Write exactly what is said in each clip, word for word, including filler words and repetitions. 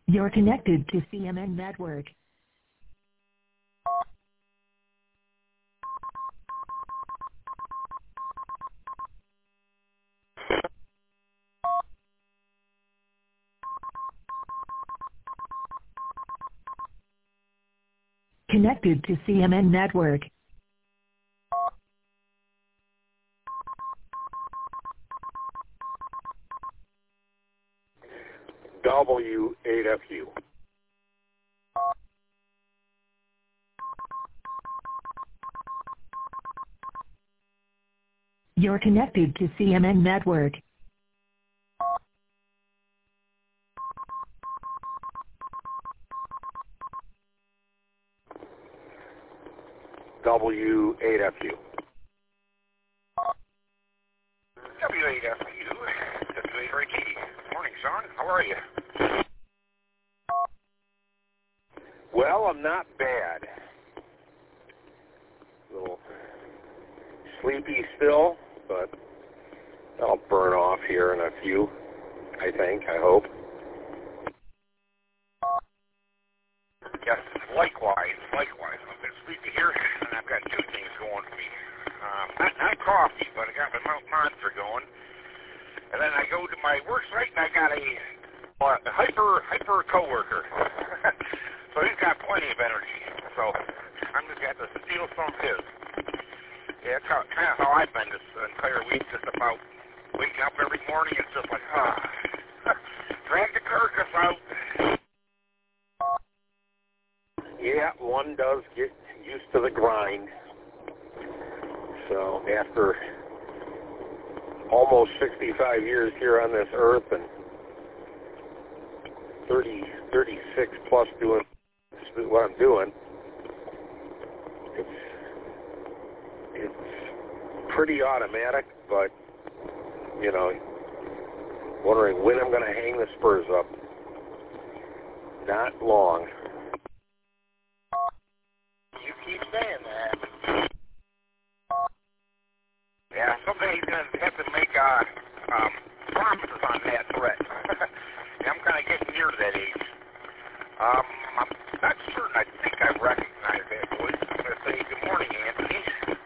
You're connected to C M N Network. Connected to C M N Network. W eight F U. You're connected to C M N Network. W eight F U. W eight F U. W eight Ricky. Morning, son. How are you? Well, I'm not bad. A little sleepy still, but I'll burn off here in a few, I think, I hope. Yes, likewise, likewise. I've been sleepy here, and I've got two things going for me. Um, not, not coffee, but I got my Mount Monster going. And then I go to my work site, and I got a, uh, a hyper, hyper coworker. So he's got plenty of energy. So I'm just got to steal some of his. Yeah, that's how, kind of how I've been this entire week, just about waking up every morning. It's just like, ah, drag the carcass out. Yeah, one does get used to the grind. So after almost sixty-five years here on this earth and thirty, thirty-six plus doing what I'm doing, it's it's pretty automatic, but you know, wondering when I'm going to hang the spurs up. Not long. You keep saying that. Yeah, someday he's going to have to make uh, um, promises on that threat. Yeah, I'm kind of getting near to that age. Um, I'm not certain. I think I recognize that voice. I'm going to say good morning, Anthony.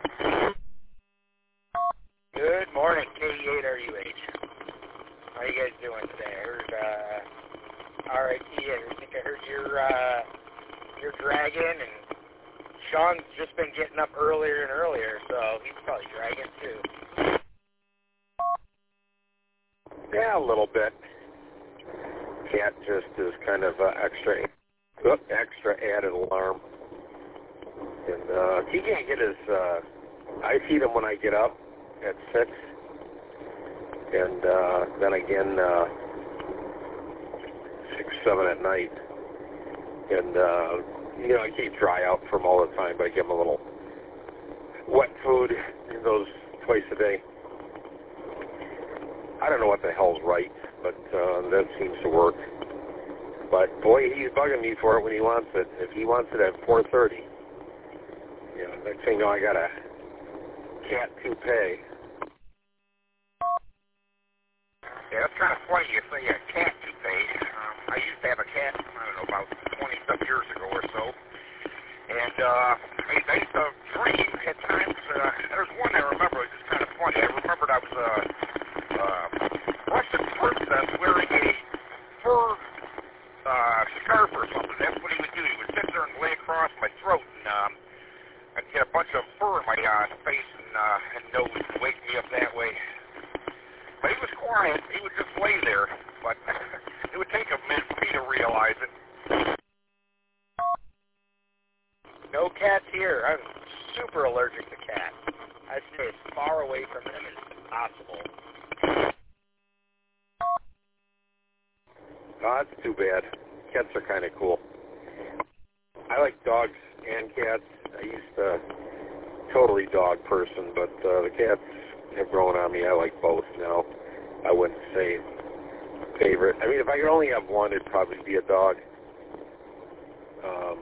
Good morning, K E eight R U H. How you guys doing today? I heard uh, R I T. I think I heard you're, uh, you're dragging, and Sean's just been getting up earlier and earlier, so he's probably dragging too. Yeah, a little bit. Cat just is kind of uh, extra, oh, extra added alarm, and uh, he can't get his. Uh, I feed him when I get up at six, and uh, then again uh, six, seven at night, and uh, you know I keep dry out for him all the time, but I give him a little wet food. He goes twice a day. I don't know what the hell's right, but uh, that seems to work. But boy, he's bugging me for it when he wants it. If he wants it at four thirty, you know, next thing you know, I got a cat toupee. Yeah, that's kind of funny you say a cat toupee. Um, I used to have a cat, I don't know, about twenty-some years ago or so. And uh, I, I used to dream at times. Uh, there's one I remember, it was just kind of funny. I remembered I was a uh, Russian princess wearing a fur uh, scarf or something. That's what he would do. He would sit there and lay across my throat, and um, I'd get a bunch of fur in my uh, face and, uh, and nose and wake me up that way. But he was quiet. He would just lay there. But it would take a minute for me to realize it. No cats here. I'm super allergic to cats. I stay as far away from them as possible. Oh, that's too bad. Cats are kind of cool. I like dogs and cats. I used to totally dog person, but uh, the cats have grown on me. I like both now. I wouldn't say favorite. I mean, if I could only have one, it'd probably be a dog. Um,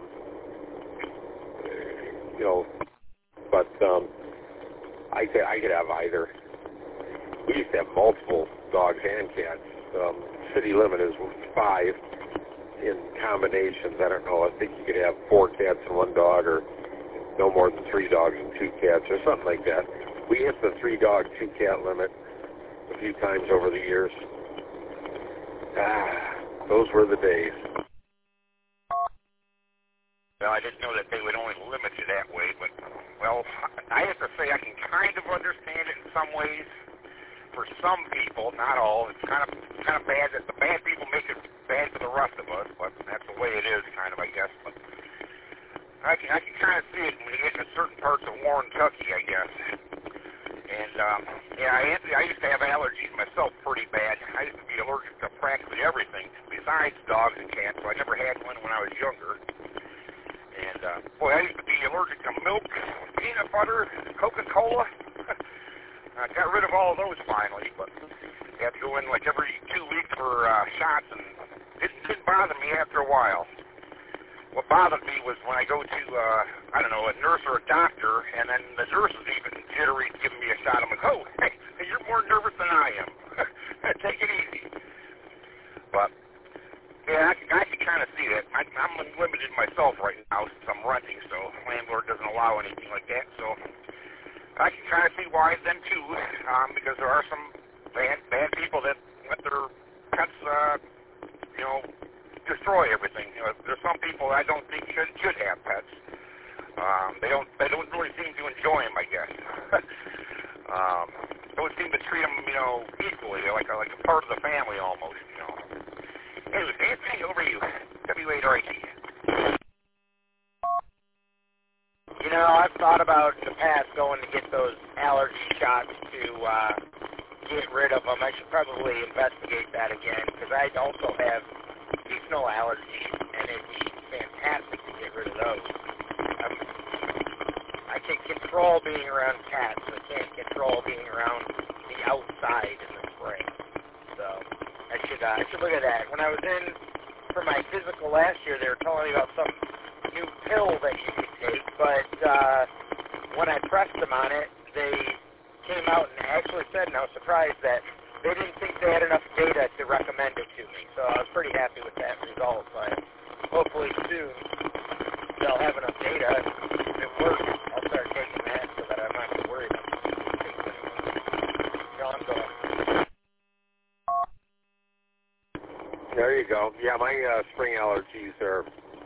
you know, but um, I could I could have either. We used to have multiple dogs and cats. Um, city limit is five, in combinations. I don't know. I think you could have four cats and one dog, or no more than three dogs and two cats, or something like that. We hit the three dog, two cat limit a few times over the years. Ah, those were the days. Well, I didn't know that they would only limit you that way, but, well, I have to say I can kind of understand it in some ways. For some people, not all, it's kind of kind of bad that the bad people make it bad for the rest of us, but that's the way it is, kind of, I guess. But I can I can kind of see it when you get into certain parts of Warren, Kentucky, I guess. And um, yeah, I had, I used to have allergies myself pretty bad. I used to be allergic to practically everything besides dogs and cats, so I never had one when I was younger. And uh, boy, I used to be allergic to milk, peanut butter, Coca-Cola. I got rid of all of those finally, but I had to go in like every two weeks for uh, shots, and it didn't bother me after a while. What bothered me was when I go to, uh, I don't know, a nurse or a doctor, and then the nurse is even jittery giving me a shot. I'm like, oh, hey, you're more nervous than I am. Take it easy. But, yeah, I can, I can kind of see that. I, I'm unlimited myself right now since I'm renting, so landlord doesn't allow anything like that, so I can kind of see why then too, um, because there are some bad, bad people that let their pets, uh, you know, destroy everything. You know, there's some people I don't think should should have pets. Um, they don't they don't really seem to enjoy them, I guess. um, don't seem to treat them, you know, equally, like a, like a part of the family almost. You know. Anyways, Anthony, over to you. W eight R I T. You know, I've thought about in the past going to get those allergy shots to uh, get rid of them. I should probably investigate that again because I also have seasonal allergies, and it'd be fantastic to get rid of those. I'm, I can control being around cats. I can't control being around the outside in the spring. So I should uh, I should look at that. When I was in for my physical last year, they were telling me about some new pill that you could take, but uh, when I pressed them on it, they came out and actually said, and I was surprised that they didn't think they had enough data to recommend it to me. So I was pretty happy with that result, but hopefully soon they'll have enough data. If it works, I'll start taking that so that I'm not worried about things anymore. So I'm going. There you go. Yeah, my uh, spring allergies are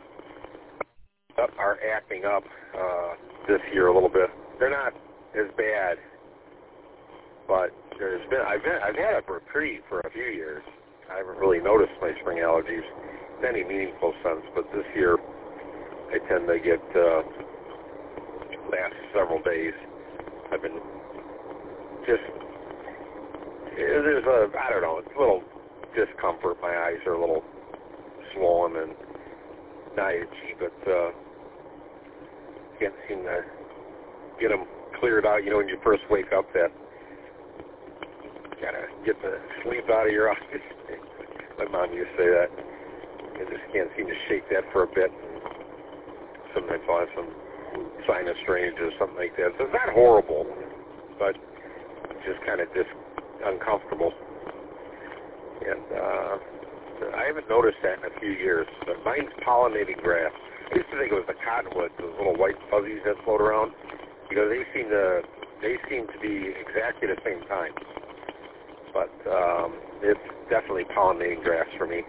are acting up uh, this year a little bit. They're not as bad, but there's been I've been I've had a reprieve for a few years. I haven't really noticed my spring allergies in any meaningful sense, but this year I tend to get uh, last several days. I've been just there's a I don't know, it's a little discomfort. My eyes are a little swollen and not itchy, but uh, can't seem to get them cleared out. You know, when you first wake up, that gotta get the sleep out of your eyes. My mom used to say that. I just can't seem to shake that for a bit. Sometimes I'll have some sinus drainage or something like that. So it's not horrible, but just kind of just uncomfortable. And uh, I haven't noticed that in a few years. But mine's pollinating grass. I used to think it was the cottonwoods, those little white fuzzies that float around. You know, they seem to they seem to be exactly the same time. But um, it's definitely pollinating grass for me.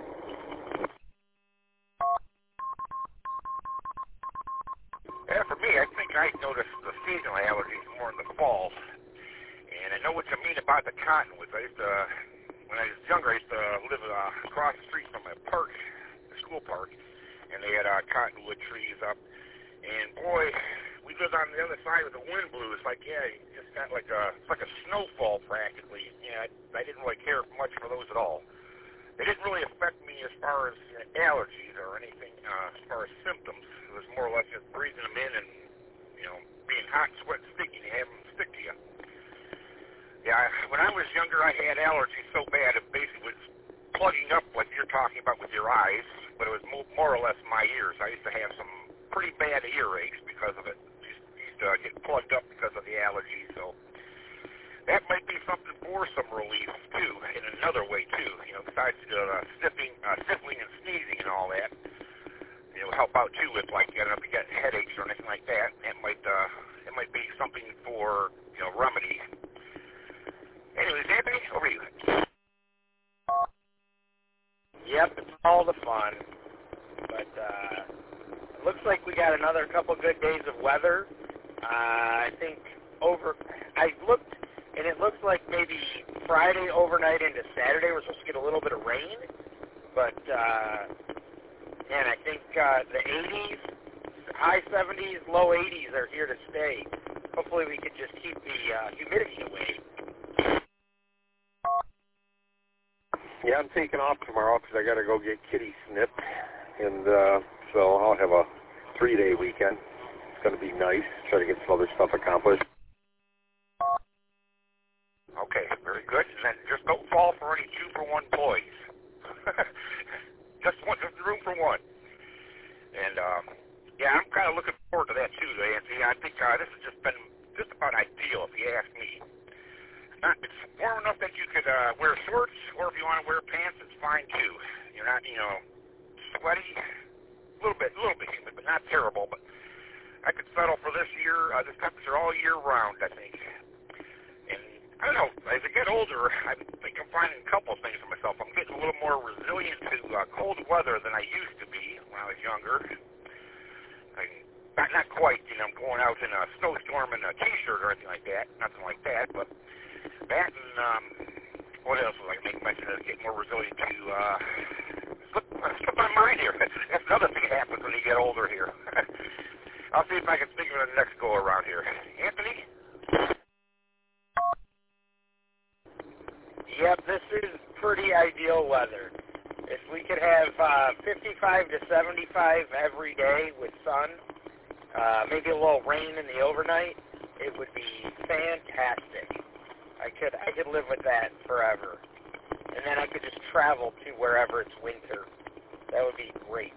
Yeah, for me, I think I noticed the seasonal allergies more in the fall. And I know what you mean about the cottonwoods. I used to, when I was younger, I used to live uh, across the street from a park, a school park, and they had uh, cottonwood trees up. And boy, we lived on the other side with the wind blew. It's like, yeah, you just got like a, it's like a snowfall practically. Yeah, I, I didn't really care much for those at all. They didn't really affect me as far as uh, allergies or anything, uh, as far as symptoms. It was more or less just breathing them in and, you know, being hot, sweat, sticky, and having them stick to you. Yeah, I, when I was younger, I had allergies so bad it basically was plugging up like you're talking about with your eyes, but it was more, more or less my ears. I used to have some pretty bad earaches because of it. Used, used to get plugged up because of the allergies, so that might be something for some relief, too, in another way, too, you know, besides uh, sniffing, uh, sniffling and sneezing and all that. or, you know, remedy. Anyways, Anthony, over to you. Yep, it's all the fun. But uh, it looks like we got another couple good days of weather. Uh, I think over, I looked, and it looks like maybe Friday overnight into Saturday we're supposed to get a little bit of rain. But, uh, man, I think uh, the eighties, high seventies, low eighties are here to stay. Hopefully we can just keep the uh, humidity away. Yeah, I'm taking off tomorrow because I got to go get Kitty snipped, and uh, so I'll have a three-day weekend. It's going to be nice. Try to get some other stuff accomplished. Okay, very good. And then just don't fall for any two-for-one ploys. just one, just room for one. And um, yeah, I'm kind of looking forward to that too, Anthony. I think uh, this has just been just about ideal, if you ask me. Not, it's warm enough that you could uh, wear shorts, or if you want to wear pants, it's fine too. You're not, you know, sweaty, a little bit, a little bit humid, but not terrible. But I could settle for this year, uh, this temperature all year round, I think. And I don't know, as I get older, I think I'm finding a couple of things for myself. I'm getting a little more resilient to uh, cold weather than I used to be when I was younger. I, not, not quite, you know, I'm going out in a snowstorm in a t-shirt or anything like that, nothing like that, but that and, um, what else was I make mention of getting more resilient to, uh, slip, slip my mind here. That's another thing that happens when you get older here. I'll see if I can think of it the next go around here. Anthony? Yep, this is pretty ideal weather. If we could have uh, fifty-five to seventy-five every day with sun, uh, maybe a little rain in the overnight, it would be fantastic. I could I could live with that forever. And then I could just travel to wherever it's winter. That would be great.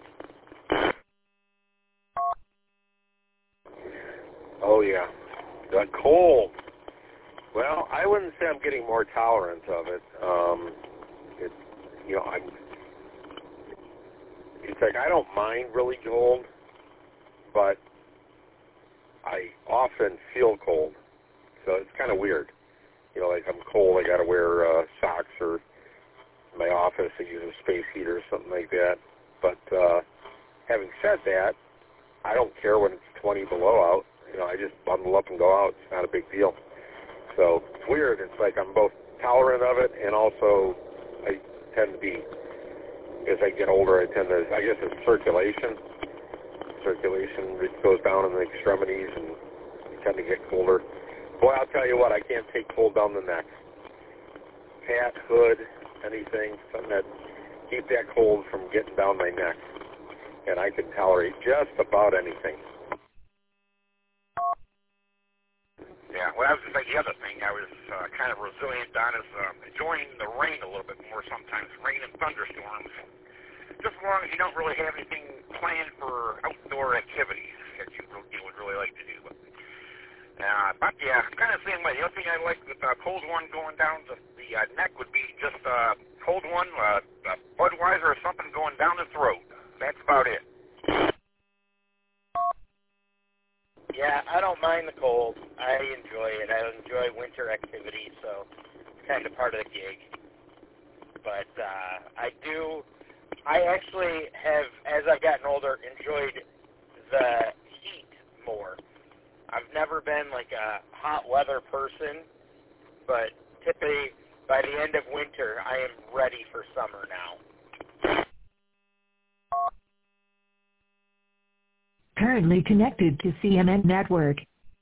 Oh, yeah. The cold. Well, I wouldn't say I'm getting more tolerant of it. Um, it, you know, I'm, it's like I don't mind really cold, but I often feel cold. So it's kind of weird. You know, like I'm cold, I got to wear uh, socks, or in my office I use a space heater or something like that. But uh, having said that, I don't care when it's twenty below out. You know, I just bundle up and go out. It's not a big deal. So it's weird. It's like I'm both tolerant of it, and also I tend to be, as I get older, I tend to, I guess it's circulation. Circulation it goes down in the extremities, and you tend to get colder. Boy, I'll tell you what, I can't take cold down the neck. Hat, hood, anything, something that keep that cold from getting down my neck. And I can tolerate just about anything. Yeah, well, I was going to say the other thing I was uh, kind of resilient on is uh, enjoying the rain a little bit more sometimes, rain and thunderstorms, just as long as you don't really have anything planned for outdoor activities that you, you would really like to do. But, uh, but yeah, I'm kind of the same way. The other thing I like with uh, cold one going down the, the uh, neck would be just uh, cold one, uh, uh, Budweiser or something going down the throat. That's about it. Yeah, I don't mind the cold. I enjoy it. I enjoy winter activities, so it's kind of part of the gig. But uh, I do, I actually have, as I've gotten older, enjoyed the heat more. I've never been like a hot weather person, but typically by the end of winter, I am ready for summer now. Currently connected to C M N Network.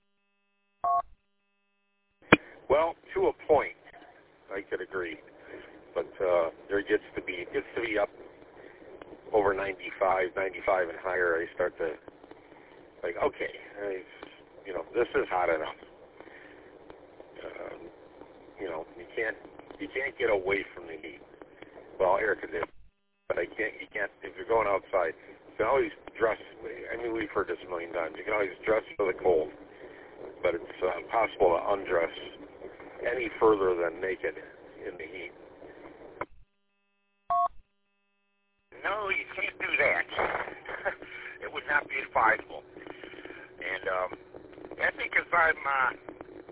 Well, to a point, I could agree. But uh, there gets to be it gets to be up over ninety-five, ninety-five and higher. I start to like, okay, I, you know, this is hot enough. Um, you know, you can't you can't get away from the heat. Well, air conditioning, but I can't. You can't if you're going outside. You can always dress. I mean, we've heard this a million times. You can always dress for the cold, but it's uh, impossible to undress any further than naked in the heat. No, you can't do that. It would not be advisable. And um, I think as I'm uh,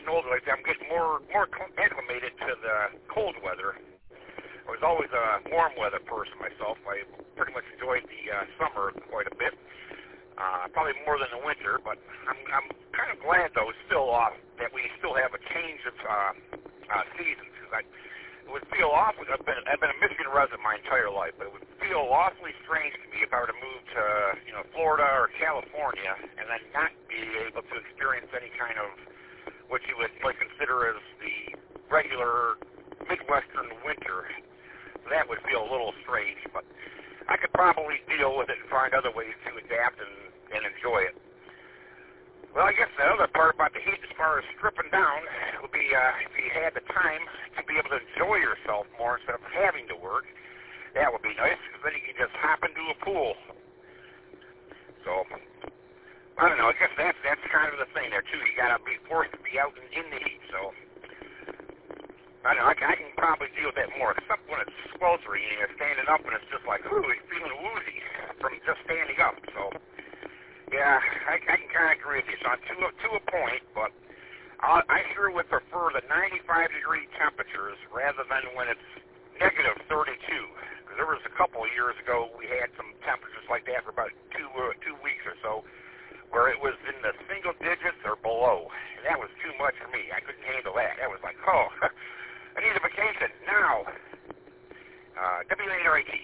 older, like I'm getting more more acclimated to the cold weather. I was always a warm weather person myself. I pretty much enjoyed the uh, summer quite a bit, uh, probably more than the winter. But I'm I'm kind of glad though still off that we still have a change of uh, uh, seasons. Because I it would feel awfully. I've been I've been a Michigan resident my entire life, but it would feel awfully strange to me if I were to move to you know Florida or California and then not be able to experience any kind of what you would like consider as the regular Midwestern winter. That would feel a little strange, but I could probably deal with it and find other ways to adapt and, and enjoy it. Well, I guess the other part about the heat as far as stripping down would be uh, if you had the time to be able to enjoy yourself more instead of having to work, that would be nice, because then you can just hop into a pool. So, I don't know, I guess that's, that's kind of the thing there, too. You got to be forced to be out in, in the heat, so I don't know, I, I can probably deal with that more, except when it's sweltering and you're standing up and it's just like, ooh, you're feeling woozy from just standing up. So, yeah, I, I can kind of agree with you. So to, to a point, but I, I sure would prefer the ninety-five degree temperatures rather than when it's negative thirty-two. Because there was a couple of years ago we had some temperatures like that for about two uh, two weeks or so, where it was in the single digits or below. And that was too much for me. I couldn't handle that. That was like, oh, I need a vacation now. Uh, W A R I T.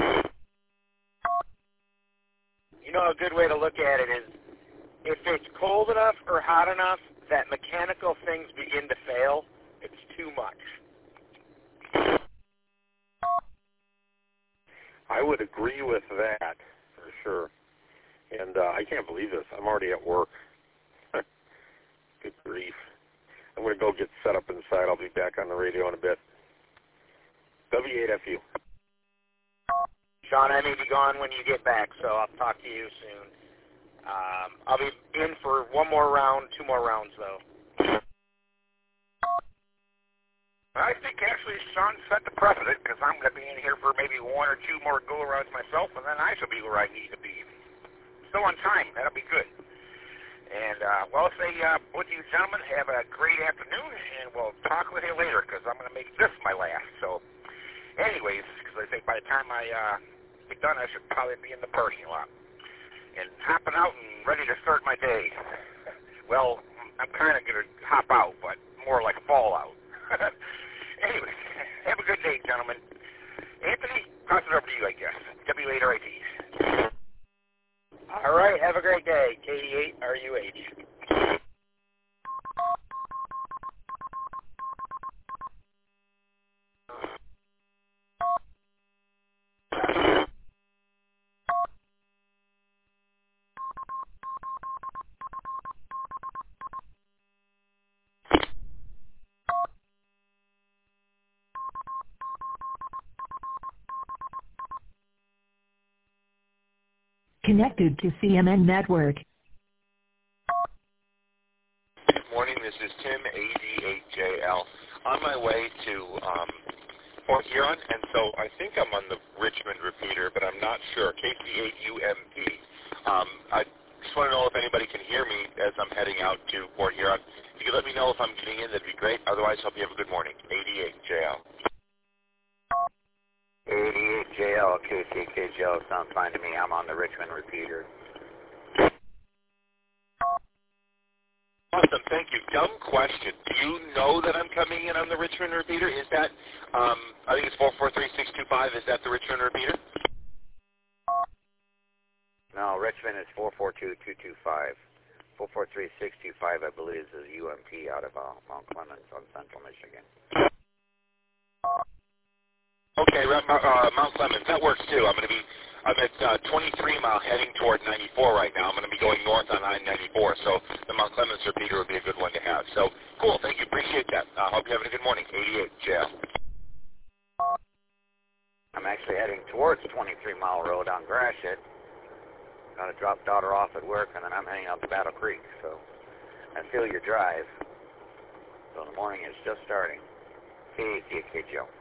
You know, a good way to look at it is if it's cold enough or hot enough that mechanical things begin to fail, it's too much. I would agree with that for sure. And uh, I can't believe this. I'm already at work. Good grief. I'm going to go get set up inside. I'll be back on the radio in a bit. W eight F U. Sean, I may be gone when you get back, so I'll talk to you soon. Um, I'll be in for one more round, two more rounds, though. I think actually Sean set the precedent, because I'm going to be in here for maybe one or two more go-arounds myself, and then I shall be where I need to be. Still on time. That'll be good. And, uh, well, say, uh, both you gentlemen, have a great afternoon, and we'll talk with you later, because I'm going to make this my last. So, anyways, because I think by the time I uh, get done, I should probably be in the parking lot and hopping out and ready to start my day. Well, I'm kind of going to hop out, but more like fall out. Anyways, have a good day, gentlemen. Anthony, pass it over to you, I guess. W eight R I T. All right, have a great day. K D eight R U H. Connected to C M N Network. Good morning. This is Tim, A D eight J L. On my way to um, Port Huron, and so I think I'm on the Richmond repeater, but I'm not sure. K C eight U M P. Um, I just want to know if anybody can hear me as I'm heading out to Port Huron. If you could let me know if I'm getting in, that'd be great. Otherwise, hope you have a good morning. A D eight J L. eighty-eight J L, K C K J L, sounds fine to me. I'm on the Richmond repeater. Awesome, thank you. Dumb question. Do you know that I'm coming in on the Richmond repeater? Is that, um, I think it's four four three six two five. Is that the Richmond repeater? No, Richmond is four four two two two five. four four three six two five, I believe, is a U M P out of uh, Mount Clemens on Central Michigan. Okay, uh, Mount Clemens, that works too. I'm going to be, I'm at uh, twenty-three mile heading toward ninety-four right now. I'm going to be going north on I ninety-four, so the Mount Clemens repeater would be a good one to have. So, cool, thank you, appreciate that. I uh, hope you're having a good morning. eighty-eight J L. I'm actually heading towards twenty-three mile road on Gratiot. Got to drop daughter off at work, and then I'm heading out to Battle Creek, so I feel your drive. So the morning is just starting. K C K J L.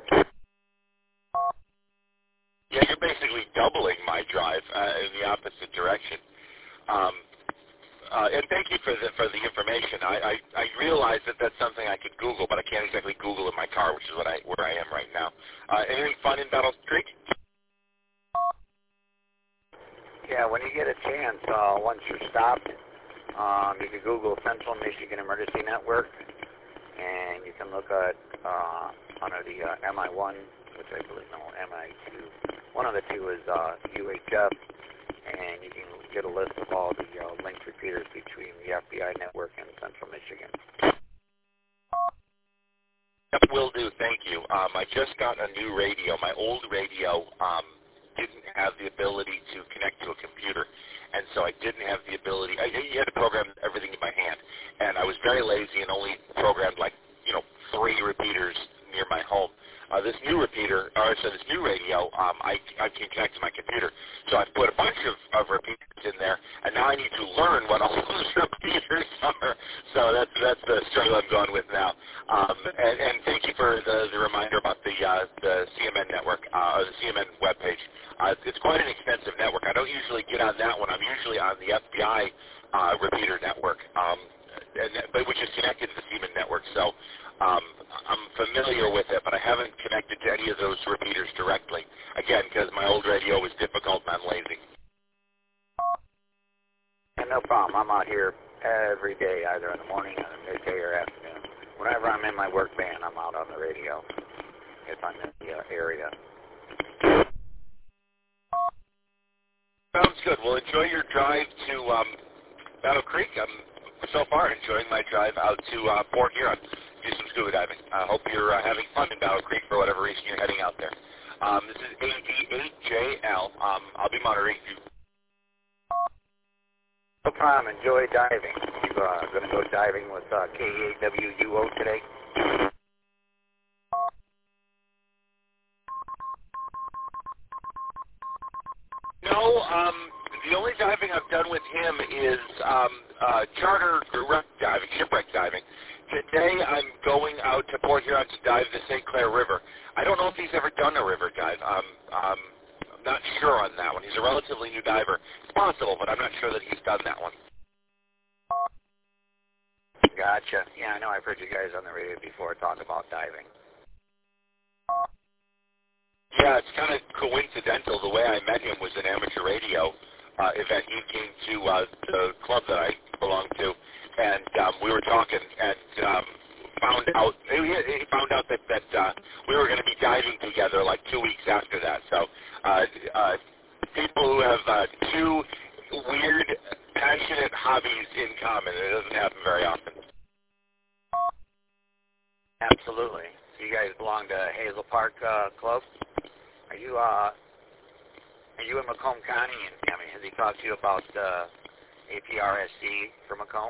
Yeah, you're basically doubling my drive uh, in the opposite direction. Um, Uh, and thank you for the for the information. I, I I realize that that's something I could Google, but I can't exactly Google in my car, which is what I where I am right now. Uh, anything fun in Battle Creek? Yeah, when you get a chance, uh, once you're stopped, um, you can Google Central Michigan Emergency Network, and you can look at uh, under the uh, M I one, which I believe, no, M I two. One of the two is uh, U H F, and you can get a list of all the uh, linked repeaters between the F B I network and Central Michigan. Yep, will do. Thank you. Um, I just got a new radio. My old radio um, didn't have the ability to connect to a computer, and so I didn't have the ability. I, you had to program everything in my hand, and I was very lazy and only programmed like you know three repeaters near my home. Uh, this new repeater, or so this new radio, um, I, I can connect to my computer. So I've put a bunch of, of repeaters in there, and now I need to learn what all those repeaters are. So that's that's the struggle I'm going with now. Um, and, and thank you for the, the reminder about the uh, the C M N network, uh, or the C M N webpage. Uh, it's quite an extensive network. I don't usually get on that one. I'm usually on the F B I uh, repeater network, um, and, but which is connected to the C M N network. So. Um, I'm familiar with it, but I haven't connected to any of those repeaters directly. Again, because my old radio was difficult and I'm lazy. And no problem. I'm out here every day, either in the morning, or midday, or afternoon. Whenever I'm in my work van, I'm out on the radio if I'm in the uh, area. Sounds good. Well, enjoy your drive to um, Battle Creek. I'm so far enjoying my drive out to uh, Port Huron. Do some scuba diving. I uh, hope you're uh, having fun in Battle Creek for whatever reason you're heading out there. Um, this is A D eight J L. Um, I'll be monitoring you. No problem. Enjoy diving. You uh, going to go diving with uh, K E A W U O today? No, um, the only diving I've done with him is um, uh, charter wreck diving, shipwreck diving. Today I'm going out to Port Huron to dive the Saint Clair River. I don't know if he's ever done a river dive. Um, um, I'm not sure on that one. He's a relatively new diver. It's possible, but I'm not sure that he's done that one. Gotcha. Yeah, I know I've heard you guys on the radio before talk about diving. Yeah, it's kind of coincidental. The way I met him was an amateur radio uh, event. He came to uh, the club that I belong to, and um, we were talking, and um, found out he, he found out that that uh, we were going to be diving together like two weeks after that. So, uh, uh, people who have uh, two weird, passionate hobbies in common. It doesn't happen very often. Absolutely. So you guys belong to Hazel Park uh, Club? Are you uh, are you in Macomb County? And I mean, has he talked to you about uh, A P R S C for Macomb?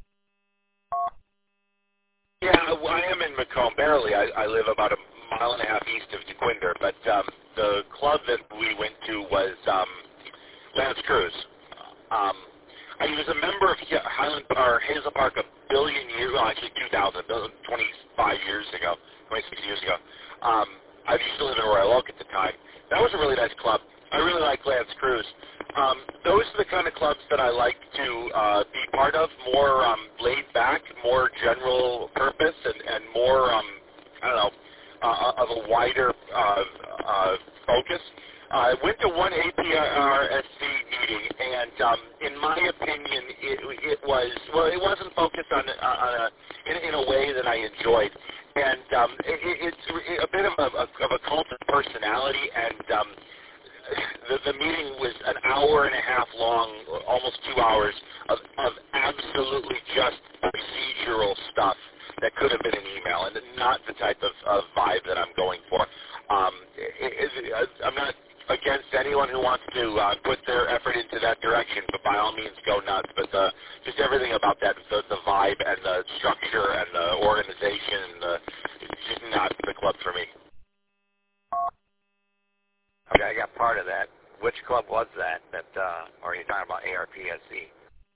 Yeah, I am in Macomb, barely. I, I live about a mile and a half east of Dequinder, but um, the club that we went to was um, Lance Cruz. Um, I was a member of Highland or Hazel Park a billion years, well, actually two thousand, twenty-five years ago, twenty-six years ago. Um, I used to live in Royal Oak at the time. That was a really nice club. I really like Lance Cruz. Um, those are the kind of clubs that I like to uh, be part of, more um, laid back, more general purpose, and, and more, um, I don't know, uh, of a wider uh, uh, focus. I went to one A P R S C meeting, and um, in my opinion, it, it was, well, it wasn't focused on, on a, in, in a way that I enjoyed. And um, it, it's a bit of a, of a cult of personality, and um, the, the meeting was an hour and a half long, almost two hours, of, of absolutely just procedural stuff that could have been an email, and not the type of, of vibe that I'm going for. Um, it, it, I'm not against anyone who wants to uh, put their effort into that direction, but by all means go nuts. But the, just everything about that, the, the vibe and the structure and the organization, and the, it's just not the club for me. Okay, I got part of that. Which club was that? That uh, or are you talking about A R P S C?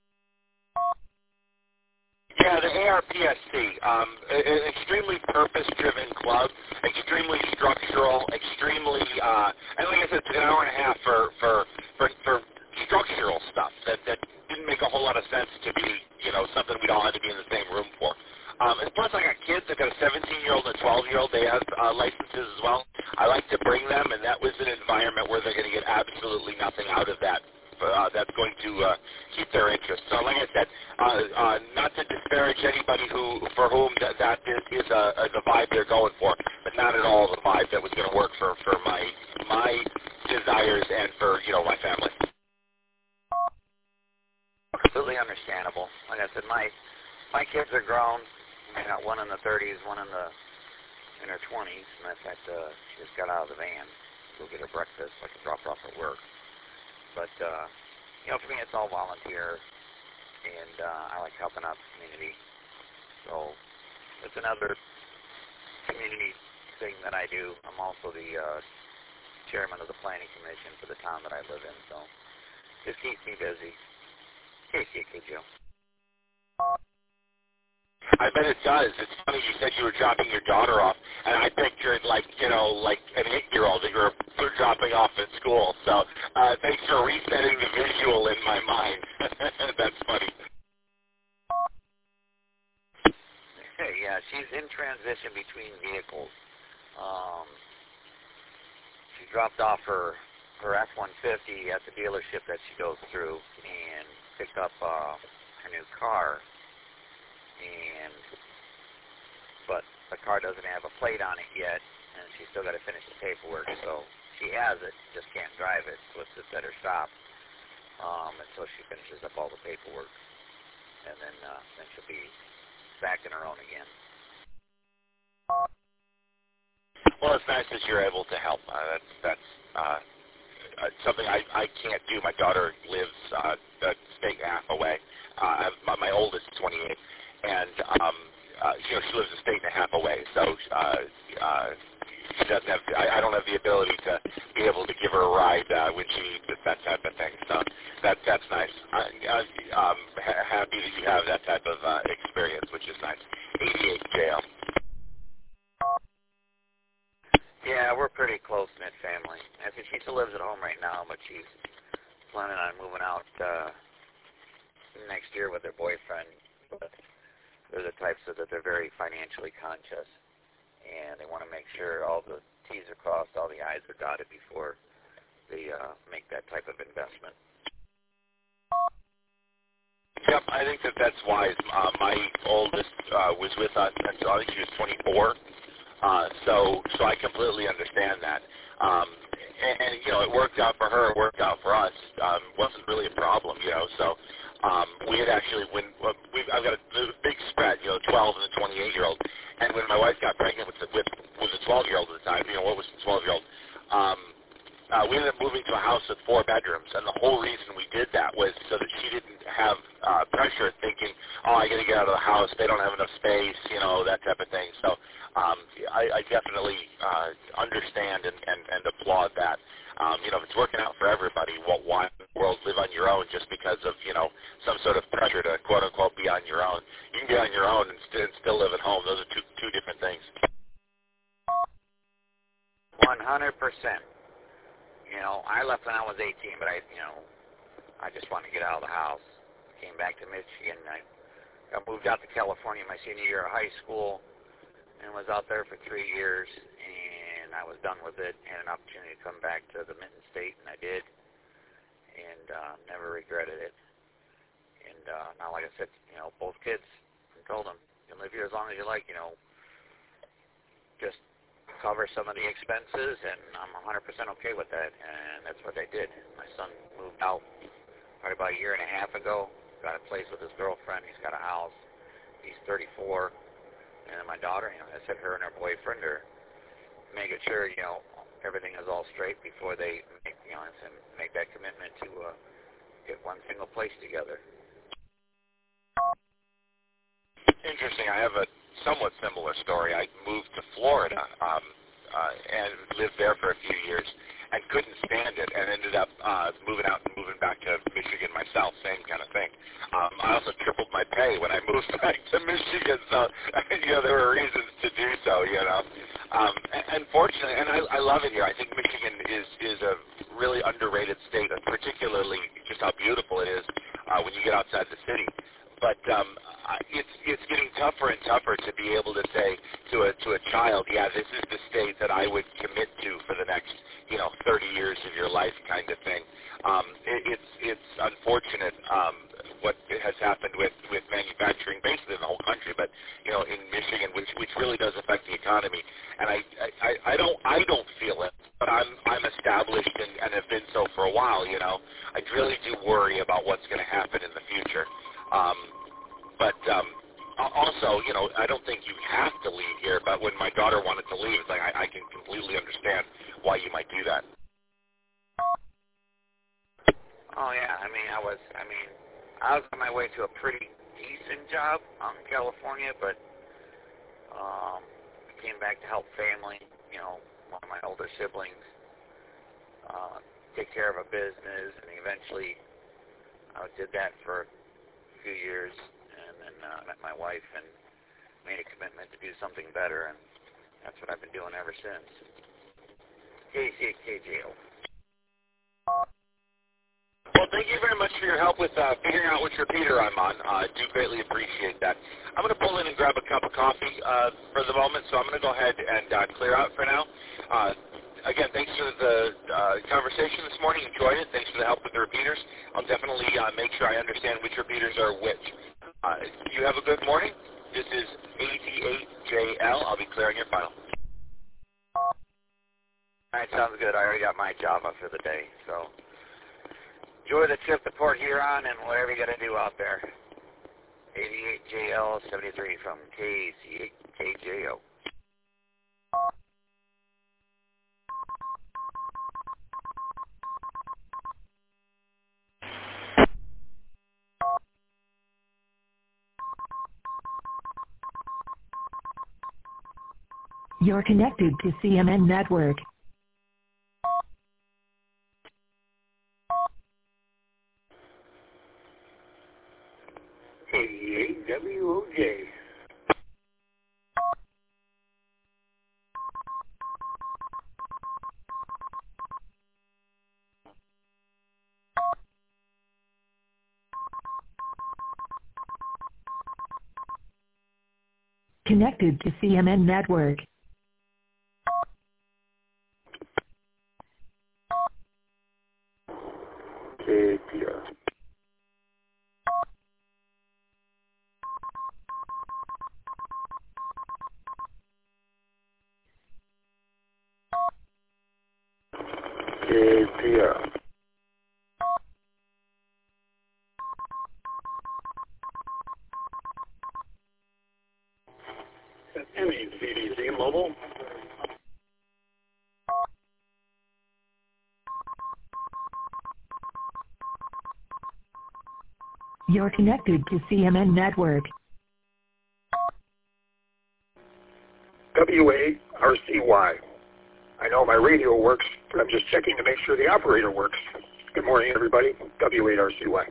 Yeah, the A R P S C, um, an extremely purpose-driven club, extremely structural, extremely, uh, and like I said, it's an hour and a half for for for, for structural stuff that that didn't make a a whole lot of sense to be, you know, something we'd all have to be in the same room for. Um, and plus, I got kids. I've got a seventeen-year-old and a twelve-year-old. They have uh, licenses as well. I like to bring them, and that was an environment where they're going to get absolutely nothing out of that. Uh, that's going to uh, keep their interest. So, like I said, uh, uh, not to disparage anybody who, for whom that, that is, is a, the vibe they're going for, but not at all the vibe that was going to work for, for my my desires and for, you know, my family. Completely understandable. Like I said, my my kids are grown. I got one in the thirties, one in the in her twenties. Matter of fact, uh, she just got out of the van to go get her breakfast. I could drop her off at work. But, uh, you know, for me, it's all volunteer, and uh, I like helping out the community. So it's another community thing that I do. I'm also the uh, chairman of the planning commission for the town that I live in, so it keeps me busy. K C K Joe. I bet it does. It's funny you said you were dropping your daughter off, and I pictured like, you know, like an eight-year-old that you were dropping off at school. So uh, thanks for resetting the visual in my mind. That's funny. Yeah, she's in transition between vehicles. Um, she dropped off her her F one fifty at the dealership that she goes through and picked up uh, her new car. And but the car doesn't have a plate on it yet, and she's still got to finish the paperwork. So she has it, just can't drive it. So it's just at her stop um, until she finishes up all the paperwork, and then uh, then she'll be back in her own again. Well, it's nice that you're able to help. Uh, that's that's uh, uh, something I, I can't do. My daughter lives uh, a state and a half away. Uh, my, my oldest is twenty-eight. And, um, uh, you know, she lives a state and a half away, so uh, uh, she doesn't have, I, I don't have the ability to be able to give her a ride uh, when she needs it, that type of thing. So that that's nice. I, I, I'm ha- happy that you have that type of uh, experience, which is nice. eighty-eight J L. Yeah, we're pretty close-knit family. I think she still lives at home right now, but she's planning on moving out uh, next year with her boyfriend. But they're the types of that they're very financially conscious, and they want to make sure all the T's are crossed, all the I's are dotted before they uh, make that type of investment. Yep, I think that that's wise. Uh, my oldest uh, was with us until I think she was twenty-four, uh, so so I completely understand that. Um, and, and you know, it worked out for her, it worked out for us. Um, wasn't really a problem, you know. So. Um, we had actually, when uh, we, I've got a, a big spread, you know, twelve and a twenty-eight-year-old, and when my wife got pregnant with the, with with a twelve-year-old at the time, you know, what was the twelve-year-old? Um, uh, we ended up moving to a house with four bedrooms, and the whole reason we did that was so that she didn't have uh, pressure thinking, oh, I got to get out of the house, they don't have enough space, you know, that type of thing. So um, I, I definitely uh, understand and, and, and applaud that. Um, you know, if it's working out for everybody, well, why in the world live on your own just because of, you know, some sort of pressure to, quote-unquote, be on your own? You can be on your own and, st- and still live at home. Those are two two different things. one hundred percent. You know, I left when I was eighteen, but I, you know, I just wanted to get out of the house. Came back to Michigan. I got moved out to California my senior year of high school and was out there for three years. And I was done with it, had an opportunity to come back to the Mitten State, and I did, and uh, never regretted it. And uh, now, like I said, you know, both kids, I told them, you can live here as long as you like, you know, just cover some of the expenses, and I'm one hundred percent okay with that, and that's what I did. My son moved out probably about a year and a half ago, got a place with his girlfriend, he's got a house, he's thirty-four, and then my daughter, you know, I said her and her boyfriend are making sure, you know, everything is all straight before they make, you know, and make that commitment to uh, get one single place together. Interesting. I have a somewhat similar story. I moved to Florida um, uh, and lived there for a few years and couldn't stand it and ended up uh, moving out and moving back to Michigan myself, same kind of thing. Um, I also tripled my pay when I moved back to Michigan, so, you know, there were reasons to do so, you know. Um, and, and fortunately, and I, I love it here. I think Michigan is, is a really underrated state, particularly just how beautiful it is. uh, when you get outside the city. But um, I- it's it's getting tougher and tougher to be able to say to a to a child, yeah, this is the state that I would commit to for the next, you know, thirty years of your life, kind of thing. Um, it, it's it's unfortunate um, what has happened with, with manufacturing, basically in the whole country, but you know, in Michigan, which which really does affect the economy. And I I, I don't I don't feel it, but I'm I'm established and, and have been so for a while. You know, I really do worry about what's going to happen in the future. Um, but um, al- also, you know, I don't think you have to leave here. But when my daughter wanted to leave, it's like I, I can completely understand why you might do that. Oh yeah, I mean, I was, I mean, I was on my way to a pretty decent job out in California, but um, I came back to help family. You know, one of my older siblings uh, take care of a business, and eventually I did that for a few years, and then uh, met my wife and made a commitment to do something better, and that's what I've been doing ever since. K C K J O. Well, thank you very much for your help with uh, figuring out which repeater I'm on. Uh, I do greatly appreciate that. I'm going to pull in and grab a cup of coffee uh, for the moment, so I'm going to go ahead and uh, clear out for now. Uh, again, thanks for the uh, conversation this morning. Enjoyed it. Thanks for the help with the repeaters. I'll definitely uh, make sure I understand which repeaters are which. Uh, you have a good morning. This is A Z eight J L. I'll be clearing your file. All right, sounds good. I already got my Java for the day, so enjoy the trip to Port Huron and whatever you got to do out there. eighty-eight J L seventy-three from K C eight K J O. You're connected to C M N Network. eighty-eight W O J. Connected to C M N Network. K P R. K P R. M E C D C Mobile. You're connected to C M N Network. W A R C Y. I know my radio works, but I'm just checking to make sure the operator works. Good morning, everybody. W eight R C Y.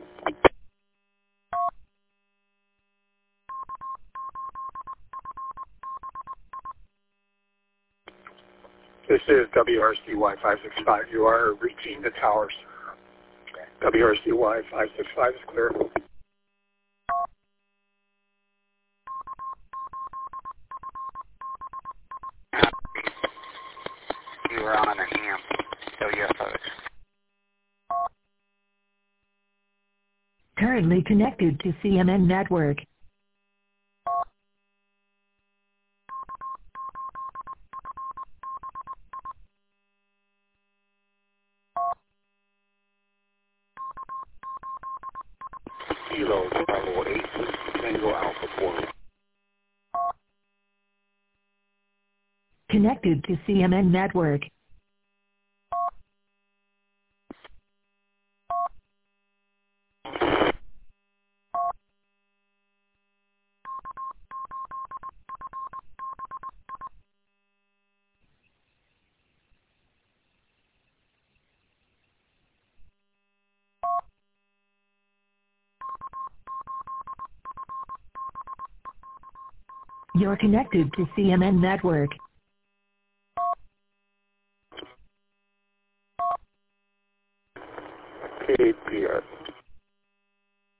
This is W R C Y five six five. You are reaching the towers. W R C Y five six five is clear. You were on a ham. W F O. Currently connected to C M N Network. Kilo Bravo eight Tango Alpha four. Connected to C M N Network. You're connected to C M N Network. K P R.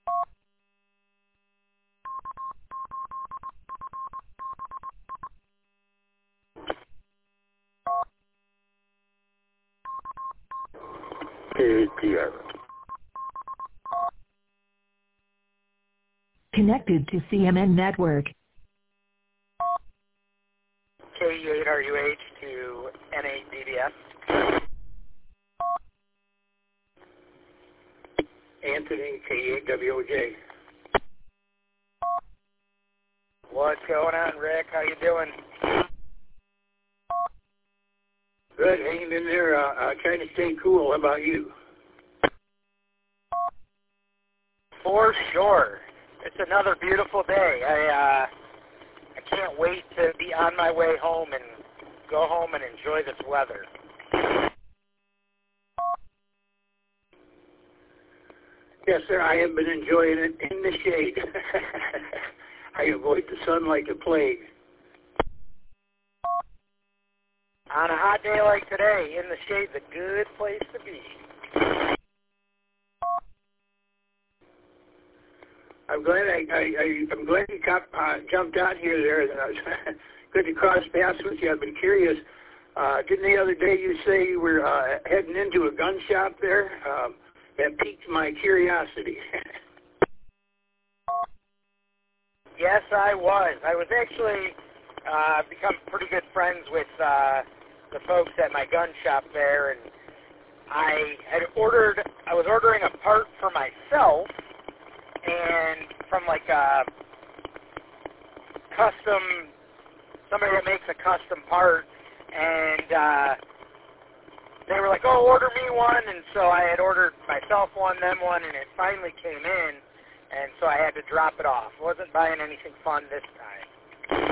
K eight P R. Connected to C M N Network. K E eight R U H to N eight D B S. Anthony, K eight W O J. What's going on, Rick? How you doing? Good, hanging in there, uh, uh, trying to stay cool. How about you? For sure. It's another beautiful day. I uh, I can't wait to be on my way home and go home and enjoy this weather. Yes, sir, I have been enjoying it in the shade. I avoid the sun like a plague. On a hot day like today, in the shade's a good place to be. I'm glad I, I, I I'm glad you got, uh, jumped out here. There, uh, good to cross paths with you. I've been curious. Uh, didn't the other day you say you were uh, heading into a gun shop there? Um, that piqued my curiosity. Yes, I was. I was actually uh, become pretty good friends with uh, the folks at my gun shop there, and I had ordered. I was ordering a part for myself, and from like a custom, somebody that makes a custom part, and uh, they were like, "Oh, order me one," and so I had ordered myself one, them one, and it finally came in. And so I had to drop it off. Wasn't buying anything fun this time.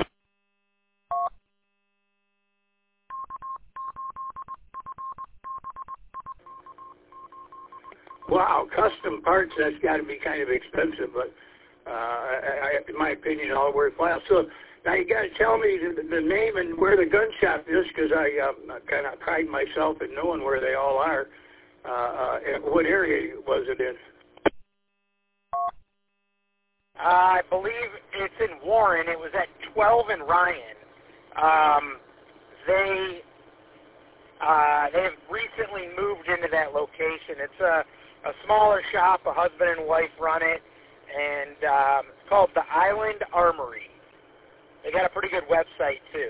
Wow, custom parts, that's got to be kind of expensive, but uh, I, I, in my opinion, all worthwhile. So now you got to tell me the, the name and where the gun shop is, because I uh, kind of pride myself in knowing where they all are. Uh, uh, and what area was it in? Uh, I believe it's in Warren. It was at twelve in Ryan. Um, they uh, they have recently moved into that location. It's a, a smaller shop. A husband and wife run it, and um, it's called the Island Armory. They got a pretty good website too.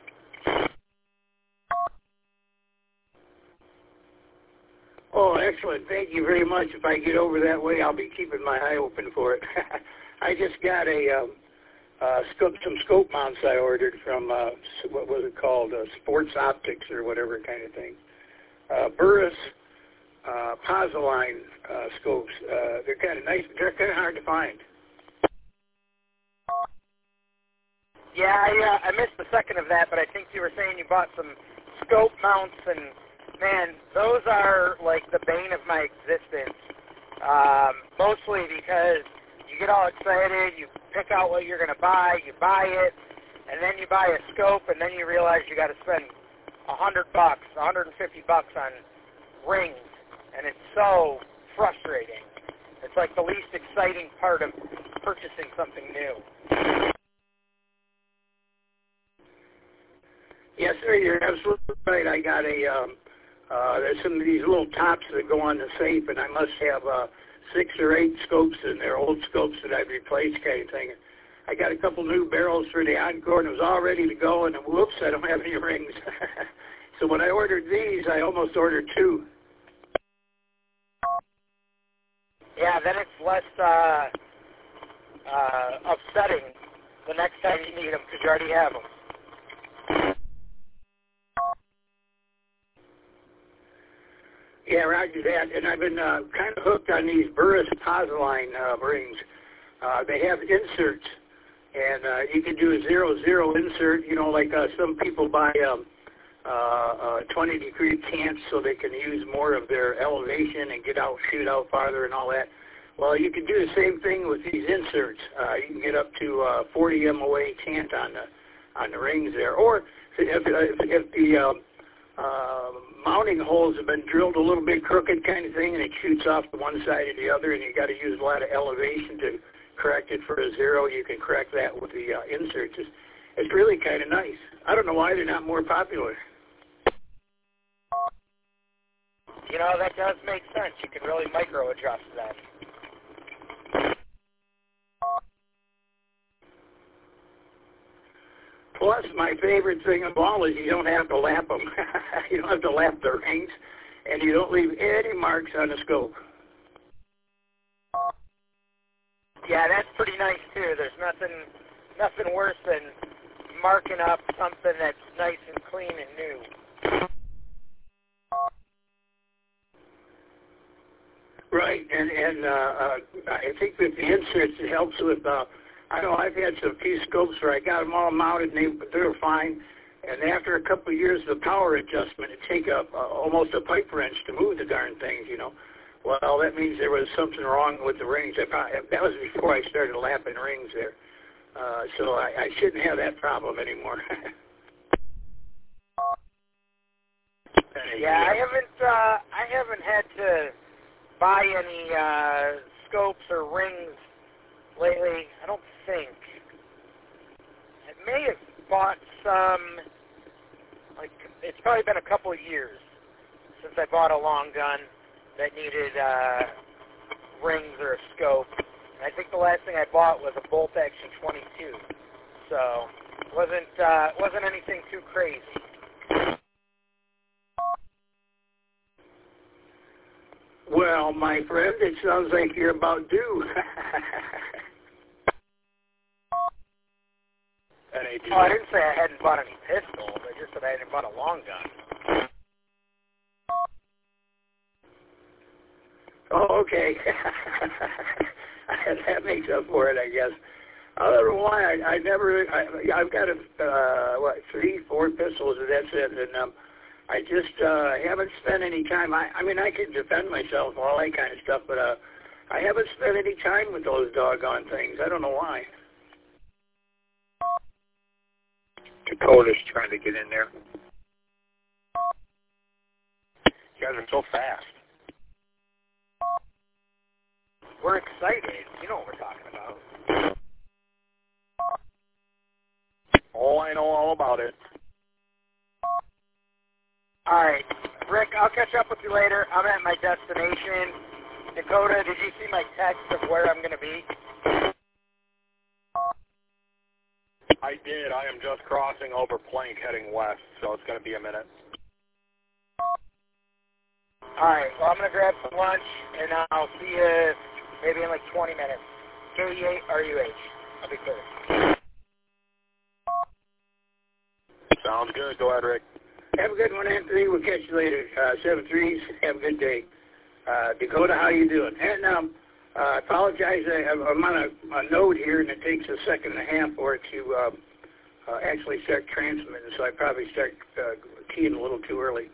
Oh, excellent. Thank you very much. If I get over that way, I'll be keeping my eye open for it. I just got a um, uh, scope, some scope mounts I ordered from, uh, what was it called, uh, Sports Optics or whatever kind of thing. Uh, Burris uh, Pozzoline uh, scopes. Uh, they're kind of nice, but they're kind of hard to find. Yeah, I, uh, I missed the second of that, but I think you were saying you bought some scope mounts, and man, those are like the bane of my existence. Um, mostly because you get all excited, you pick out what you're going to buy, you buy it, and then you buy a scope, and then you realize you got to spend a hundred bucks, a hundred and fifty bucks on rings, and it's so frustrating. It's like the least exciting part of purchasing something new. Yes, sir, you're absolutely right. I got a, um, uh, there's some of these little tops that go on the safe, and I must have uh, six or eight scopes in there, old scopes that I've replaced kind of thing. I got a couple new barrels for the Encore, and it was all ready to go, and whoops, I don't have any rings. So when I ordered these, I almost ordered two. Yeah, then it's less uh, uh, upsetting the next time you need them because you already have them. Yeah, roger that. And I've been uh, kind of hooked on these Burris Pozzoline uh, rings. Uh, they have inserts, and uh, you can do a zero-zero insert, you know, like uh, some people buy um, uh, uh, twenty-degree cants so they can use more of their elevation and get out, shoot out farther and all that. Well, you can do the same thing with these inserts. Uh, you can get up to uh, forty M O A cant on the on the rings there. Or if, if, if the um, uh, mounting holes have been drilled a little bit crooked kind of thing, and it shoots off to one side or the other, and you got to use a lot of elevation to correct it for a zero, you can correct that with the uh, inserts. It's, it's really kind of nice. I don't know why they're not more popular. You know, that does make sense. You can really micro-adjust that. Plus, my favorite thing of all is you don't have to lap them. You don't have to lap the rings, and you don't leave any marks on the scope. Yeah, that's pretty nice, too. There's nothing, nothing worse than marking up something that's nice and clean and new. Right, and and uh, uh, I think with the inserts, it helps with. Uh, I know I've had some few scopes where I got them all mounted and they they were fine, and after a couple of years of power adjustment, it take a uh, almost a pipe wrench to move the darn things, you know. Well, that means there was something wrong with the rings. I probably, that was before I started lapping rings there, uh, so I, I shouldn't have that problem anymore. Yeah, I haven't uh, I haven't had to buy any uh, scopes or rings lately. I don't think. I may have bought some. Like it's probably been a couple of years since I bought a long gun that needed uh, rings or a scope. And I think the last thing I bought was a bolt action twenty-two. So wasn't uh, wasn't anything too crazy. Well, my friend, it sounds like you're about due. Oh, I didn't say I hadn't bought any pistols. I just said I hadn't bought a long gun. Oh, okay. That makes up for it, I guess. I don't know why. I, I never. I, I've got a uh, what three, four pistols, and that's it. And um, I just uh, haven't spent any time. I, I mean, I can defend myself, all that kind of stuff, but uh, I haven't spent any time with those doggone things. I don't know why. Dakota's trying to get in there. You guys are so fast. We're excited. You know what we're talking about. Oh, I know all about it. All right, Rick, I'll catch up with you later. I'm at my destination. Dakota, did you see my text of where I'm going to be? I did. I am just crossing over Plank heading west, so it's going to be a minute. All right, well, I'm going to grab some lunch, and I'll see you maybe in like twenty minutes. K E eight R U H. I'll be clear. Sounds good. Go ahead, Rick. Have a good one, Anthony. We'll catch you later. Uh, seven threes. Have a good day. Uh, Dakota, how you doing? And um, uh, I apologize. I, I'm on a, a note here, and it takes a second and a half for it to uh, uh, actually start transmitting, so I probably start uh, keying a little too early.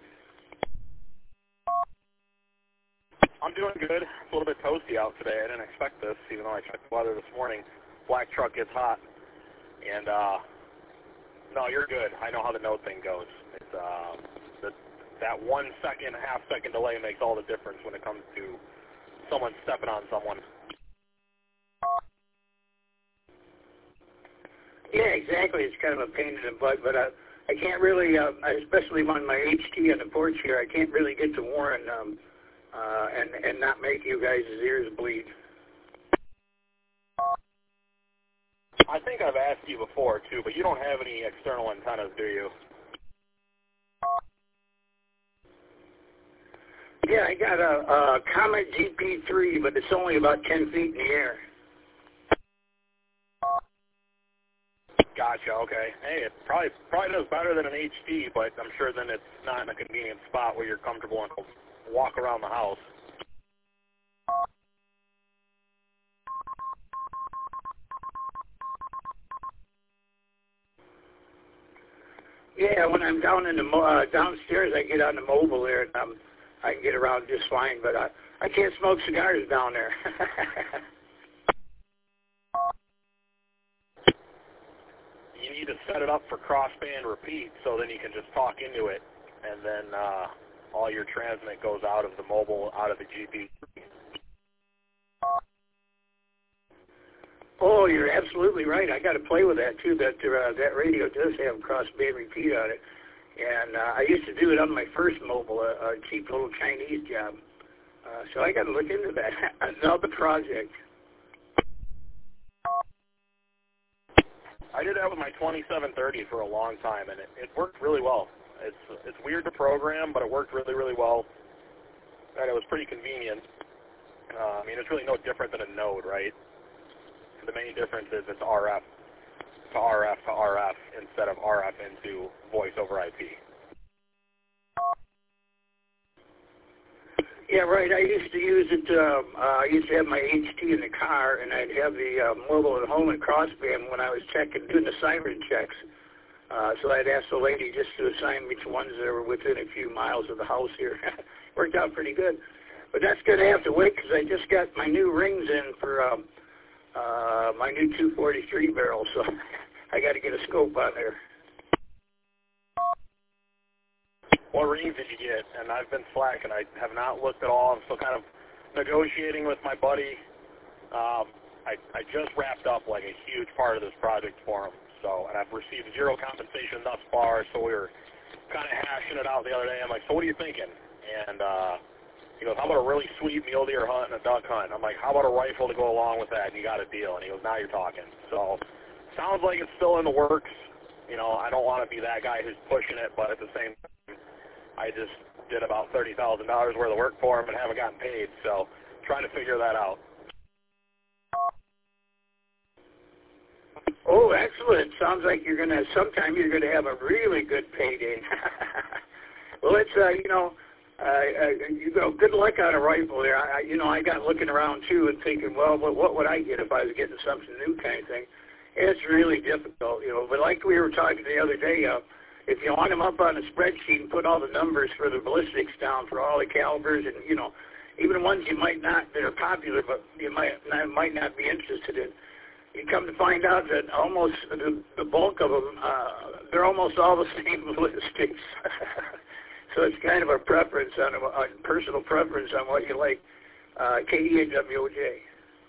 I'm doing good. It's a little bit toasty out today. I didn't expect this, even though I checked the weather this morning. Black truck gets hot. And, uh, no, you're good. I know how the note thing goes. It's, uh, the, that one second, half second delay makes all the difference when it comes to someone stepping on someone. Yeah, exactly. It's kind of a pain in the butt, but uh, I can't really, uh, especially on my H T on the porch here, I can't really get to Warren um, uh, and, and not make you guys' ears bleed. I think I've asked you before, too, but you don't have any external antennas, do you? Yeah, I got a, a Comet G P three, but it's only about ten feet in the air. Gotcha, okay. Hey, it probably probably does better than an H D, but I'm sure then it's not in a convenient spot where you're comfortable and walk around the house. Yeah, when I'm down in the mo- uh, downstairs, I get on the mobile there, and um, I can get around just fine. But I I can't smoke cigars down there. You need to set it up for crossband repeat, so then you can just talk into it, and then uh, all your transmit goes out of the mobile, out of the G P. Oh, you're absolutely right. I got to play with that too. That uh, that radio does have crossband repeat on it. And uh, I used to do it on my first mobile, a, a cheap little Chinese job. Uh, so I got to look into that. Another project. I did that with my twenty-seven thirty for a long time, and it, it worked really well. It's it's weird to program, but it worked really, really well, and it was pretty convenient. Uh, I mean, it's really no different than a node, right? The main difference is it's R F to R F to R F instead of R F into voice over I P. Yeah, right. I used to use it. Um, uh, I used to have my H T in the car, and I'd have the uh, mobile at home and crossband when I was checking, doing the siren checks. Uh, so I'd ask the lady just to assign me to ones that were within a few miles of the house here. Worked out pretty good. But that's going to have to wait because I just got my new rings in for um, uh, my new two forty-three barrel, so I got to get a scope on there. What rings did you get? And I've been slacking. I have not looked at all. I'm still kind of negotiating with my buddy. Um, I, I just wrapped up like a huge part of this project for him. So, and I've received zero compensation thus far. So we were kind of hashing it out the other day. I'm like, so what are you thinking? And uh, he goes, how about a really sweet mule deer hunt and a duck hunt? I'm like, how about a rifle to go along with that? And you got a deal. And he goes, now you're talking. So sounds like it's still in the works. You know, I don't want to be that guy who's pushing it, but at the same time, I just did about thirty thousand dollars worth of work for him and haven't gotten paid, so trying to figure that out. Oh, excellent. Sounds like you're going to, sometime you're going to have a really good payday. Well, it's, uh, you know, uh, uh, you know, good luck on a rifle there. I, you know, I got looking around, too, and thinking, well, what, what would I get if I was getting something new kind of thing? It's really difficult, you know, but like we were talking the other day, uh, if you want them up on a spreadsheet and put all the numbers for the ballistics down for all the calibers and, you know, even ones you might not, that are popular, but you might not, might not be interested in, you come to find out that almost the, the bulk of them, uh, they're almost all the same ballistics. So it's kind of a preference, on a, a personal preference on what you like. Uh, K D A W O J.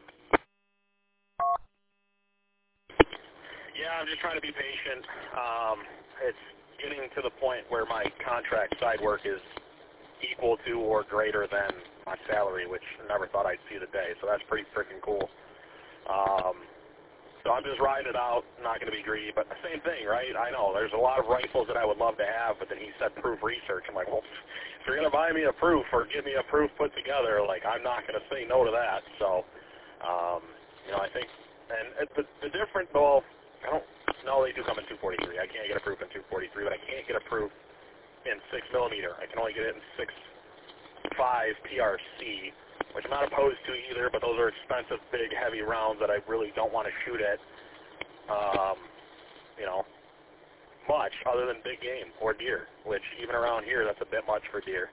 Yeah, I'm just trying to be patient. Um, it's getting to the point where my contract side work is equal to or greater than my salary, which I never thought I'd see the day. So that's pretty freaking cool. Um, so I'm just riding it out. Not going to be greedy, but the same thing, right? I know there's a lot of rifles that I would love to have, but then he said proof research. I'm like, well, if you're going to buy me a proof or give me a proof put together, like I'm not going to say no to that. So, um, you know, I think, and the, the difference, well, I don't know they do come in two forty-three. I can't get a proof in two forty-three, but I can't get a proof in six millimeter. I can only get it in six five P R C, which I'm not opposed to either, but those are expensive, big, heavy rounds that I really don't want to shoot at, um, you know, much other than big game or deer, which even around here, that's a bit much for deer.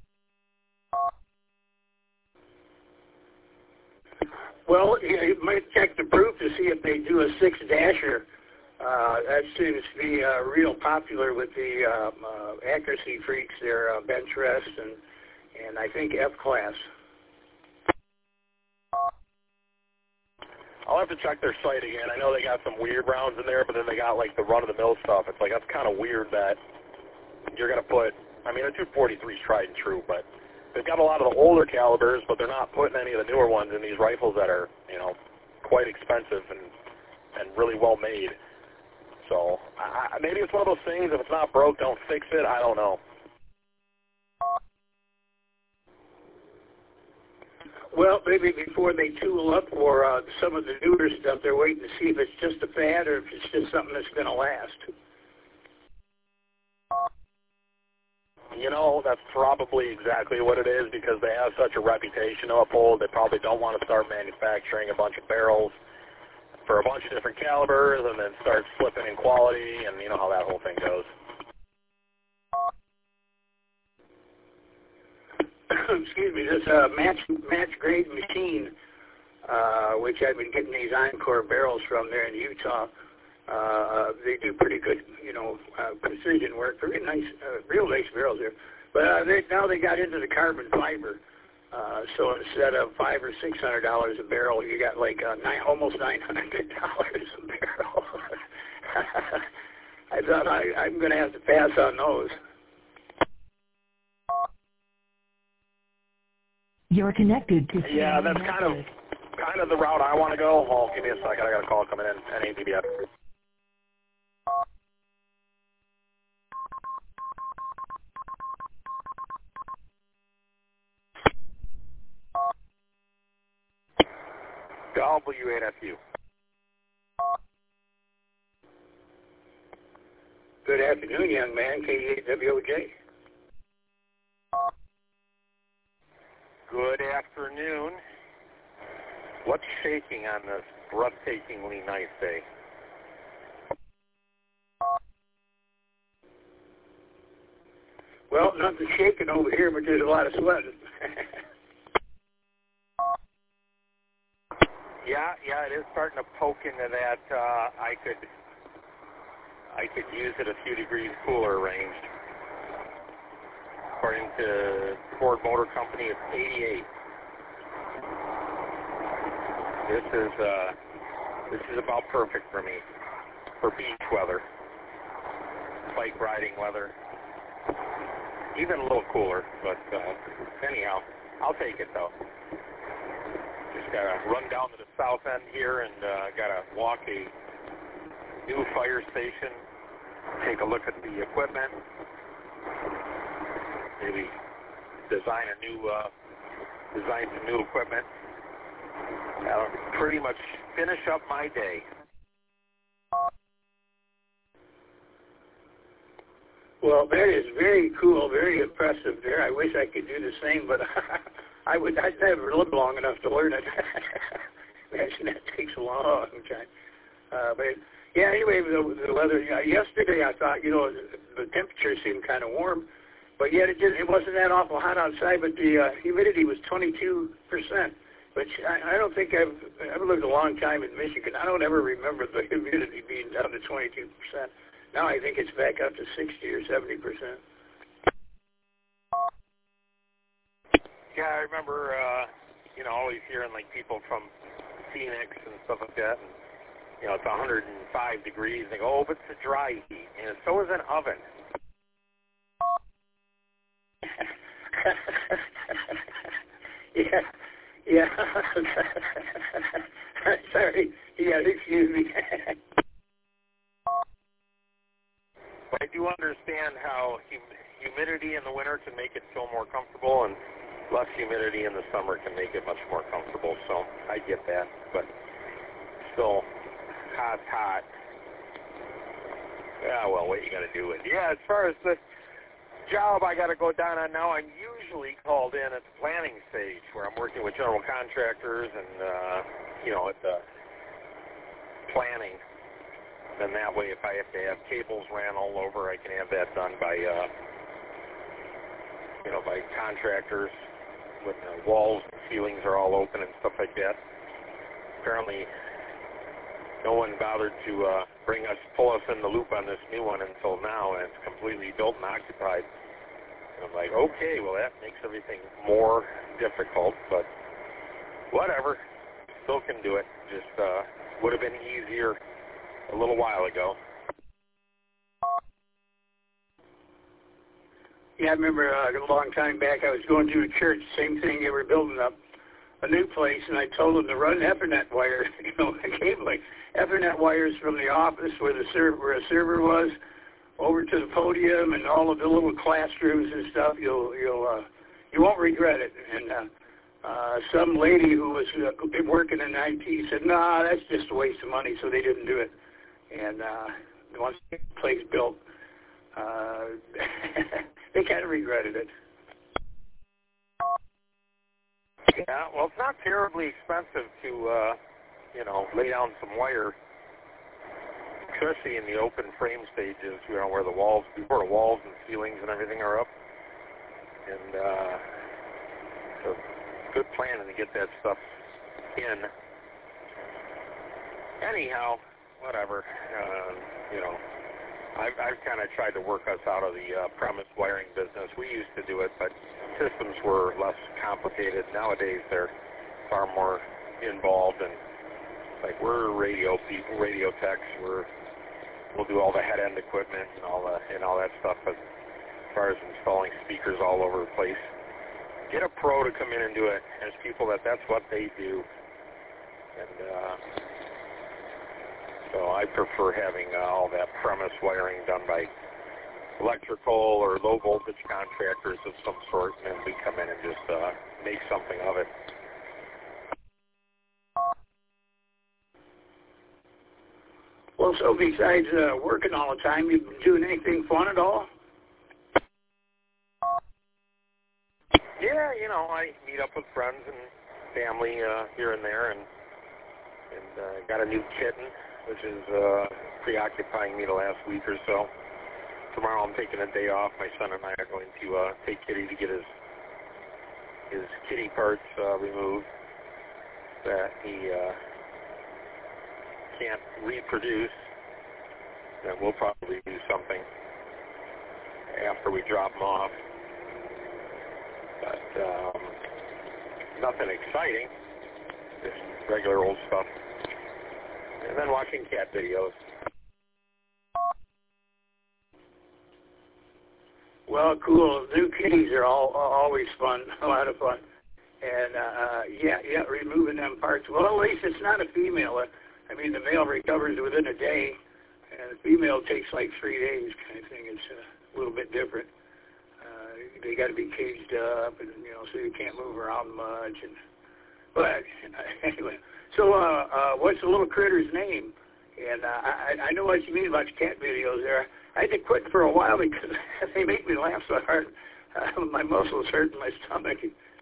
Well, you might check the proof to see if they do a six dasher. Uh, that seems to be uh, real popular with the um, uh, accuracy freaks there, uh, bench rest and and I think F class. I'll have to check their site again. I know they got some weird rounds in there, but then they got like the run-of-the-mill stuff. It's like that's kind of weird that you're going to put. I mean, a two forty-three is tried and true, but they've got a lot of the older calibers, but they're not putting any of the newer ones in these rifles that are, you know, quite expensive and and really well made. So I, maybe it's one of those things. If it's not broke, don't fix it. I don't know. Well, maybe before they tool up for uh, some of the newer stuff, they're waiting to see if it's just a fad or if it's just something that's going to last. You know, that's probably exactly what it is because they have such a reputation to uphold. They probably don't want to start manufacturing a bunch of barrels for a bunch of different calibers and then start slipping in quality, and you know how that whole thing goes. Excuse me, this uh, match match grade machine, uh, which I've been getting these Encore barrels from there in Utah. Uh, they do pretty good, you know, uh, precision work. Very nice, uh, real nice barrels there. But uh, they, now they got into the carbon fiber. Uh, so instead of five or six hundred dollars a barrel, you got like uh, nine, almost nine hundred dollars a barrel. I thought I, I'm going to have to pass on those. You're connected to Yeah, that's kind of kind of the route I want to go. Oh, give me a second. I got a call coming in. N A B B F. W eight F U. Good afternoon, young man. K eight W O J. Good afternoon. What's shaking on this breathtakingly nice day? Well, nothing shaking over here, but there's a lot of sweating. Yeah, yeah, it is starting to poke into that. Uh, I could, I could use it a few degrees cooler range. According to Ford Motor Company, it's eighty-eight. This is, uh, this is about perfect for me, for beach weather, bike riding weather. Even a little cooler, but uh, anyhow, I'll take it though. Just gotta run down to the south end here and uh, gotta walk a new fire station, take a look at the equipment, maybe design a new, uh, design some new equipment. That'll pretty much finish up my day. Well, that is very cool, very impressive there. I wish I could do the same, but I would, I'd never live long enough to learn it. Imagine that takes a long time. Uh, but yeah, anyway, the, the weather. Uh, yesterday, I thought, you know, the, the temperature seemed kind of warm, but yet it just it wasn't that awful hot outside. But the uh, humidity was twenty-two percent, which I, I don't think I've I've lived a long time in Michigan. I don't ever remember the humidity being down to twenty-two percent. Now I think it's back up to sixty or seventy percent. Yeah, I remember, uh, you know, always hearing like people from Phoenix and stuff like that, and you know, it's one hundred five degrees. They go, oh, but it's a dry heat, and so is an oven. yeah, yeah. Sorry, yeah, excuse me. But I do understand how hum- humidity in the winter can make it feel more comfortable, and less humidity in the summer can make it much more comfortable. So I get that, but still, hot's hot. Yeah, well, what you got to do with it? Yeah, as far as the job I got to go down on now, I'm usually called in at the planning stage where I'm working with general contractors and, uh, you know, at the planning. Then that way, if I have to have cables ran all over, I can have that done by, uh, you know, by contractors when the walls and ceilings are all open and stuff like that. Apparently, no one bothered to uh, bring us, pull us in the loop on this new one until now, and it's completely built and occupied. And I'm like, okay, well, that makes everything more difficult, but whatever. Still can do it. Just uh, would have been easier a little while ago. Yeah, I remember uh, a long time back I was going to a church, same thing, they were building up a new place, and I told them to run Ethernet wires, you know, cabling, Ethernet wires from the office where the server, where a server was, over to the podium and all of the little classrooms and stuff. You'll, you'll, uh, you won't regret it. And uh, uh, some lady who was uh, working in I T said, "Nah, that's just a waste of money," so they didn't do it. And uh, once the place built, uh, they kind of regretted it. Yeah, well, it's not terribly expensive to, uh, you know, lay down some wire, especially in the open frame stages, you know, where the walls, before the walls and ceilings and everything are up. And uh, so good planning to get that stuff in. Anyhow, whatever, uh, you know, I've, I've kind of tried to work us out of the uh, premise wiring business. We used to do it, but systems were less complicated. Nowadays, they're far more involved, and like we're radio people, radio techs. We're we'll do all the head-end equipment and all the and all that stuff. But as far as installing speakers all over the place, get a pro to come in and do it. There's people that that's what they do, and uh, so I prefer having uh, all that premise wiring done by electrical or low voltage contractors of some sort, and we come in and just uh, make something of it. Well, so besides uh, working all the time, you been doing anything fun at all? Yeah, you know, I meet up with friends and family uh, here and there, and and uh, got a new kitten, which is uh, preoccupying me the last week or so. Tomorrow I'm taking a day off. My son and I are going to uh, take Kitty to get his his kitty parts uh, removed that he uh, can't reproduce. And we'll probably do something after we drop him off. But um, nothing exciting, just regular old stuff. And then watching cat videos. Well, cool. New kitties are all always fun, a lot of fun. And, uh, yeah, yeah, removing them parts. Well, at least it's not a female. I mean, the male recovers within a day, and the female takes like three days kind of thing. It's a little bit different. Uh, they got to be caged up, and, you know, so you can't move around much. And But, anyway, so uh, uh, what's the little critter's name? And uh, I, I know what you mean about your cat videos there. I had to quit for a while because they make me laugh so hard. Uh, my muscles hurt in my stomach.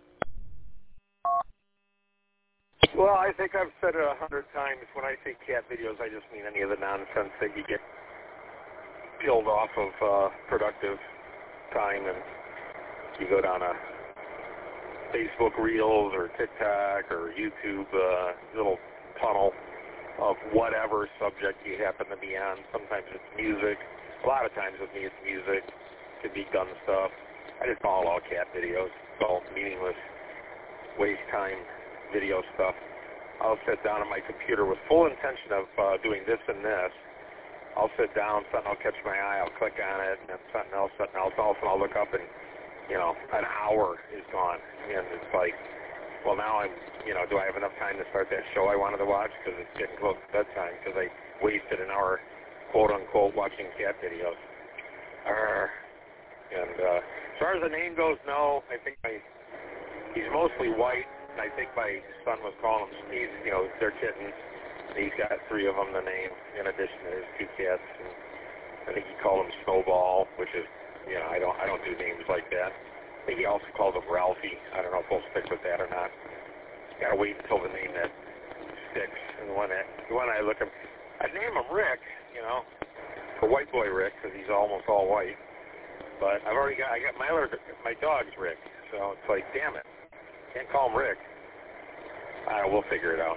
Well, I think I've said it a hundred times. When I say cat videos, I just mean any of the nonsense that you get peeled off of uh, productive time, and you go down a Facebook Reels or TikTok or YouTube uh, little tunnel of whatever subject you happen to be on. Sometimes it's music. A lot of times with me it's music. It could be gun stuff. I just call it all cat videos. It's all meaningless, waste time video stuff. I'll sit down on my computer with full intention of uh, doing this and this. I'll sit down, something will catch my eye, I'll click on it, and then something else, something else. All of a sudden I'll look up and, you know, an hour is gone. And it's like, well, now I'm, you know, do I have enough time to start that show I wanted to watch? Because it's getting close to bedtime because I wasted an hour, quote-unquote, watching cat videos. Arr. And uh, as far as the name goes, no. I think my, he's mostly white. And I think my son was calling them, he's, you know, they're kittens. He's got three of them to name in addition to his two cats. And I think he called them Snowball, which is, you know, I don't, I don't do names like that. I think he also calls him Ralphie. I don't know if we'll stick with that or not. Got to wait until the name that sticks. And the one that, the one I look at, I'd name him Rick, you know, for White Boy Rick, because he's almost all white. But I've already got, I got my other, my dog's Rick, so it's like, damn it, can't call him Rick. Uh, we'll figure it out.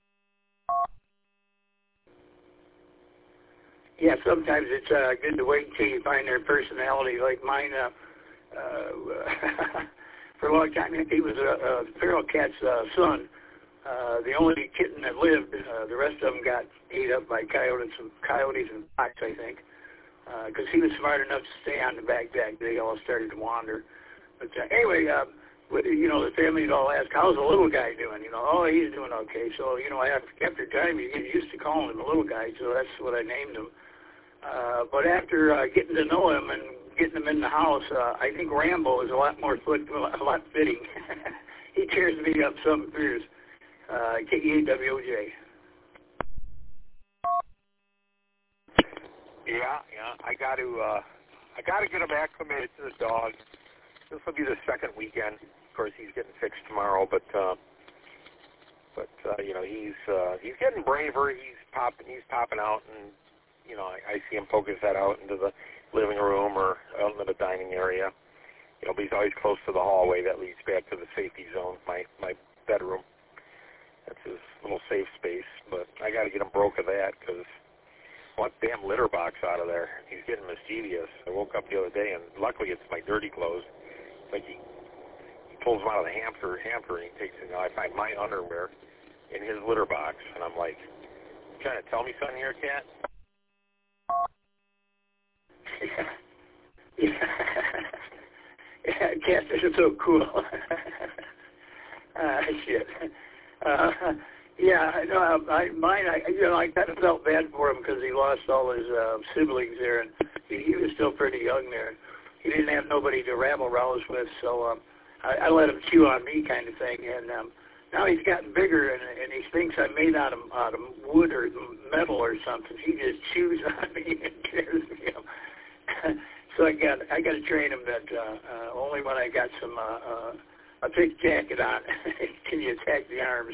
Yeah, sometimes it's uh, good to wait until you find their personality. Like mine, uh, uh, for a long time, he was a, a feral cat's uh, son. Uh, the only kitten that lived. Uh, the rest of them got ate up by coyotes and coyotes and fox, I think, because uh, he was smart enough to stay on the back deck. They all started to wander. But uh, anyway, uh, you know, the families all ask, how's the little guy doing? You know, oh, he's doing okay. So, you know, after, after time, you get used to calling him a little guy, so that's what I named him. Uh, but after uh, getting to know him and getting him in the house, uh, I think Rambo is a lot more foot, a lot fitting. He tears me up some fierce. Uh, K E A W O J. Yeah, yeah. I got to, uh, I got to get him acclimated to the dog. This will be the second weekend. Of course, he's getting fixed tomorrow, but, uh, but uh, you know, he's uh, he's getting braver. He's popping, he's popping out, and you know, I, I see him poke his head out into the living room or out into the dining area. You know, but he's always close to the hallway that leads back to the safety zone, my my bedroom. That's his little safe space. But I got to get him broke of that because I want the damn litter box out of there. He's getting mischievous. I woke up the other day, and luckily it's my dirty clothes. Like he, he pulls them out of the hamper, hamper, and he takes it. You know, I find my underwear in his litter box, and I'm like, you trying to tell me something here, cat? Yeah. Yeah. Yeah, catfish are so cool. uh, shit. Uh, yeah, I know. I, I, mine, I, you know, I kind of felt bad for him because he lost all his uh, siblings there, and he, he was still pretty young there. He didn't have nobody to rabble rouse with, so um, I, I let him chew on me, kind of thing. And um, now he's gotten bigger, and, and he thinks I'm made out of out of wood or metal or something. He just chews on me and tears me up. So I got I got to train him that uh, uh, only when I got some uh, uh, a thick jacket on can you attack the arms.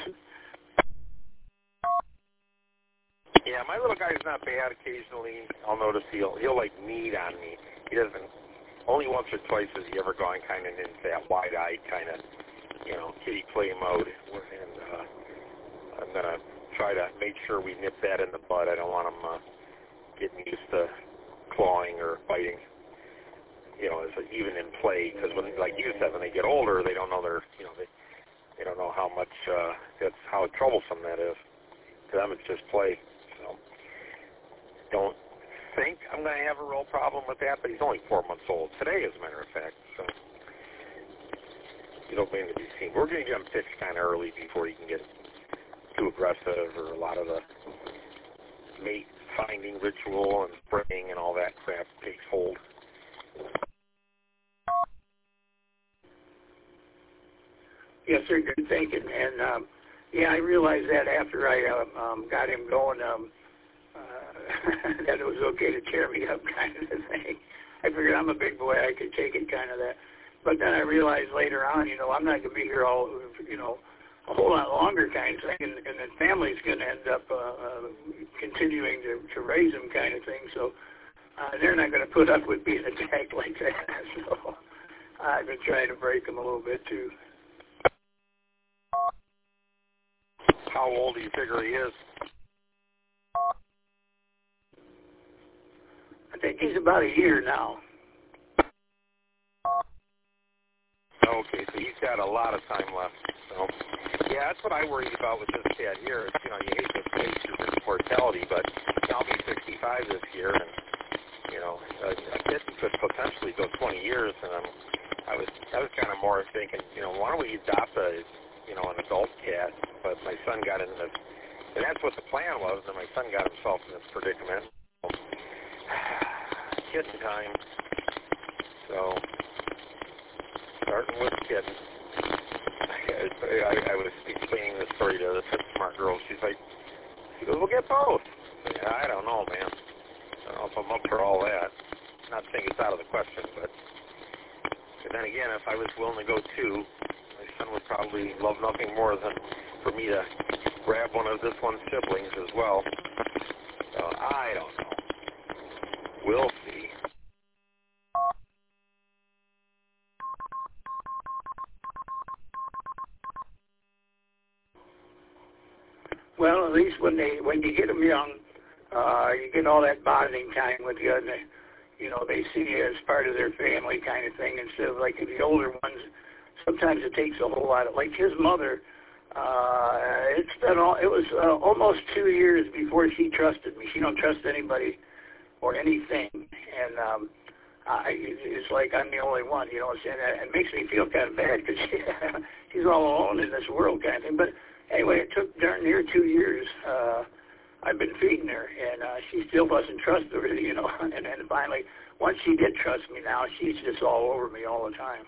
Yeah, my little guy's not bad. Occasionally, I'll notice he'll he'll like knead on me. He doesn't. Only once or twice has he ever gone kind of into that wide-eyed kind of, you know, kitty play mode. And uh, I'm gonna try to make sure we nip that in the bud. I don't want him uh, getting used to clawing or biting, you know, as a, even in play, because when, like you said, when they get older, they don't know their, you know, they they don't know how much uh, that's how troublesome that is. To them, it's just play. So don't think I'm going to have a real problem with that. But he's only four months old today, as a matter of fact. So you don't mean to be seen. We're going to get him fixed kind of early before he can get too aggressive or a lot of the mate finding ritual and spraying and all that crap takes hold. Yes, sir. Good thinking. And um, yeah, I realized that after I uh, um, got him going, um, uh, that it was okay to tear me up, kind of thing. I figured I'm a big boy; I could take it, kind of that. But then I realized later on, you know, I'm not going to be here all, you know, a whole lot longer, kind of thing, and, and the family's going to end up uh, uh, continuing to, to raise them, kind of thing. So uh, they're not going to put up with being attacked like that. So I've been trying to break them a little bit too. How old do you figure he is? I think he's about a year now. Okay, so he's got a lot of time left. So, yeah, that's what I worried about with this cat here. It's, you know, you hate to face your mortality, but I'll be sixty-five this year, and you know, a, a kitten could potentially go twenty years. And I'm, I was, I was kind of more thinking, you know, why don't we adopt a, you know, an adult cat? But my son got into this, and that's what the plan was. And my son got himself in this predicament. Kitten time. So. Starting with a kitten. I, I, I was explaining this story to this smart girl. She's like, she goes, we'll get both. Yeah, I don't know, man. I don't know if I'm up for all that. Not saying it's out of the question, but and then again, if I was willing to go two, my son would probably love nothing more than for me to grab one of this one's siblings as well. So I don't know. We'll see. Well, at least when they when you get them young, uh, you get all that bonding time with you, and they, you know, they see you as part of their family, kind of thing. Instead of like the older ones, sometimes it takes a whole lot of. Like his mother, uh, it's been all. It was uh, almost two years before she trusted me. She don't trust anybody or anything, and um, I, it's like I'm the only one. You know, and it makes me feel kind of bad because she, she's all alone in this world, kind of thing. But anyway, it took darn near two years. Uh, I've been feeding her, and uh, she still wasn't trustworthy, you know. And then finally, once she did trust me now, she's just all over me all the time.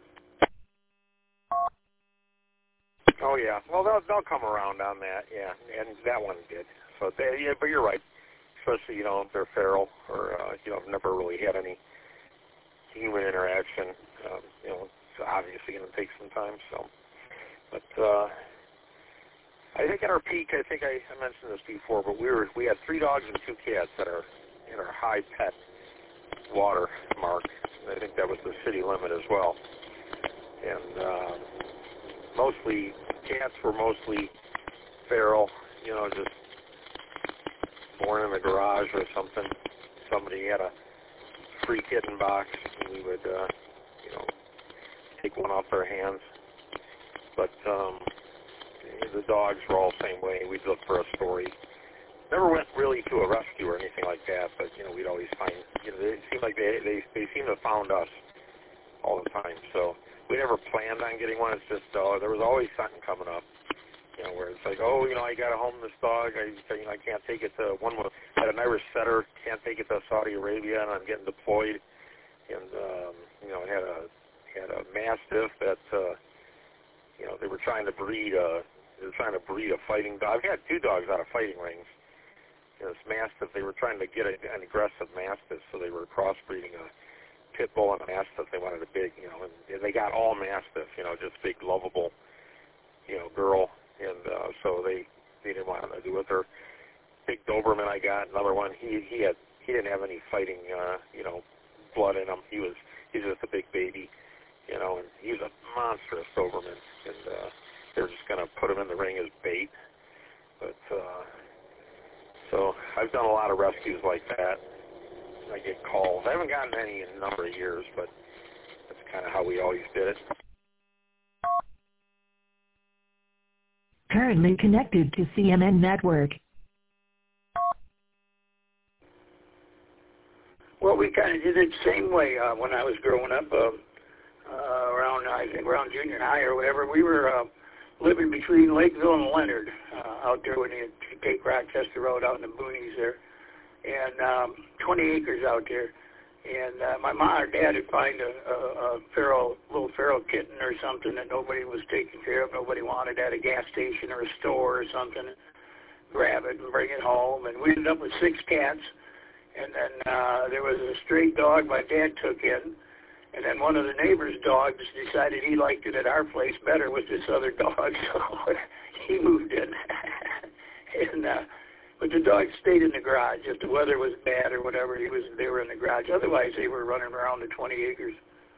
Oh, yeah. Well, they'll, they'll come around on that, yeah. And that one did. So, they, yeah, but you're right. Especially, you know, if they're feral or, uh, you know, never really had any human interaction. Um, you know, it's obviously going to take some time, so. But, uh... I think at our peak, I think I, I mentioned this before, but we were we had three dogs and two cats at our at our high pet water mark. I think that was the city limit as well. And uh, mostly cats were mostly feral, you know, just born in the garage or something. Somebody had a free kitten box, and we would, uh, you know, take one off their hands. But um, the dogs were all the same way. We'd look for a story never went really to a rescue or anything like that, but, you know, we'd always find, you know, they seemed like they, they, they seemed to have found us all the time. So we never planned on getting one. It's just, uh, there was always something coming up, you know, where it's like, oh, you know, I got a homeless dog. I, you know, I can't take it to, one had an Irish setter, can't take it to Saudi Arabia, and I'm getting deployed. And, um, you know, it had a, had a Mastiff that, uh, you know, they were trying to breed, uh, they were trying to breed a fighting dog. I've had two dogs out of fighting rings. You know, this Mastiff, they were trying to get a, an aggressive Mastiff, so they were crossbreeding a pit bull and a Mastiff. They wanted a big, you know, and, and they got all Mastiff, you know, just big, lovable, you know, girl. And uh, so they, they didn't want to do with her. Big Doberman I got, another one. He he had he didn't have any fighting, uh, you know, blood in him. He was he's just a big baby, you know, and he's a monstrous Doberman. And uh, they're just going to put him in the ring as bait. But uh, so I've done a lot of rescues like that. I get calls. I haven't gotten any in a number of years, but that's kind of how we always did it. Currently connected to C M N Network. Well, we kind of did it the same way uh, when I was growing up, uh, uh, around I think around junior high or whatever. We were uh, living between Lakeville and Leonard, uh, out there when you take Rochester Road out in the boonies there, and um, twenty acres out there. And uh, my mom or dad would find a, a, a feral, little feral kitten or something that nobody was taking care of, nobody wanted at a gas station or a store or something, grab it and bring it home. And we ended up with six cats. And then uh, there was a stray dog my dad took in. And then one of the neighbor's dogs decided he liked it at our place better with this other dog, so he moved in. and uh, But the dogs stayed in the garage. If the weather was bad or whatever, he was they were in the garage. Otherwise, they were running around the twenty acres.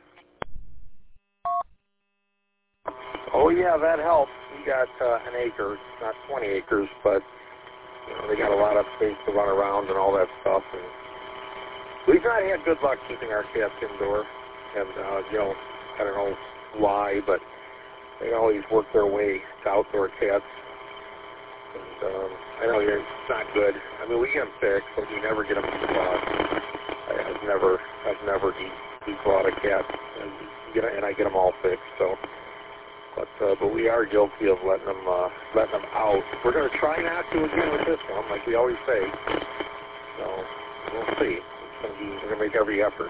Oh, yeah, that helps. We got uh, an acre, not twenty acres, but you know, they got a lot of space to run around and all that stuff. And we've not had good luck keeping our cats indoor. And, uh, you know, I don't know why, but they always work their way to outdoor cats. And um, I know it's not good. I mean, we get them fixed, but we never get them declawed. I've never, I've never de- declawed a cat, and, get, and I get them all fixed. So, but uh, but we are guilty of letting them uh, letting them out. We're going to try not to again with this one, like we always say. So we'll see. It's gonna be, we're going to make every effort.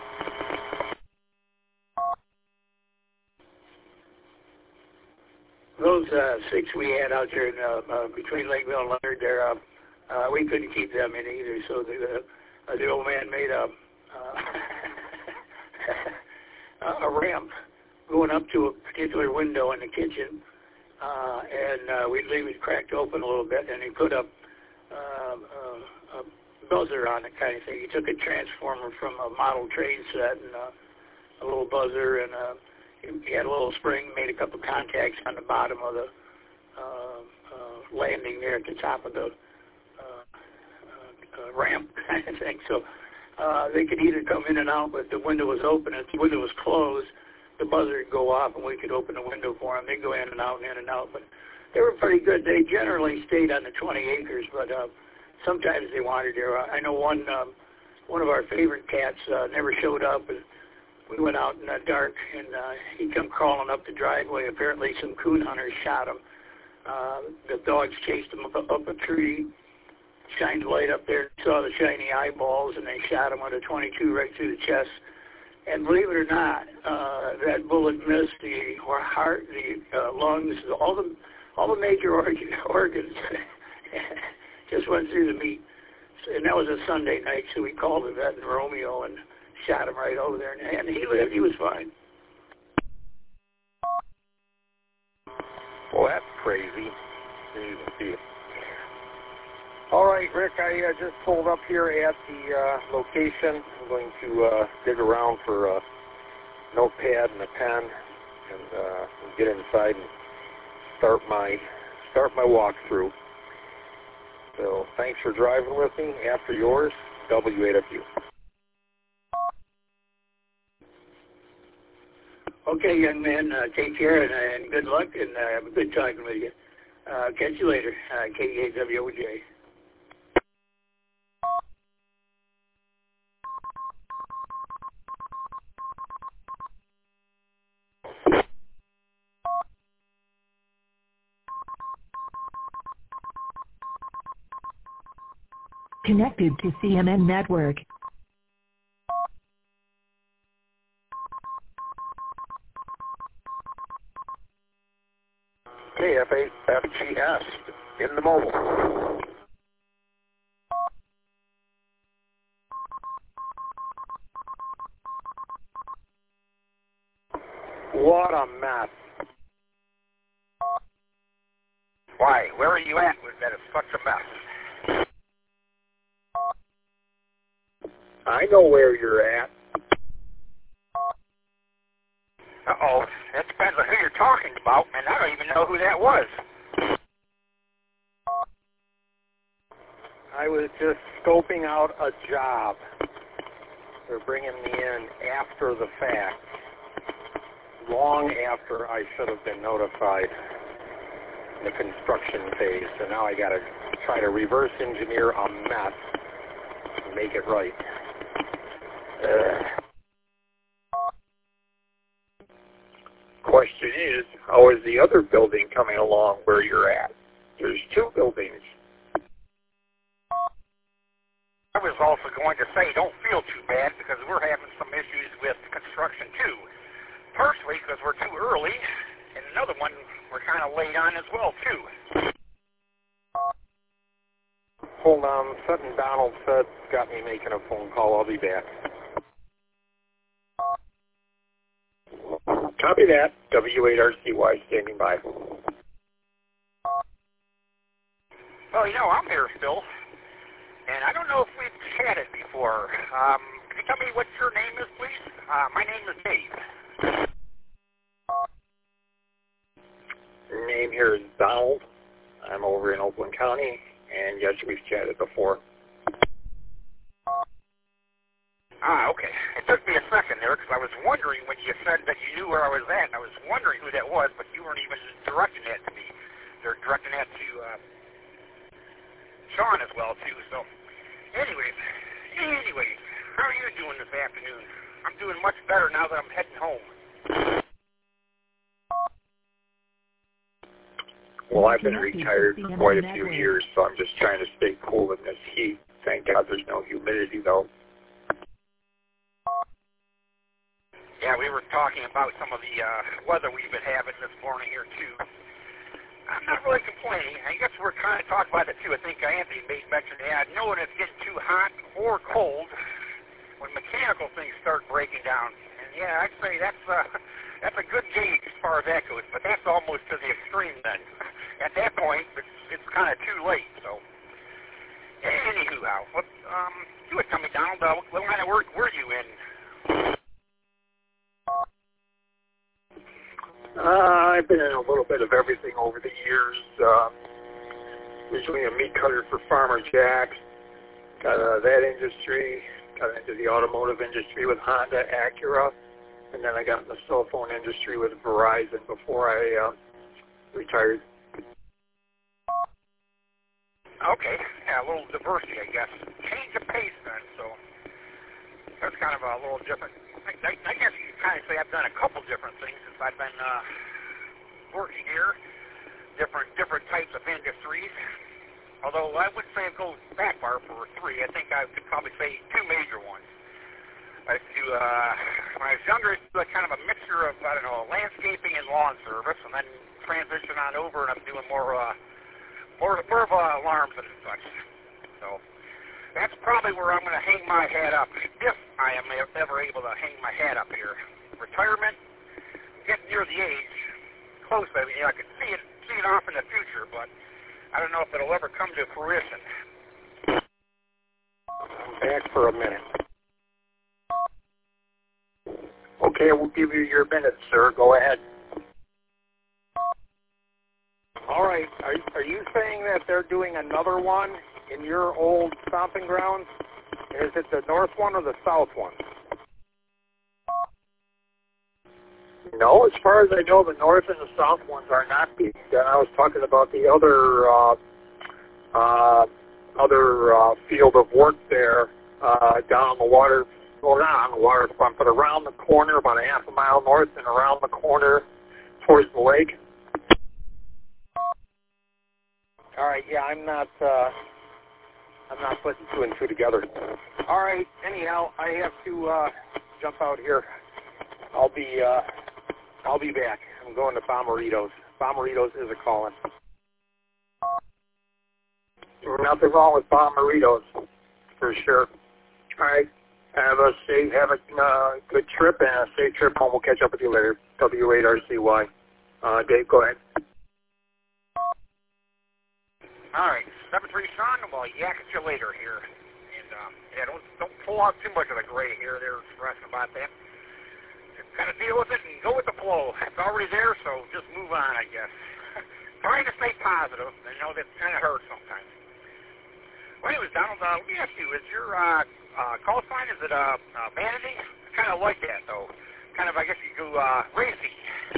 Those uh, six we had out there in, uh, uh, between Lakeville and Leonard, there, uh, uh, we couldn't keep them in either. So the uh, the old man made a uh, a ramp going up to a particular window in the kitchen, uh, and uh, we'd leave it cracked open a little bit, and he put up uh, uh, a buzzer on it, kind of thing. He took a transformer from a model train set and uh, a little buzzer and a he had a little spring, made a couple contacts on the bottom of the uh, uh, landing there at the top of the uh, uh, uh, ramp kind of thing. So uh, they could either come in and out, but if the window was open. If the window was closed, the buzzer would go off, and we could open the window for them. They'd go in and out and in and out. But they were pretty good. They generally stayed on the twenty acres, but uh, sometimes they wandered there. I know one um, one of our favorite cats uh, never showed up. And, we went out in the dark, and uh, he come crawling up the driveway. Apparently some coon hunters shot him. Uh, the dogs chased him up, up a tree, shined the light up there, saw the shiny eyeballs, and they shot him with a twenty-two right through the chest. And believe it or not, uh, that bullet missed the or heart, the uh, lungs, all the all the major organ, organs. Just went through the meat. And that was a Sunday night, so we called the vet in Romeo and shot him right over there, and he lived. He was fine. Well, that's crazy. All right, Rick, I uh, just pulled up here at the uh, location. I'm going to uh, dig around for a notepad and a pen, and uh, get inside and start my start my walkthrough. So, thanks for driving with me. After yours, W eight F U. Okay, young man, uh, take care and, uh, and good luck, and uh, good talking with you. Uh, catch you later, uh, K E A W O J. Connected to C M N Network. K F eight F G S in the mobile. What a mess. Why, where are you at with that is such a mess? I know where you're at. Uh-oh, that depends on who you're talking about, and I don't even know who that was. I was just scoping out a job. They're bringing me in after the fact, long after I should have been notified in the construction phase, so now I got to try to reverse engineer a mess and make it right. Ugh. Question is, how is the other building coming along where you're at? There's two buildings. I was also going to say, don't feel too bad because we're having some issues with construction too. Partially because we're too early, and another one we're kind of late on as well too. Hold on, Sutton Donald said, got me making a phone call. I'll be back. Copy that. W eight R C Y standing by. Well, you know, I'm here still, and I don't know if we've chatted before. Um, can you tell me what your name is, please? Uh, my name is Dave. Name here is Donald. I'm over in Oakland County, and yes, we've chatted before. Ah, okay. It took me a second there because I was wondering when you said that you knew where I was at. I was wondering who that was, but you weren't even directing that to me. They're directing that to uh, Sean as well, too. So, anyways, anyways, how are you doing this afternoon? I'm doing much better now that I'm heading home. Well, I've been retired for quite a few years, so I'm just trying to stay cool in this heat. Thank God there's no humidity, though. Yeah, we were talking about some of the uh, weather we've been having this morning here, too. I'm not really complaining. I guess we're kind of talking about it, too. I think Anthony made mention, yeah, knowing it's getting too hot or cold when mechanical things start breaking down. And, yeah, I'd say that's, uh, that's a good gauge as far as that goes, but that's almost to the extreme then. At that point, it's, it's kind of too late, so. Anywho, what, um, you would tell me, Donald, uh, what line of work were you in? Uh, I've been in a little bit of everything over the years. Uh, originally a meat cutter for Farmer Jack's. Got out of that industry. Got into the automotive industry with Honda, Acura. And then I got in the cell phone industry with Verizon before I uh, retired. Okay. Yeah, a little diversity, I guess. Change of pace then, so that's kind of a little different. I, I, I guess you could kind of say I've done a couple different things since I've been uh, working here, different different types of industries. Although I wouldn't say it goes that far for three. I think I could probably say two major ones. I do, uh, when I was younger, I did kind of a mixture of, I don't know, landscaping and lawn service, and then transition on over, and I'm doing more, uh, more, more of uh, alarms and such. So that's probably where I'm going to hang my hat up, if I am ever able to hang my hat up here. Retirement, getting near the age, close. I mean, I could see it, see it off in the future, but I don't know if it'll ever come to fruition. I'm back for a minute. Okay, we'll give you your minute, sir. Go ahead. All right. Are, are you saying that they're doing another one in your old stomping grounds? Is it the north one or the south one? No, as far as I know, the north and the south ones are not being done. I was talking about the other uh, uh, other uh, field of work there uh, down on the water, well, not on the waterfront, but around the corner, about a half a mile north and around the corner towards the lake. All right. Yeah, I'm not. Uh, I'm not putting two and two together. All right. Anyhow, I have to uh, jump out here. I'll be uh, I'll be back. I'm going to Bomarito's. Bomarito's is a calling. Nothing wrong with Bomarito's, for sure. All right. Have a safe, have a uh, good trip and a safe trip home. We'll catch up with you later. W eight R C Y. Uh, Dave, go ahead. All right, seven three Sean, well, yak at you later here. And, um, yeah, don't, don't pull out too much of the gray here. They're expressing about that. Just kind of deal with it and go with the flow. It's already there, so just move on, I guess. Trying to stay positive. I know that kind of hurts sometimes. Well, anyways, Donald, uh, let me ask you, is your uh, uh, call sign, is it uh, uh, Vanity? I kind of like that, though. Kind of, I guess you go uh, racy.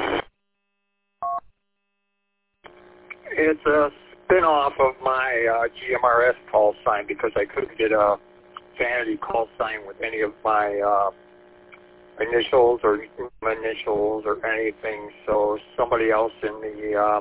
It's a spin-off of my uh, G M R S call sign because I couldn't get a Vanity call sign with any of my uh, initials or initials or anything, so somebody else in the uh,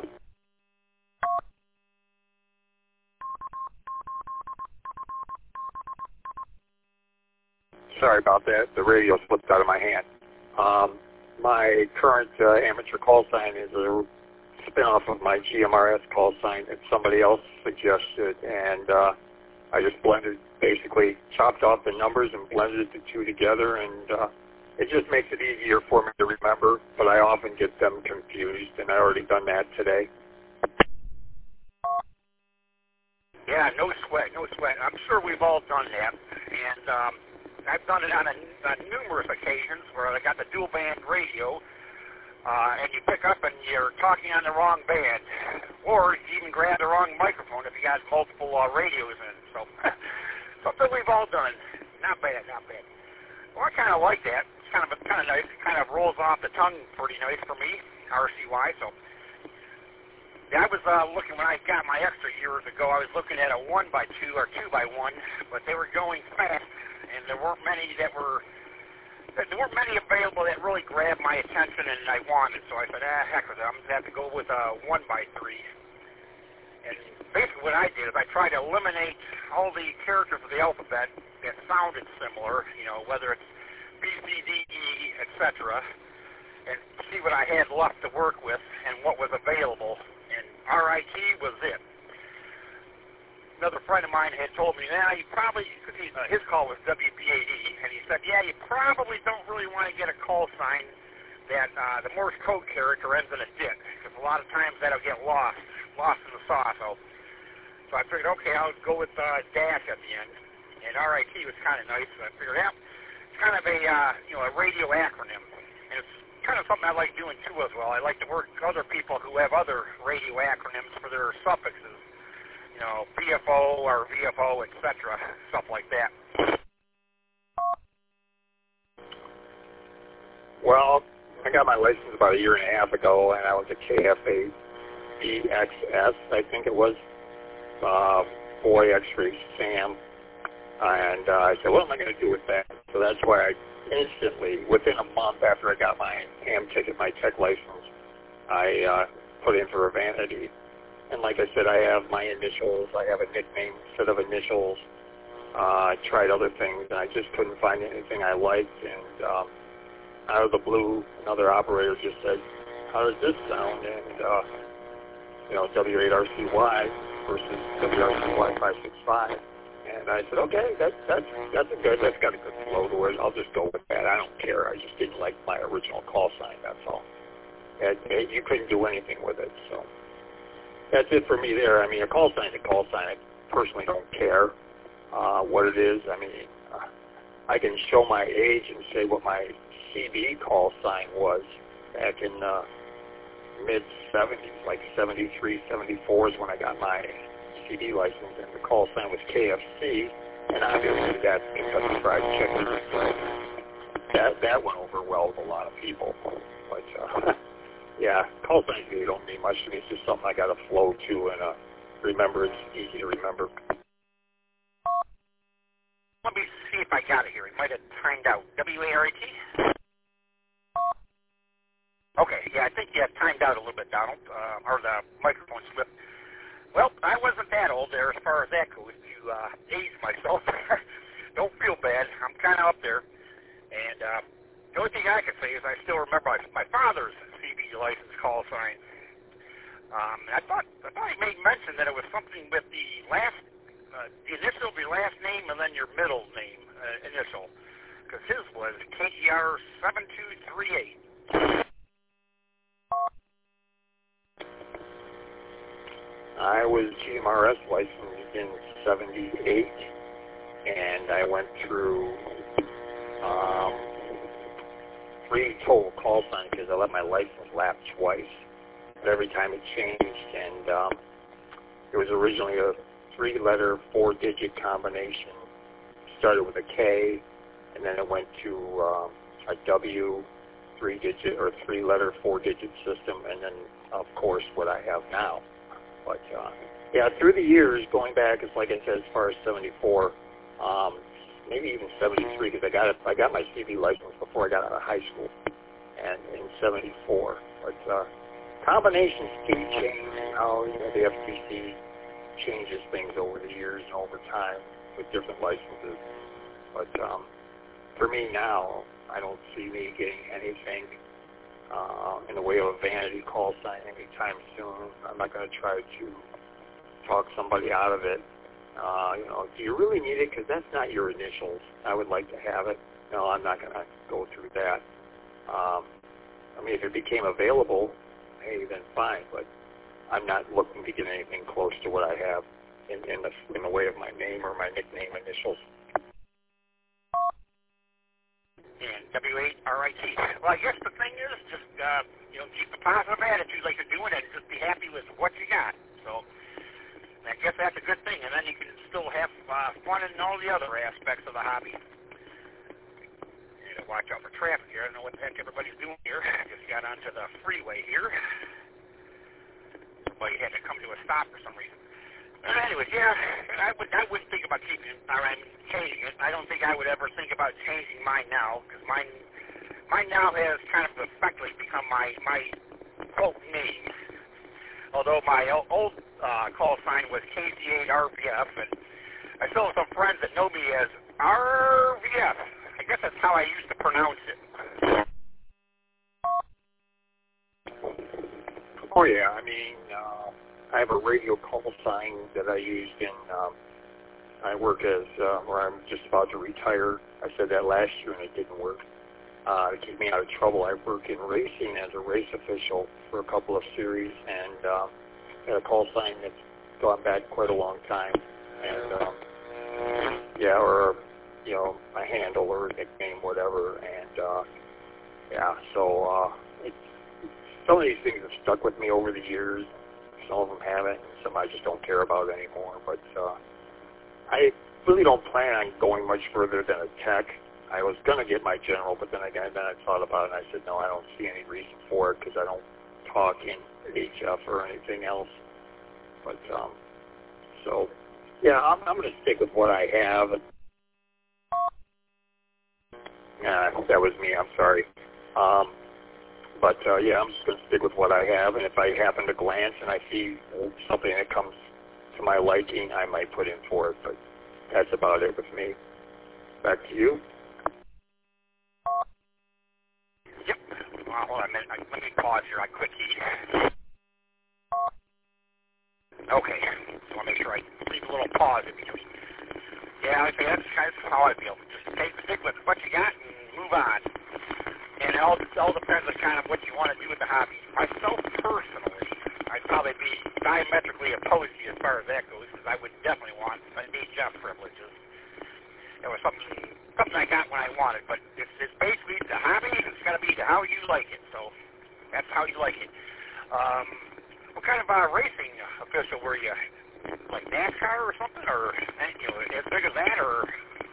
sorry about that, the radio slipped out of my hand. Um, my current uh, amateur call sign is a spin-off of my G M R S call sign that somebody else suggested, and uh, I just blended, basically chopped off the numbers and blended the two together, and uh, it just makes it easier for me to remember, but I often get them confused, and I already done that today. Yeah, no sweat, no sweat. I'm sure we've all done that, and um, I've done it on, a, on numerous occasions where I got the dual band radio, Uh, and you pick up and you're talking on the wrong band, or you even grab the wrong microphone if you got multiple uh, radios in. So something we've all done. Not bad, not bad. Well, I kind of like that. It's kind of kind of nice. It kind of rolls off the tongue pretty nice for me, R C Y. So yeah, I was uh, looking when I got my extra years ago. I was looking at a one by two or two by one, but they were going fast, and there weren't many that were. There weren't many available that really grabbed my attention and I wanted, so I said, ah, heck with it, I'm going to have to go with a one by three. And basically what I did is I tried to eliminate all the characters of the alphabet that sounded similar, you know, whether it's B, C, D, E, et cetera, and see what I had left to work with and what was available, and R I T was it. Another friend of mine had told me, nah, you probably, because uh, his call was W B A D, and he said, yeah, you probably don't really want to get a call sign that uh, the Morse code character ends in a dit, because a lot of times that'll get lost, lost in the sauce. So, so I figured, okay, I'll go with uh, dash at the end, and R I T was kind of nice, so I figured, yeah, it's kind of a, uh, you know, a radio acronym, and it's kind of something I like doing too as well. I like to work with other people who have other radio acronyms for their suffixes. You know, P F O or V F O, et cetera, stuff like that. Well, I got my license about a year and a half ago, and I was a K F A B X S, I think it was, uh, Boy X-Ray Sam, and uh, I said, what am I going to do with that? So that's why I instantly, within a month after I got my ham ticket, my tech license, I uh, put in for a Vanity. And like I said, I have my initials. I have a nickname set of initials. Uh, I tried other things, and I just couldn't find anything I liked. And um, out of the blue, another operator just said, how does this sound? And, uh, you know, W eight R C Y versus W R C Y five six five. And I said, okay, that, that's, that's a good, that's got a good flow to it. I'll just go with that. I don't care. I just didn't like my original call sign, that's all. And, and you couldn't do anything with it, so. That's it for me there. I mean, a call sign is a call sign. I personally don't care uh, what it is. I mean, uh, I can show my age and say what my C B call sign was back in the mid seventies, like seventy-three, seventy-four is when I got my C B license, and the call sign was K F C, and obviously that's Kentucky Fried Chicken. So that, that went over well with a lot of people. But, uh, yeah, call signs really don't mean much to me. It's just something I got to flow to and uh, remember. It's easy to remember. Let me see if I got it here. It might have timed out. W A R A T? Okay, yeah, I think you have timed out a little bit, Donald, uh, or the microphone slipped. Well, I wasn't that old there as far as that goes. You uh, aged myself. Don't feel bad. I'm kind of up there. And uh, the only thing I can say is I still remember my, my father's C B license call sign. Um, I thought I thought he made mention that it was something with the last, uh, the initial of your last name and then your middle name uh, initial, because his was K E R seven two three eight. I was G M R S licensed in seventy-eight, and I went through um, three total call signs because I let my license lapse twice. But every time it changed, and um, it was originally a three-letter, four-digit combination. Started with a K, and then it went to um, a W, three-digit or three-letter, four-digit system, and then, of course, what I have now. But uh, yeah, through the years, going back, it's like I said, as far as seventy-four, um, maybe even seventy-three, because I got it, I got my C B license before I got out of high school, and in seventy-four. But uh, combinations keep changing. Now, you know, the F T C changes things over the years and over time with different licenses. But um, for me now, I don't see me getting anything Uh, in the way of a vanity call sign anytime soon. I'm not going to try to talk somebody out of it. Uh, you know, do you really need it? Because that's not your initials. I would like to have it. No, I'm not going to go through that. Um, I mean, if it became available, hey, then fine. But I'm not looking to get anything close to what I have in, in, the, in the way of my name or my nickname initials. And W eight R I T. Well, I guess the thing is just, uh, you know, keep a positive attitude like you're doing and just be happy with what you got. So I guess that's a good thing. And then you can still have uh, fun in all the other aspects of the hobby. You know, watch out for traffic here. I don't know what the heck everybody's doing here. I just got onto the freeway here. Well, you had to come to a stop for some reason. But anyways, yeah, I would I wouldn't think about keeping it, or I mean, changing it. I don't think I would ever think about changing mine now, because mine mine now has kind of effectively become my my quote name. Although my old uh, call sign was K C eight R V F, and I still have some friends that know me as R V F. I guess that's how I used to pronounce it. Oh yeah, I mean. Uh... I have a radio call sign that I used in, um, I work as, uh, or I'm just about to retire. I said that last year and it didn't work. Uh, to keep me out of trouble, I work in racing as a race official for a couple of series, and um, had a call sign that's gone back quite a long time. And, um, yeah, or, you know, a handle or a nickname, whatever. And, uh, yeah, so uh, it's, some of these things have stuck with me over the years. Some of them haven't, some I just don't care about anymore. But uh, I really don't plan on going much further than a tech. I was going to get my general, but then I, got, then I thought about it, and I said, no, I don't see any reason for it because I don't talk in H F or anything else. But, um, so, yeah, I'm, I'm going to stick with what I have. Yeah, I hope that was me. I'm sorry. Um, But, uh, yeah, I'm just going to stick with what I have, and if I happen to glance and I see something that comes to my liking, I might put in for it, but that's about it with me. Back to you. Yep. Well, hold on a minute. I, let me pause here. I quick key. Okay. So I want to make sure I leave a little pause in between. Yeah, I think that's, that's how I feel. Just take, stick with what you got and move on. And it all, it all depends on kind of what you want to do with the hobby. Myself, personally, I'd probably be diametrically opposed to you as far as that goes, because I would definitely want an H F privileges. It was something something I got when I wanted, but it's, it's basically the hobby. It's got to be how you like it, so that's how you like it. Um, what kind of uh, racing official were you? Like NASCAR or something, or you know, as big as that, or?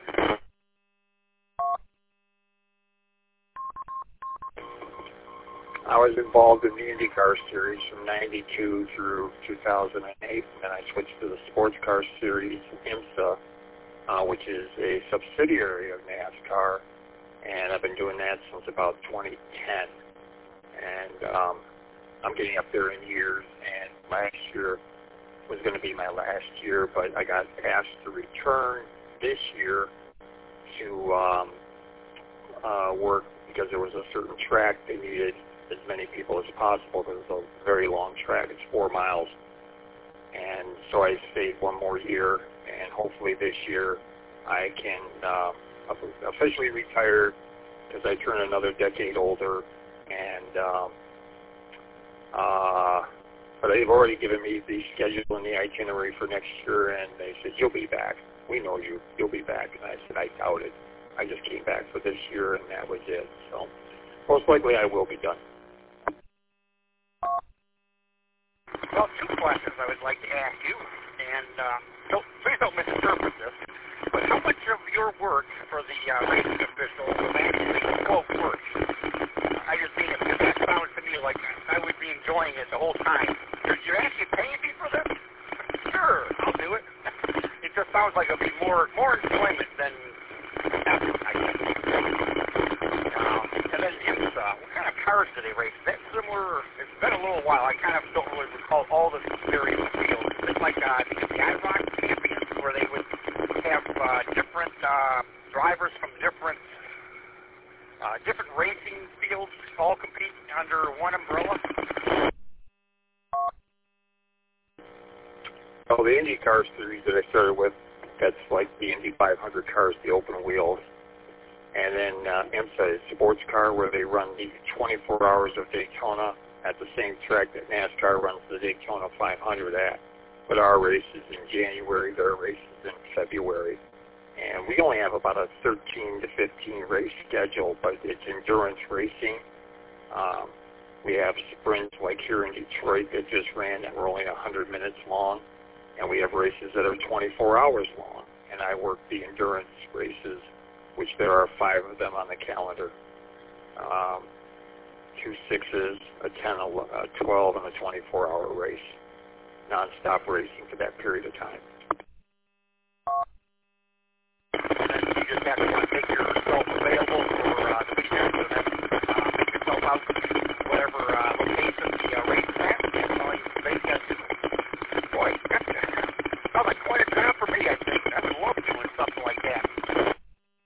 I was involved in the IndyCar series from ninety-two through two thousand eight, and then I switched to the sports car series, IMSA, uh, which is a subsidiary of NASCAR, and I've been doing that since about twenty ten. And um, I'm getting up there in years, and last year was going to be my last year, but I got asked to return this year to um, uh, work because there was a certain track they needed as many people as possible. It was a very long track. It's four miles. And so I stayed one more year, and hopefully this year I can uh, officially retire because I turn another decade older. And um, uh, but they've already given me the schedule and the itinerary for next year, and they said, you'll be back. We know you. You'll be back. And I said, I doubt it. I just came back for this year, and that was it. So most likely I will be done. Well, two questions I would like to ask you, and uh, don't, please don't misinterpret this, but how much of your work for the uh, racing official was actually quote work? I just mean it because that sounds to me like I would be enjoying it the whole time. You're, you're actually paying me for this? Sure, I'll do it. It just sounds like it'll be more more enjoyment than effort, I guess. Um, and then IMSA, what kind of cars do they race? Is that similar? It's been a little while. I kind of don't really recall all the various fields. It's like uh, the IROC Champions, where they would have uh, different uh, drivers from different uh, different racing fields all compete under one umbrella. Well, the Indy Car Series that I started with, that's like the Indy five hundred cars, the open wheels. And then uh, IMSA is sports car, where they run the twenty-four hours of Daytona at the same track that NASCAR runs the Daytona five hundred at. But our race is in January, their race is in February. And we only have about a thirteen to fifteen race schedule, but it's endurance racing. Um, we have sprints like here in Detroit that just ran that were only one hundred minutes long. And we have races that are twenty-four hours long. And I work the endurance races, which there are five of them on the calendar. Um, two sixes, a ten, a twelve, and a twenty-four hour race. Non-stop racing for that period of time. And then you just have to uh, make yourself available for uh, the weekend, and then uh, make yourself out to whatever uh, location the uh, race is at. That's all you basically have to do. Boy, that sounds like quite a job for me, I think. I would love doing something like that.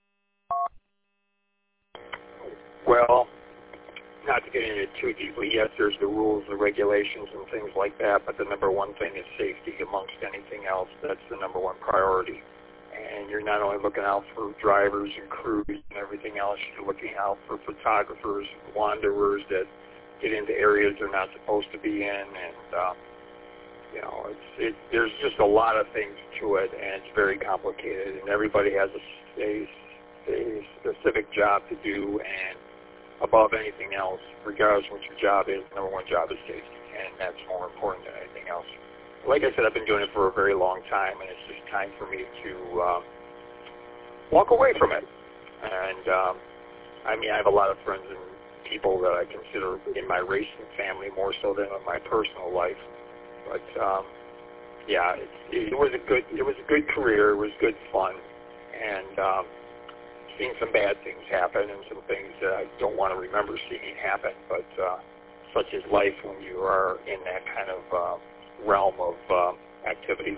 Well, not to get into it too deeply, yes, there's the rules, the regulations, and things like that, but the number one thing is safety amongst anything else. That's the number one priority. And you're not only looking out for drivers and crews and everything else, you're looking out for photographers, wanderers that get into areas they're not supposed to be in, and, um, you know, it's, it, there's just a lot of things to it, and it's very complicated, and everybody has a, a, a specific job to do, and above anything else, regardless of what your job is, number one job is safety, and that's more important than anything else. Like I said, I've been doing it for a very long time, and it's just time for me to um, walk away from it. And, um, I mean, I have a lot of friends and people that I consider in my racing family more so than in my personal life. But, um, yeah, it, it was a good it was a good career. It was good fun. And, um, seen some bad things happen and some things that I don't want to remember seeing happen, but uh, such is life when you are in that kind of uh, realm of uh, activity.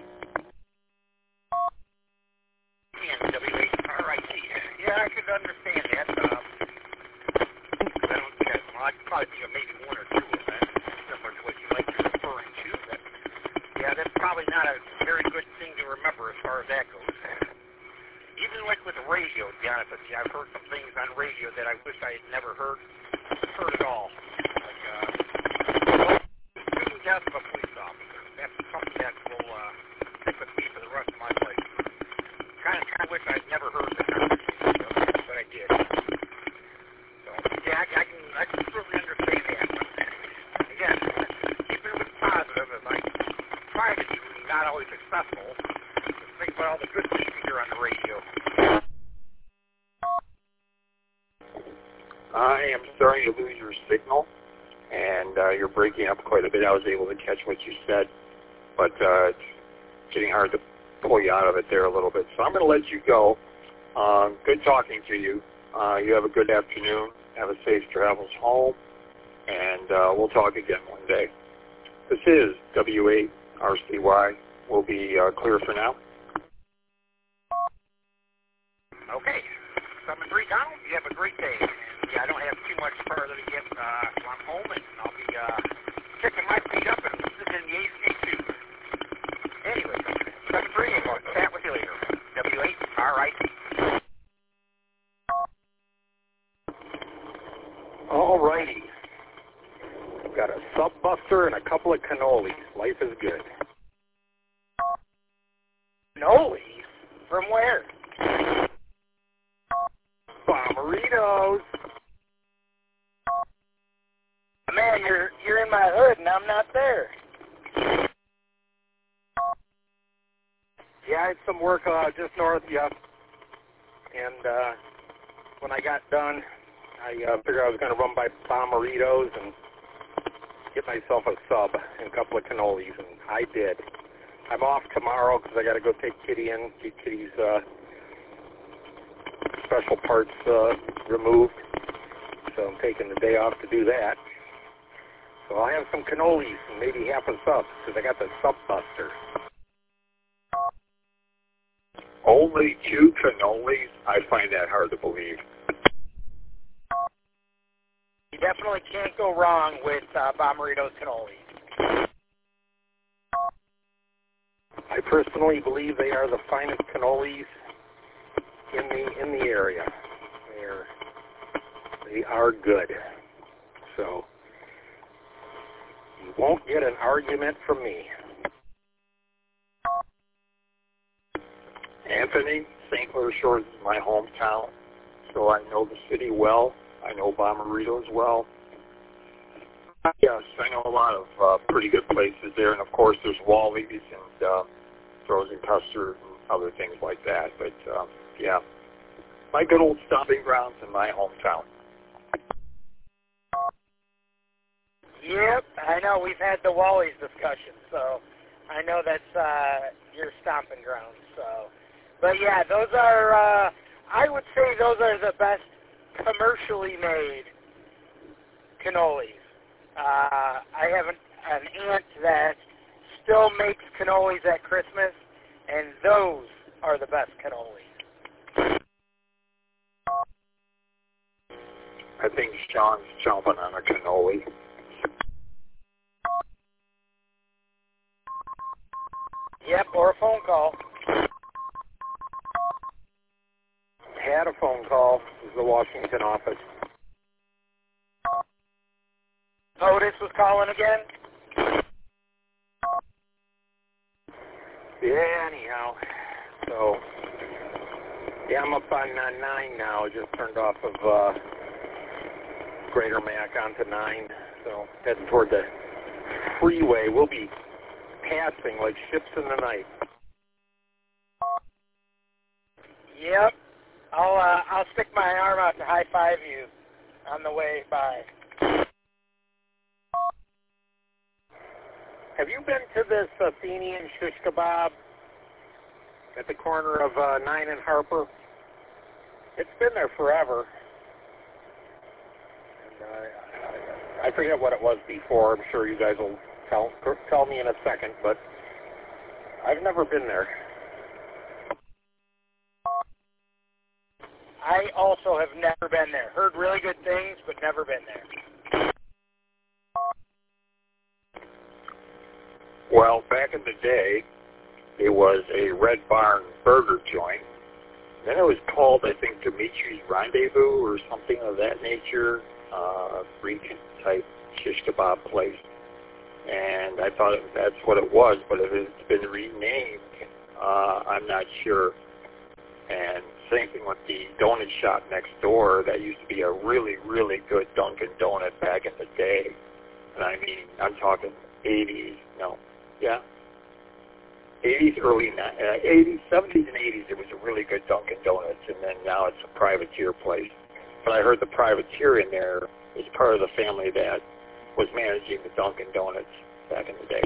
And W H R I T. Yeah, I could understand that. Um, I don't think I, well, I could probably think of maybe one or two of them, similar to what you might be referring to. But yeah, that's probably not a very good thing to remember as far as that goes. Even like with the radio, to be honest with you, I've heard some things on radio that I wish I had never heard, heard at all. Like, uh, shooting death of a police officer. That's something that will uh, stick with me for the rest of my life. Kind of, kind of wish I'd never heard that conversation, but I did. So, yeah, I, I can, I can certainly understand that. But again, keeping it positive, as I try to do, not always successful. Think about all the good things you hear on the radio. I am starting to lose your signal, and uh, you're breaking up quite a bit. I was able to catch what you said, but uh, it's getting hard to pull you out of it there a little bit. So I'm going to let you go. Uh, good talking to you. Uh, you have a good afternoon. Have a safe travels home, and uh, we'll talk again one day. This is W A R C Y will be uh, clear for now. Okay. seven three down. You have a great day. Yeah, I don't have too much further to get. Uh, so I'm home, and I'll be uh, kicking my feet up and sitting in the A C too. Anyway, seven three, and I'll chat with you later. W eight R I T. All righty. I've got a sub buster and a couple of cannolis. Life is good. Cannolis? From where? Bomberitos. Man, you're you're in my hood and I'm not there. Yeah, I had some work uh, just north of you. And uh, when I got done, I uh, figured I was going to run by Bomberitos and get myself a sub and a couple of cannolis, and I did. I'm off tomorrow because I got to go take Kitty in, get Kitty's uh, special parts uh, removed. So I'm taking the day off to do that. So I'll have some cannolis and maybe half a sub because I got the sub buster. Only two cannolis? I find that hard to believe. You definitely can't go wrong with uh, Bomberitos cannolis. I personally believe they are the finest cannolis in the in the area. They're they are good. So you won't get an argument from me. Anthony, Saint Clair Shores is my hometown, so I know the city well. I know Bomberitos well. Yes, I know a lot of uh, pretty good places there, and of course there's Wally's and uh, frozen custard and other things like that. But um, yeah, my good old stomping grounds in my hometown. Yep, I know. We've had the Wally's discussion, so I know that's uh, your stomping grounds. So, but yeah, those are. Uh, I would say those are the best commercially made cannolis. Uh, I have an, an aunt that still makes cannolis at Christmas, and those are the best cannolis. I think Sean's jumping on a cannoli. Yep, or a phone call. Had a phone call. It was the Washington office. Otis was calling again? Yeah, anyhow. So, yeah, I'm up on uh, nine now. Just turned off of uh, Greater Mac onto nine. So, heading toward the freeway. We'll be passing like ships in the night. Yep. I'll uh, I'll stick my arm out to high five you on the way by. Have you been to this Athenian shish kebab at the corner of uh, nine and Harper? It's been there forever. And, uh, I forget what it was before. I'm sure you guys will tell tell me in a second, but I've never been there. I also have never been there. Heard really good things, but never been there. Well, back in the day, it was a Red Barn burger joint. Then it was called, I think, Dimitri's Rendezvous or something of that nature, uh, Greek-type shish kebab place. And I thought it, that's what it was, but if it's been renamed, uh, I'm not sure. And same thing with the donut shop next door. That used to be a really, really good Dunkin' Donut back in the day. And I mean, I'm talking eighties, no, yeah, eighties, early uh, eighties, seventies and eighties, it was a really good Dunkin' Donuts, and then now it's a privateer place. But I heard the privateer in there is part of the family that was managing the Dunkin' Donuts back in the day.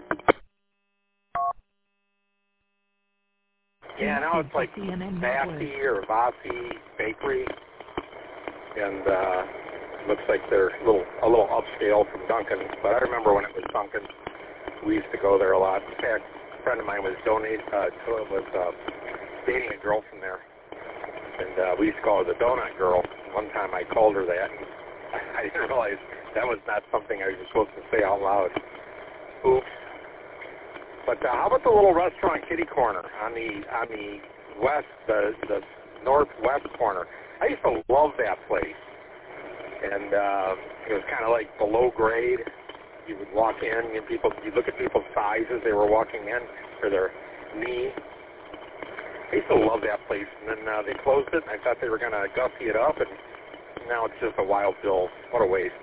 Yeah, now it's like Vassy or Vossi Bakery, and uh, looks like they're a little a little upscale from Dunkin'. But I remember when it was Dunkin'. We used to go there a lot. In fact, a friend of mine was donate uh, was uh, dating a girl from there, and uh, we used to call her the Donut Girl. One time I called her that, and I didn't realize that was not something I was supposed to say out loud. Oops. But uh, how about the little restaurant kitty corner on the on the west, the the northwest corner? I used to love that place, and uh, it was kind of like below grade. You would walk in, and people, you look at people's sizes they were walking in, or their knee. I used to love that place, and then uh, they closed it, and I thought they were going to gussy it up, and now it's just a wild bill. What a waste.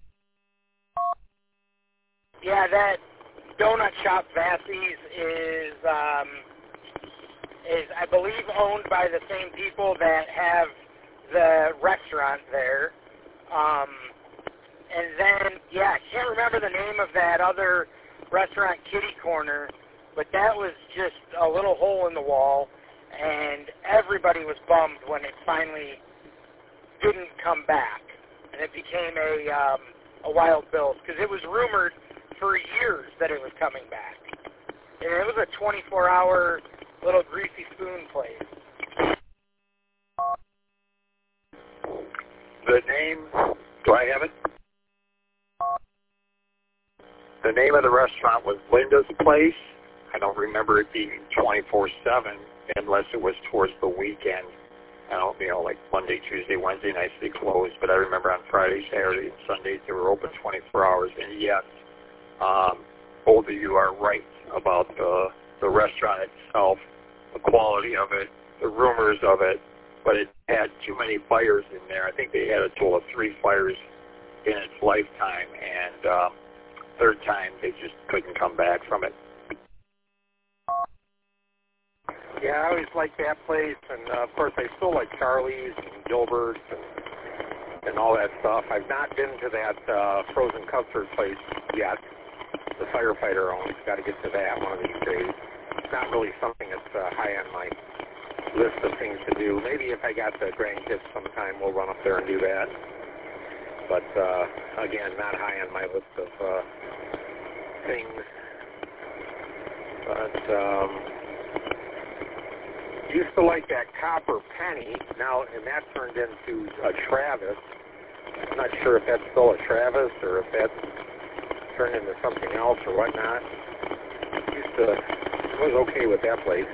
Yeah, that donut shop Vassie's is, um, is I believe owned by the same people that have the restaurant there. Um, and then, yeah, I can't remember the name of that other restaurant, Kitty Corner, but that was just a little hole in the wall, and everybody was bummed when it finally didn't come back, and it became a um, a Wild Bill's, because it was rumored for years that it was coming back. And it was a twenty-four hour little greasy spoon place. The name, do I have it? The name of the restaurant was Linda's Place. I don't remember it being twenty-four seven unless it was towards the weekend. I don't, you know, like Monday, Tuesday, Wednesday nights they closed, but I remember on Friday, Saturday, and Sundays they were open twenty-four hours. And yes, um, both of you are right about the the restaurant itself, the quality of it, the rumors of it, but it had too many fires in there. I think they had a total of three fires in its lifetime, and um, third time they just couldn't come back from it. Yeah, I always liked that place, and uh, of course I still like Charlie's and Gilbert's and, and all that stuff. I've not been to that uh, frozen custard place yet. The firefighter owns. Got to get to that one of these days. It's not really something that's uh, high on my list of things to do. Maybe if I got the grandkids sometime, we'll run up there and do that. But uh, again, not high on my list of uh, things. But um, used to like that Copper Penny. Now, and that turned into a Travis. I'm not sure if that's still a Travis or if that's turned into something else or whatnot. Used to, I was okay with that place.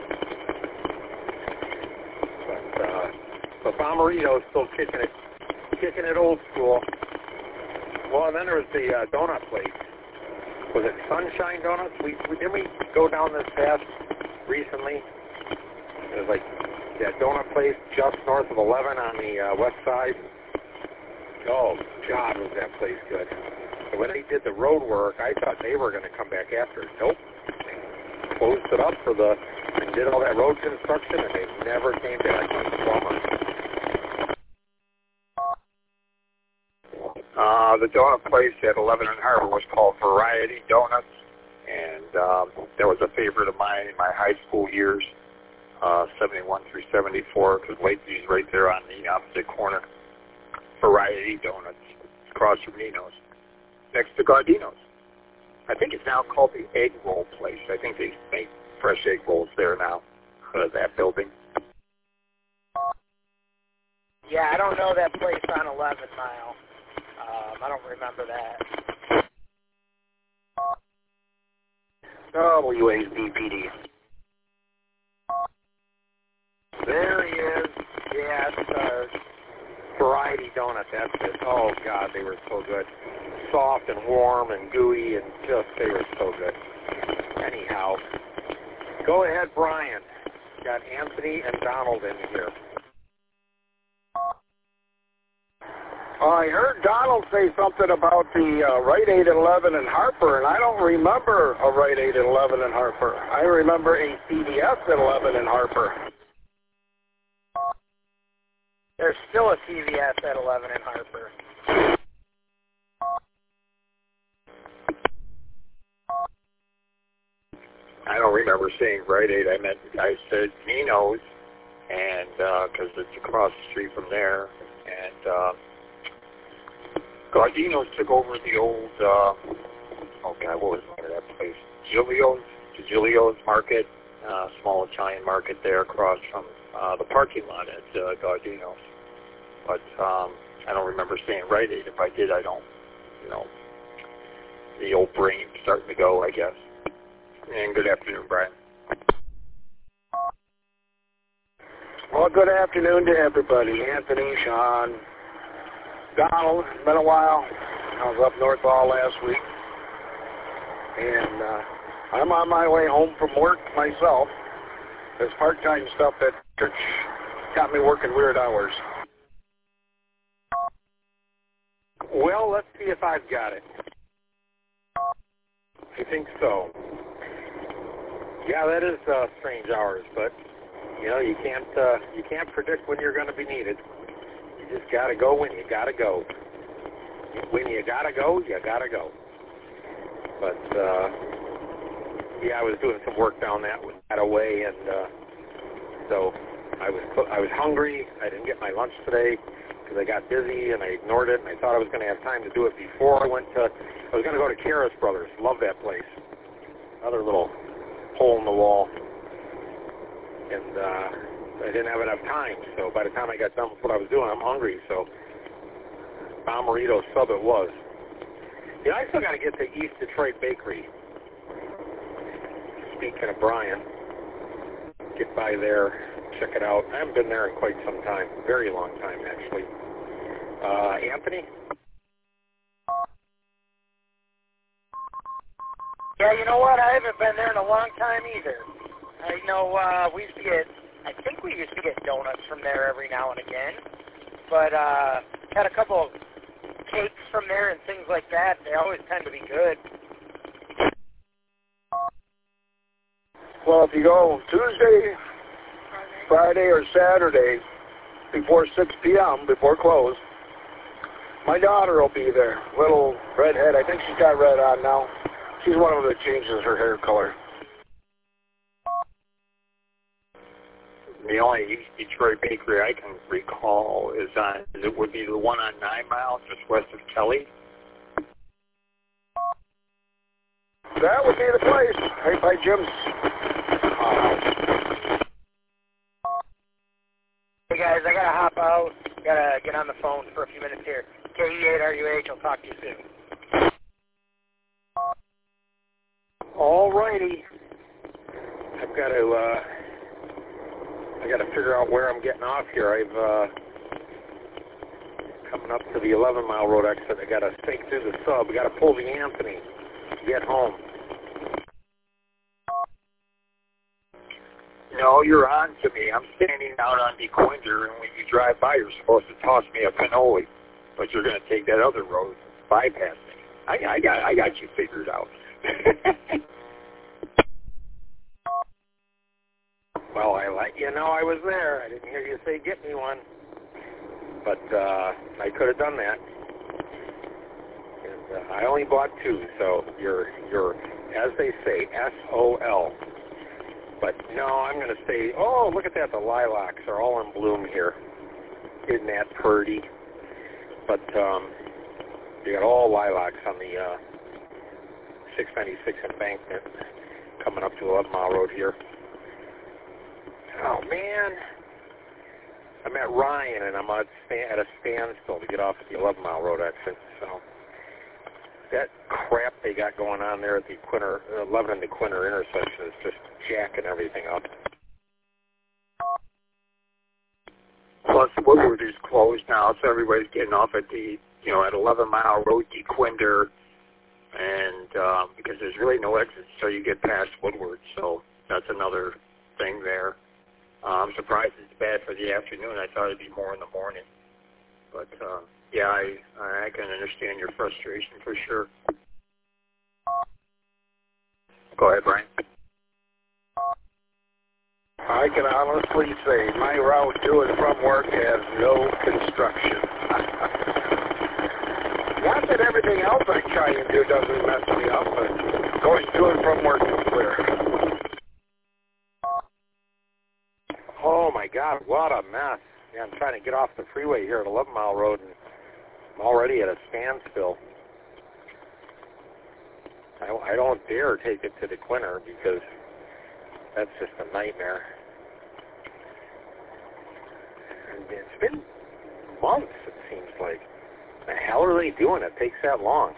But uh, but Bomarito's still kicking it, kicking it old school. Well, and then there was the uh, donut place. Was it Sunshine Donuts? We, we didn't we go down this path recently? It was like that donut place just north of eleven on the uh, west side. Oh, God, was that place good. And when they did the road work, I thought they were going to come back after. Nope. They closed it up for the, and did all that road construction, and they never came back on the summer. Uh, the donut place at eleven and Harbor was called Variety Donuts, and um, that was a favorite of mine in my high school years. Uh, seventy-one through seventy-four, because Lakeview's right there on the opposite corner. Variety Donuts, across from Nino's, next to Gardino's. I think it's now called the Egg Roll Place. I think they make fresh egg rolls there now, out of that building. Yeah, I don't know that place on eleven Mile. Um, I don't remember that. W A B P D. There he is. Yeah, it's uh, Variety Donut. That's it. Oh, God, they were so good. Soft and warm and gooey and just, they were so good. Anyhow, go ahead, Brian. Got Anthony and Donald in here. I heard Donald say something about the uh, Rite Aid at eleven in Harper, and I don't remember a Rite Aid at eleven in Harper. I remember a C V S at eleven in Harper. There's still a C V S at eleven in Harper. I don't remember saying Rite Aid. I meant I said Nino's, and because uh, it's across the street from there, and uh, Gardino's took over the old uh, oh God, what was the name of that place? Giglio's, the Giglio's Market, uh, small Italian market there across from uh, the parking lot at uh, Gaudino's. But um, I don't remember saying Rite Aid. If I did, I don't, you know, the old brain starting to go, I guess. And good afternoon, Brian. Well, good afternoon to everybody. Anthony, Sean, Donald. It's been a while. I was up north all last week. And uh, I'm on my way home from work myself. This part-time stuff at church got me working weird hours. Well, let's see if I've got it. I think so. Yeah, that is uh, strange hours, but you know you can't uh, you can't predict when you're going to be needed. You just got to go when you got to go. When you got to go, you got to go. But uh, yeah, I was doing some work down that that way, and uh, so I was I was hungry. I didn't get my lunch today because I got busy and I ignored it. And I thought I was going to have time to do it before I went to. I was going to go to Kara's Brothers. Love that place. Another little hole in the wall, and uh, I didn't have enough time. So by the time I got done with what I was doing, I'm hungry. So Bomberito sub it was. Yeah, I still got to get to East Detroit Bakery. Speaking of Brian, get by there, check it out. I haven't been there in quite some time, very long time actually. Uh, Anthony? Yeah, you know what? I haven't been there in a long time either. I know uh, we used to get, I think we used to get donuts from there every now and again. But uh, had a couple of cakes from there and things like that. They always tend to be good. Well, if you go Tuesday, Friday, or Saturday before six p.m., before close, my daughter will be there. Little redhead. I think she's got red on now. She's one of them that changes her hair color. The only East Detroit bakery I can recall is on, it would be the one on Nine Mile, just west of Kelly. That would be the place, right by Jim's house. Hey guys, I gotta hop out. Gotta get on the phone for a few minutes here. K E eight R U H, I'll talk to you soon. All righty. I've got to, uh, I got to figure out where I'm getting off here. I've, uh, coming up to the eleven mile road exit. I got to take through the sub. I got to pull the Anthony to get home. No, you're on to me. I'm standing out on DeQuinder, and when you drive by, you're supposed to toss me a cannoli, but you're going to take that other road, bypass me. I, I got, I got you figured out. Well, I let you know I was there. I didn't hear you say get me one, but uh, I could have done that. And uh, I only bought two, so you're you're as they say S O L. But no, I'm going to say, oh, look at that. The lilacs are all in bloom here. Isn't that pretty? But um, you got all lilacs on the uh, six ninety-six embankment coming up to eleven mile road here. Oh, man. I'm at Ryan, and I'm at, stand, at a standstill to get off at the eleven mile road exit. So that crap they got going on there at the Quinter, eleven and the Quinter intersection is just jacking everything up. Plus, Woodward is closed now, so everybody's getting off at the, you know, at eleven mile road, DeQuinder, and um, because there's really no exits until you get past Woodward, so that's another thing there. Uh, I'm surprised it's bad for the afternoon. I thought it'd be more in the morning. But, uh, yeah, I, I can understand your frustration for sure. Go ahead, Brian. I can honestly say my route to and from work has no construction. Not that everything else I try and do doesn't mess me up, but going to and from work is clear. Oh, my God, what a mess. Yeah, I'm trying to get off the freeway here at eleven mile road, and I'm already at a standstill. I don't dare take it to the Quinter because that's just a nightmare. And it's been months, it seems like. The hell are they doing? It takes that long.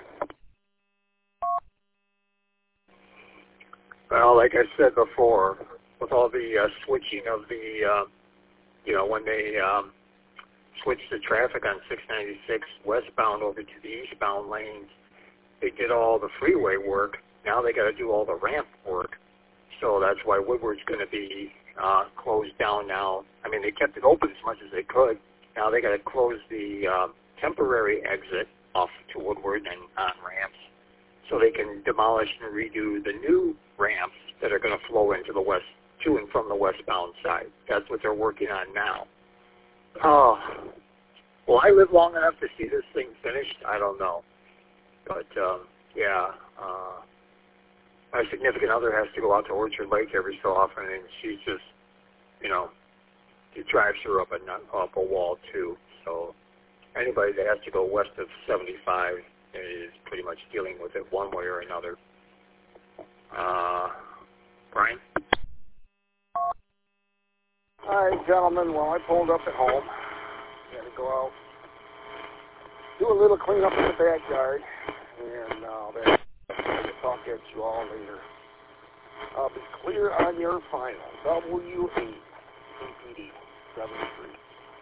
Well, like I said before, with all the uh, switching of the, uh, you know, when they um, switched the traffic on six ninety-six westbound over to the eastbound lanes, they did all the freeway work. Now they got to do all the ramp work. So that's why Woodward's going to be uh, closed down now. I mean, they kept it open as much as they could. Now they got to close the uh, temporary exit off to Woodward and on ramps, so they can demolish and redo the new ramps that are going to flow into the west, to and from the westbound side. That's what they're working on now. Oh, will I live long enough to see this thing finished? I don't know. But, um, yeah, uh, my significant other has to go out to Orchard Lake every so often, and she's just, you know, it drives her up a, up a wall, too. So anybody that has to go west of seventy-five is pretty much dealing with it one way or another. Uh, Brian? All right, gentlemen, well, I pulled up at home. Got to go out, do a little cleanup in the backyard, and uh, then I'll talk at you all later. I'll be clear on your final. W eight C P D seventy-three.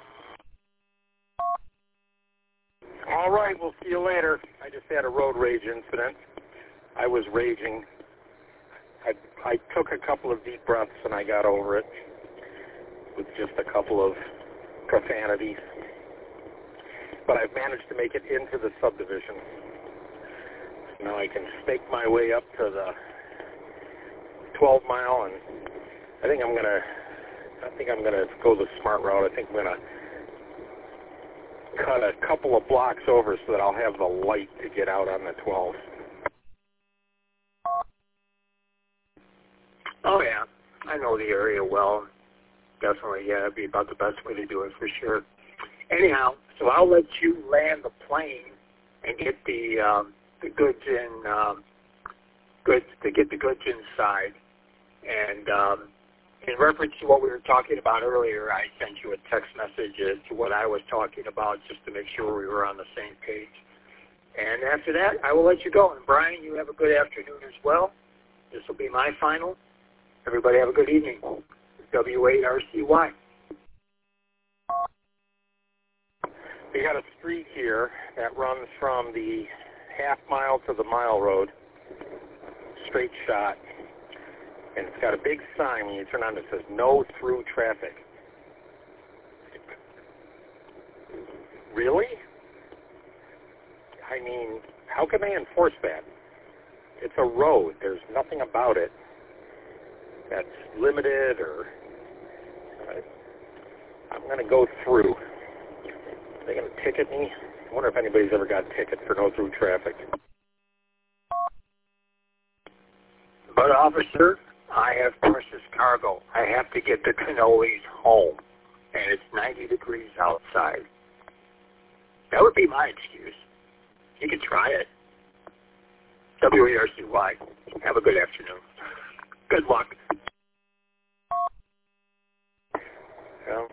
All right, we'll see you later. I just had a road rage incident. I was raging. I, I took a couple of deep breaths and I got over it with just a couple of profanities. But I've managed to make it into the subdivision. Now I can stake my way up to the twelve mile, and I think I'm gonna. I think I'm gonna go the smart route. I think I'm gonna cut a couple of blocks over so that I'll have the light to get out on the twelve. Oh, yeah. I know the area well. Definitely, yeah, it'd be about the best way to do it for sure. Anyhow, so I'll let you land the plane and get the um, the goods in, um, goods to get the goods inside. And um, in reference to what we were talking about earlier, I sent you a text message as to what I was talking about just to make sure we were on the same page. And after that, I will let you go. And Brian, you have a good afternoon as well. This will be my final. Everybody have a good evening. W eight R C Y. We got a street here that runs from the half mile to the mile road, straight shot, and it's got a big sign when you turn on that says no through traffic. Really? I mean, how can they enforce that? It's a road. There's nothing about it that's limited, or uh, I'm going to go through. Are they going to ticket me? I wonder if anybody's ever got a ticket for no through traffic. But officer, I have precious cargo. I have to get the cannolis home, and it's ninety degrees outside. That would be my excuse. You can try it. W A R C Y. Have a good afternoon. Good luck. Well,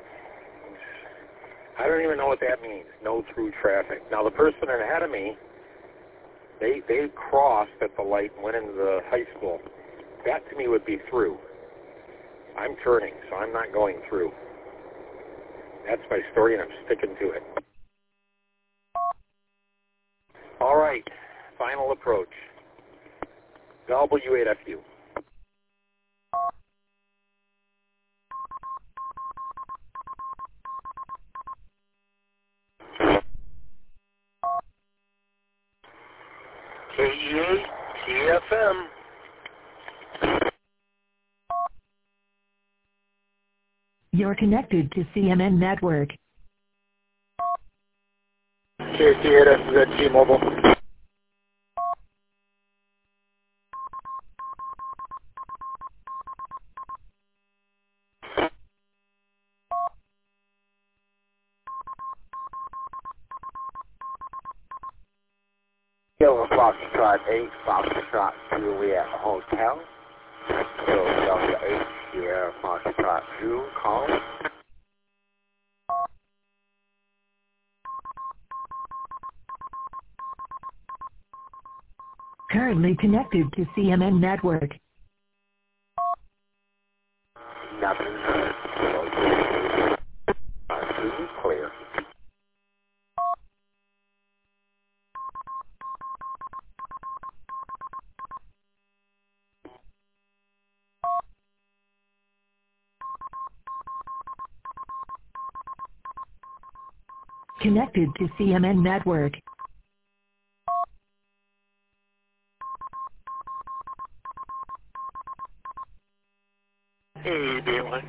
I don't even know what that means, no through traffic. Now, the person ahead of me, they they crossed at the light and went into the high school. That, to me, would be through. I'm turning, so I'm not going through. That's my story, and I'm sticking to it. All right, final approach. W eight F U. K E A T F M. You're connected to C M N Network. K C A, this is at T-Mobile. Kilo Foxtrot eight, Foxtrot Juliet Hotel. Kilo Delta eight, Sierra Foxtrot two, call. Currently connected to C M N network. Nothing heard. Kilo two, clear. Connected to C M N network. Hey, Dylan.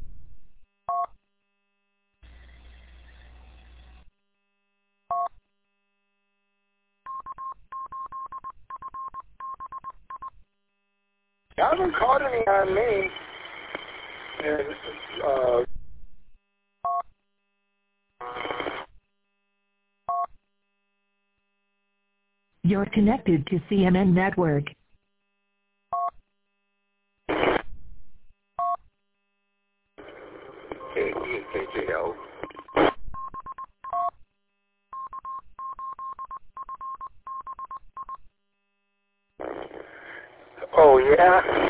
I haven't caught any on me. And, uh, You're connected to C M N network. K J O. Oh, yeah?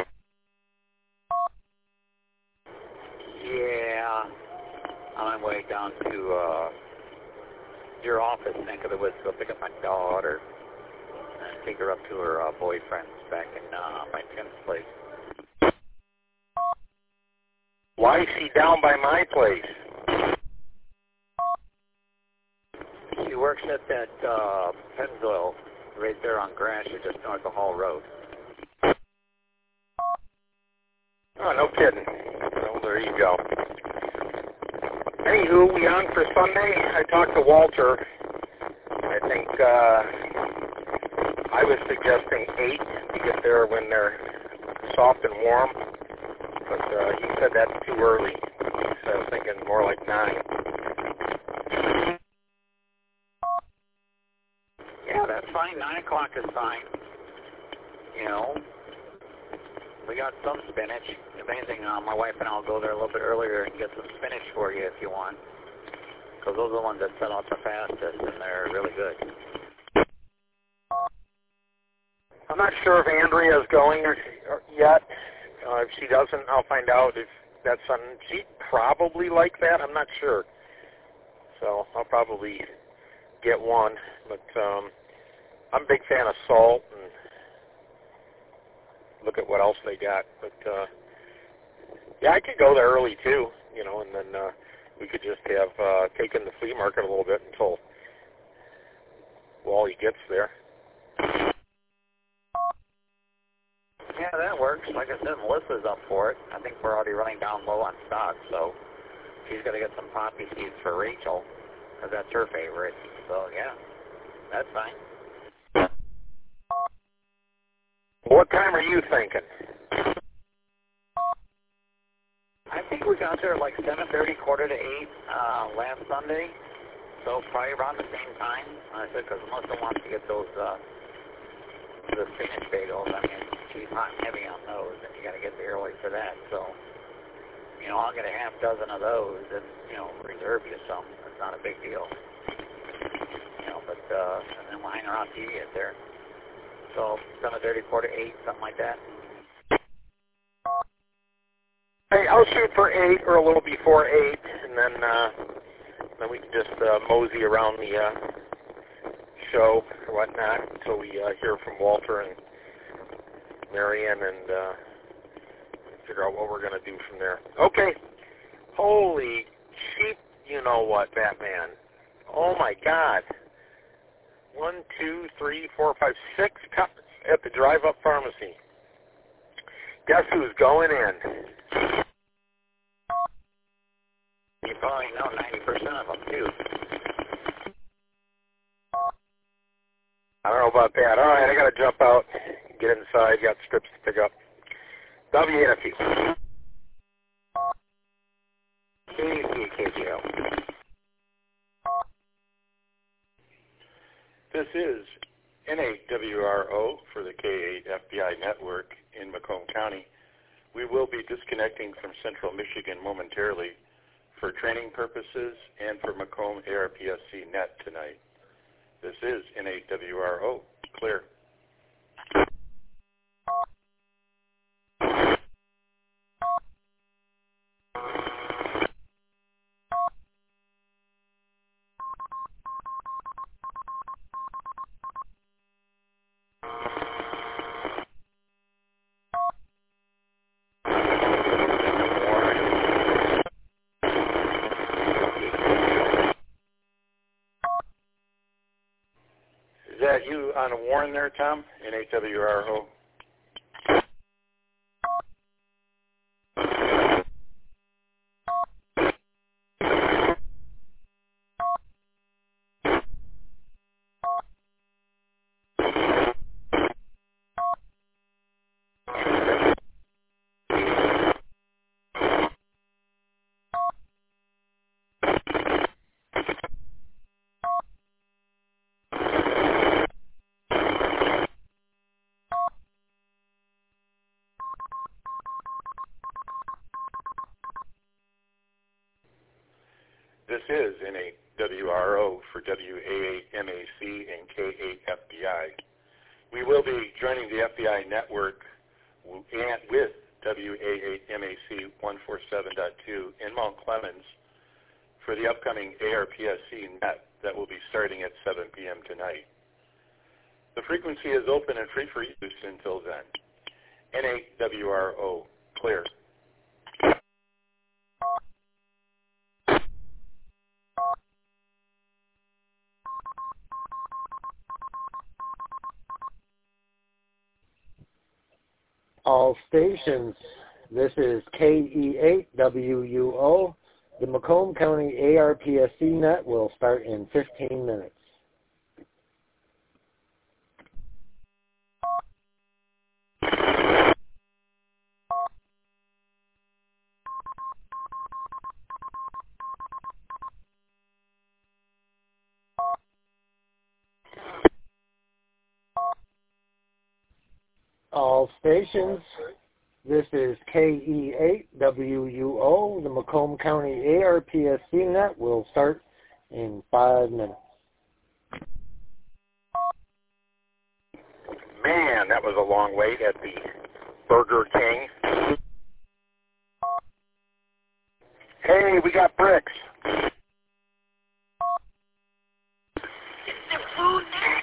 Yeah. On my way down to uh, your office, neck of the woods, go pick up my daughter and take her up to her uh, boyfriend's back in uh, my Tim's place. Why is she down by my place? She works at that uh, Pennzoil right there on Gratiot, just north of Hall Road. Oh, no kidding. Well, there you go. Anywho, we on for Sunday. I talked to Walter. I think uh, I was suggesting eight to get there when they're soft and warm. But uh, he said that's too early. He said, I was thinking more like nine. Yeah, that's fine. Nine o'clock is fine. You know, we got some spinach. If anything, uh, my wife and I will go there a little bit earlier and get some spinach for you if you want. Because those are the ones that sell out the fastest, and they're really good. I'm not sure if Andrea's going or, or yet. Uh, if she doesn't, I'll find out if that's something. She'd probably like that. I'm not sure. So I'll probably get one. But um, I'm a big fan of salt and look at what else they got. But uh, yeah, I could go there early too, you know, and then uh, we could just have uh, taken the flea market a little bit until Wally gets there. Yeah, that works. Like I said, Melissa's up for it. I think we're already running down low on stock, so she's going to get some poppy seeds for Rachel, because that's her favorite. So, yeah, that's fine. What time are you thinking? I think we got there at like seven thirty, quarter to eight uh, last Sunday, so probably around the same time. I said because Melissa wants to get those, uh, the spinach bagels. I mean, she's hot and heavy on those, and you got to get there early for that. So, you know, I'll get a half dozen of those and, you know, reserve you some. It's not a big deal. You know, but, uh, and then we'll hang around till you get there. So, seven thirty, quarter to eight, something like that. Hey, I'll shoot for eight or a little before eight, and then uh, then we can just uh, mosey around the uh, show or whatnot until we uh, hear from Walter and Marianne and uh, figure out what we're going to do from there. Okay. Holy sheep, you know what, Batman. Oh, my God. One, two, three, four, five, six cups at the drive-up pharmacy. Guess who's going in? You probably know ninety percent of them, too. I don't know about that. All right, I got to jump out, get inside, got strips to pick up. W N F U. K C K G L. This is N A W R O for the K eight F B I network in Macomb County. We will be disconnecting from Central Michigan momentarily for training purposes and for Macomb A R P S C net tonight. This is N A W R O. Clear. Is that you on a warn there, Tom? N A W R O. This is N A W R O for W A eight M A C and K eight F B I. We will be joining the F B I network and with W A eight M A C one forty-seven point two in Mount Clemens for the upcoming A R P S C net that will be starting at seven p m tonight. The frequency is open and free for use until then. N A W R O, clear. All stations, this is K E eight W U O. The Macomb County A R P S C net will start in fifteen minutes. All stations, this is K E eight W U O. The Macomb County A R P S C net will start in five minutes. Man, that was a long wait at the Burger King. Hey, we got bricks. The food net.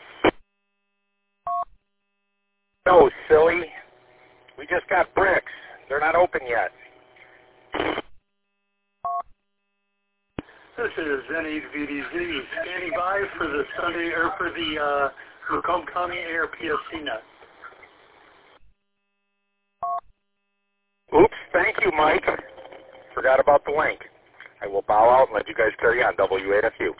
No, silly. We just got bricks. They're not open yet. This is N E V D Z standing by for the Sunday or for the uh, Macomb County A R P S C net. Oops, thank you, Mike. Forgot about the link. I will bow out and let you guys carry on. W eight F U.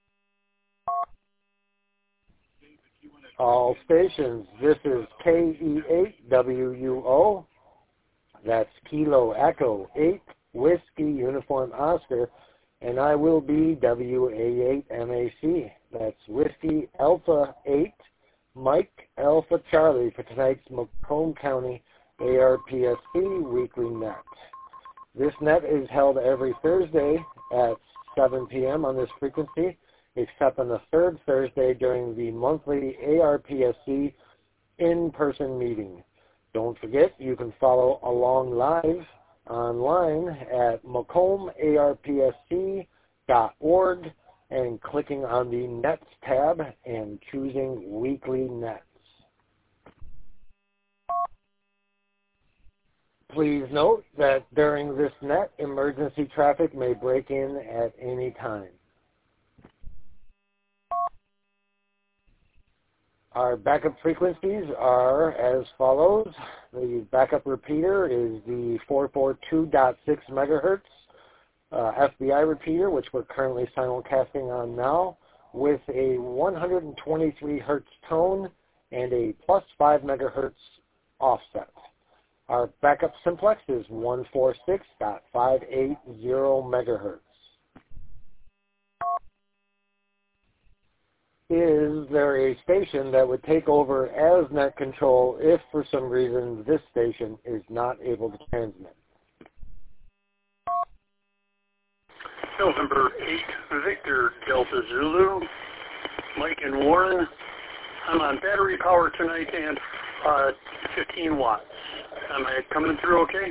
All stations, this is K E eight W U O. That's Kilo Echo eight, Whiskey Uniform Oscar, and I will be W A eight M A C. That's Whiskey Alpha eight, Mike Alpha Charlie for tonight's Macomb County A R P S C weekly net. This net is held every Thursday at seven p m on this frequency, except on the third Thursday during the monthly A R P S C in-person meeting. Don't forget, you can follow along live online at macomb A R P S C dot org and clicking on the Nets tab and choosing Weekly Nets. Please note that during this net, emergency traffic may break in at any time. Our backup frequencies are as follows. The backup repeater is the four forty-two point six megahertz uh, F B I repeater, which we're currently simulcasting on now, with a one hundred twenty-three hertz tone and a plus five megahertz offset. Our backup simplex is one forty-six point five eight zero megahertz. is there a station that would take over as net control if for some reason this station is not able to transmit? November eight, Victor Delta Zulu, Mike and Warren. I'm on battery power tonight and uh, fifteen watts. Am I coming through okay?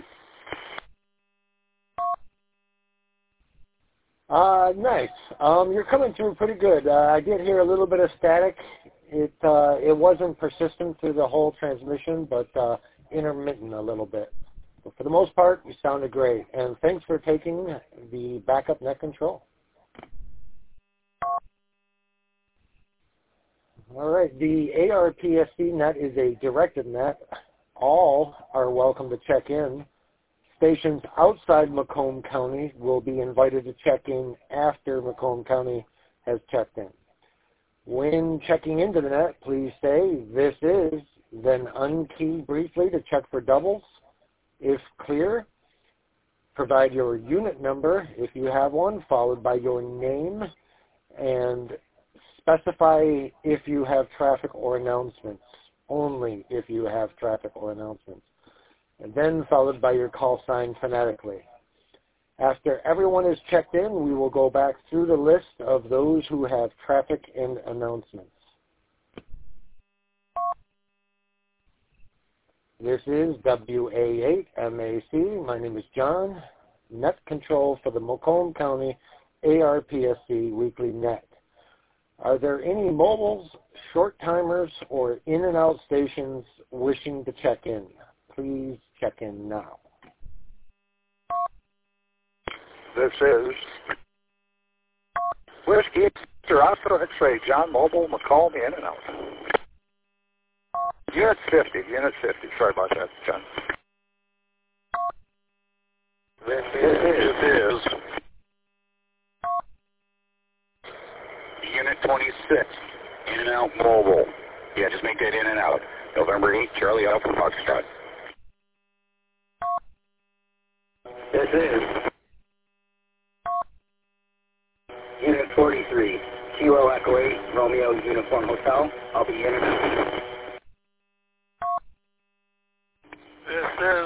Uh, nice. Um, you're coming through pretty good. Uh, I did hear a little bit of static. It uh, it wasn't persistent through the whole transmission, but uh, intermittent a little bit. But for the most part, you sounded great. And thanks for taking the backup net control. All right. The A R P S C net is a directed net. All are welcome to check in. Stations outside Macomb County will be invited to check in after Macomb County has checked in. When checking into the net, please say, "This is," then unkey briefly to check for doubles. If clear, provide your unit number, if you have one, followed by your name, and specify if you have traffic or announcements, only if you have traffic or announcements, and then followed by your call sign phonetically. After everyone is checked in, we will go back through the list of those who have traffic and announcements. This is W A eight M A C. My name is John. Net control for the Macomb County A R P S C Weekly Net. Are there any mobiles, short timers, or in and out stations wishing to check in? Please check in now. This is Whiskey Oscar X-ray John Mobile Macomb in and out. Unit fifty, Unit fifty. Sorry about that, John. This is, this is Unit twenty-six, in and out mobile. Yeah, just make that in and out. November eighth, Charlie Alpha Foxtrot. This is Unit forty-three, Kilo Echo eight, Romeo Uniform Hotel. I'll be in and out. This is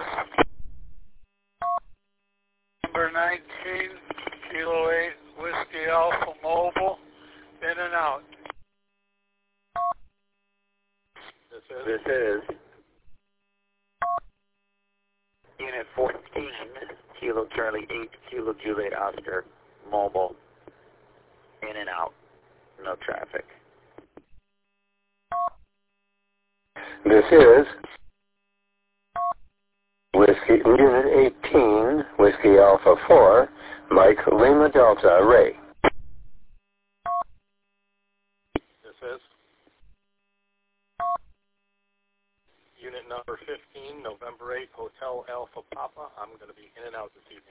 number nineteen, Kilo eight, Whiskey Alpha Mobile, in and out. This is, this is Unit fourteen, Kilo Charlie eight, Kilo Juliet Oscar, Mobile, in and out, no traffic. This is Whiskey Unit eighteen, Whiskey Alpha four, Mike Lima Delta Ray. This is Unit number fifteen, November eighth, Hotel Alpha Papa. I'm going to be in and out this evening.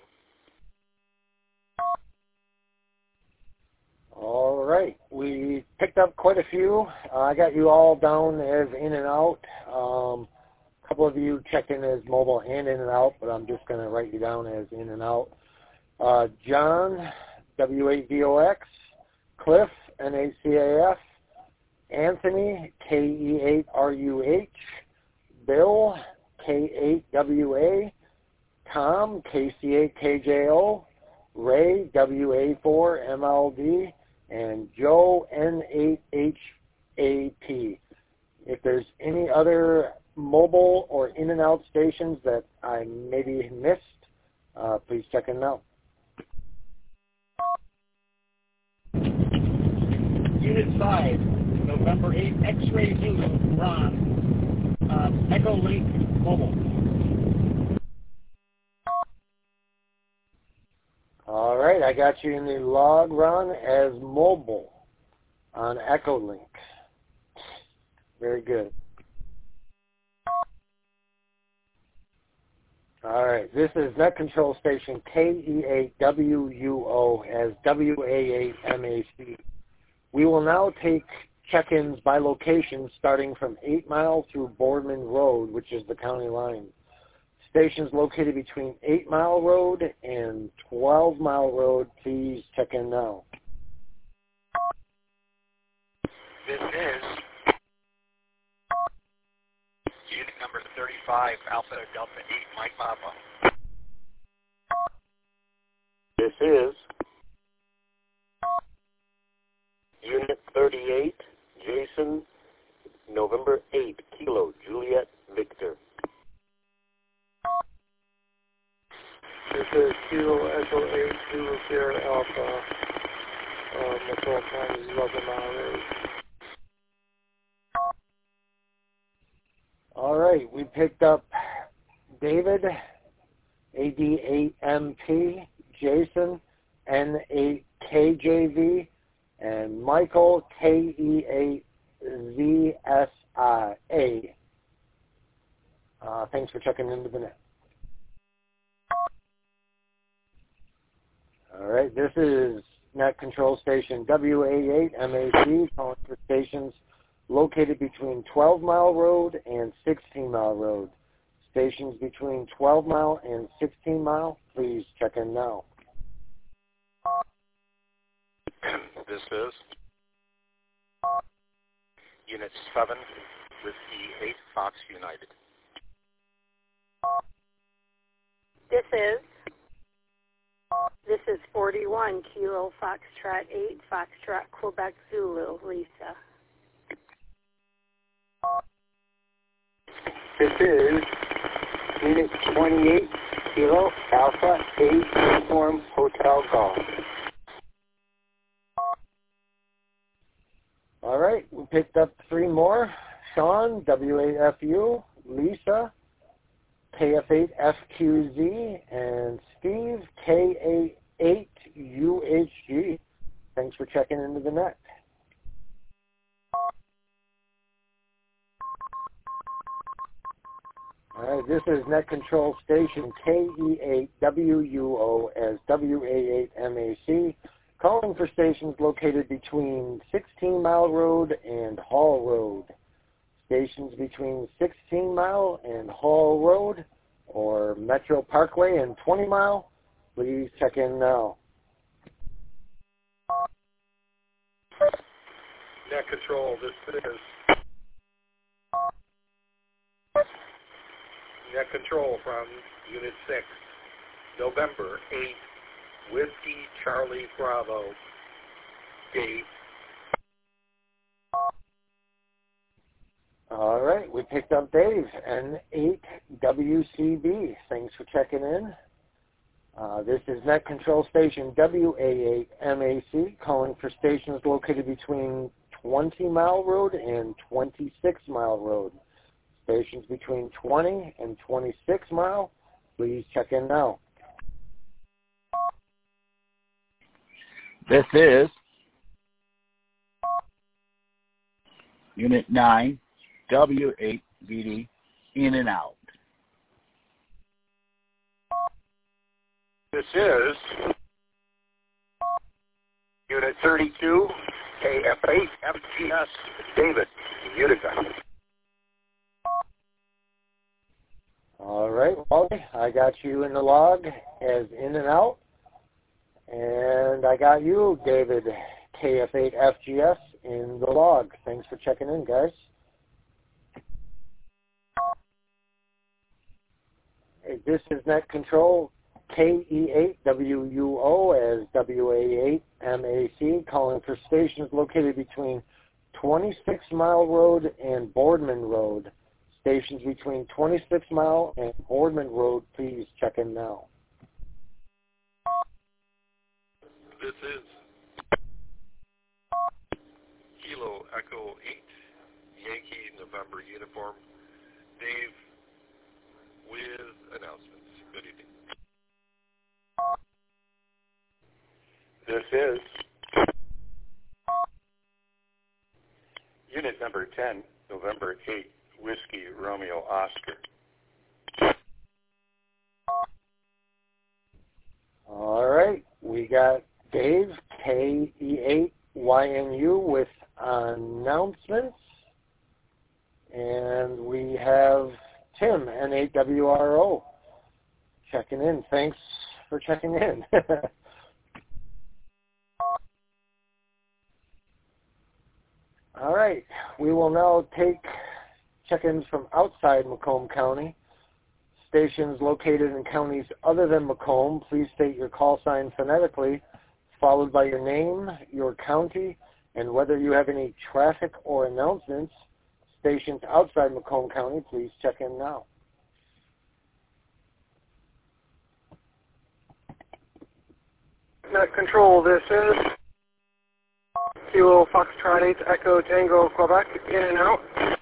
All right. We picked up quite a few. Uh, I got you all down as in and out. Um, a couple of you checked in as mobile and in and out, but I'm just going to write you down as in and out. Uh, John, W eight V O X, Cliff, N A C A F, Anthony, K E eight R U H, Bill, K eight W A, Tom, K C eight K J O, Ray, W A four M L D, and Joe, N eight H A P. If there's any other mobile or in and out stations that I maybe missed, uh, please check in now. Unit five, November eighth, X-Ray Zulu, Ron, uh, Echo Link Mobile. All right, I got you in the log run as mobile on Echo Link. Very good. All right, this is Net Control Station K E eight W U O as W A eight M A C. We will now take check-ins by location starting from eight Mile through Boardman Road, which is the county line. Stations located between eight Mile Road and twelve Mile Road, please check in now. This is unit number thirty-five, Alpha Delta eight, Mike Papa. This is Unit thirty-eight, Jason, November eighth, Kilo, Juliet, Victor. This is Kilo Echo eight, Zulu Sierra Alpha, uh, Nicole County, eleven mile road. All right, we picked up David, A D eight M P, Jason, N eight K J V, and Michael, K E eight Z S I A. Uh, thanks for checking into the net. All right, this is Net Control Station W A eight M A C, calling for stations located between twelve mile road and sixteen mile road. Stations between twelve mile and sixteen mile, please check in now. This is Unit seven, Whiskey eight, Fox United. This is This is forty-one, Kilo Foxtrot eight, Foxtrot Quebec Zulu, Lisa. This is Unit twenty-eight, Kilo Alpha eight, Uniform Hotel Golf. All right, we picked up three more. Sean, W A F U, Lisa, K F eight F Q Z, and Steve, K A eight U H G. Thanks for checking into the net. All right, this is Net Control Station K E eight W U O as W A eight M A C, calling for stations located between sixteen mile road and Hall Road. Stations between sixteen mile and Hall Road or Metro Parkway and twenty mile, please check in now. Net Control, this is Net Control from Unit six, November eighth, Whiskey Charlie Bravo, Dave. All right, we picked up Dave, N eight W C B. Thanks for checking in. Uh, this is Net Control Station W A eight M A C, calling for stations located between twenty mile road and twenty-six mile road. Stations between twenty and twenty-six mile, please check in now. This is Unit nine, W eight V D, in and out. This is Unit thirty-two, K F eight F G S, David, Utica. All right, Wally, I got you in the log as in and out. And I got you, David, K F eight F G S, in the log. Thanks for checking in, guys. Hey, this is Net Control, K E eight W U O as W A eight M A C, calling for stations located between twenty-six mile road and Boardman Road. Stations between twenty-six mile and Boardman Road, please check in now. This is Kilo Echo eight, Yankee November Uniform, Dave, with announcements. Good evening. This is Unit number ten, November eighth, Whiskey Romeo Oscar. All right, we got Dave, K E eight Y N U, with announcements. And we have Tim, N eight W R O, checking in. Thanks for checking in. All right. We will now take check-ins from outside Macomb County. Stations located in counties other than Macomb, please state your call sign phonetically, followed by your name, your county, and whether you have any traffic or announcements. Stations outside Macomb County, please check in now. Net Control, this is Kilo Foxtrot eight Echo Tango Quebec, in and out.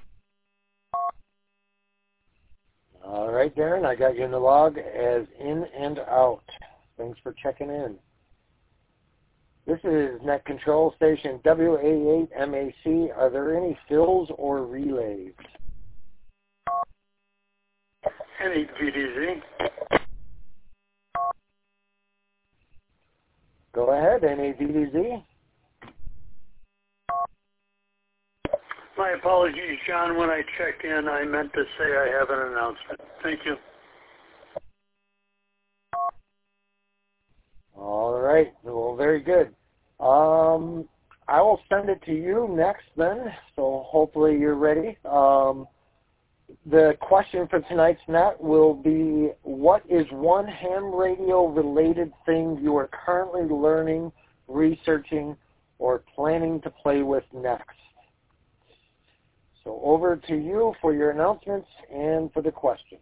All right, Darren, I got you in the log as in and out. Thanks for checking in. This is Net Control Station W A eight M A C. Are there any fills or relays? Any V D Z. Go ahead, N A V D Z. My apologies, John. When I checked in, I meant to say I have an announcement. Thank you. All right. Well, very good. Um, I will send it to you next then, so hopefully you're ready. Um, the question for tonight's net will be, what is one ham radio related thing you are currently learning, researching, or planning to play with next? So over to you for your announcements and for the question.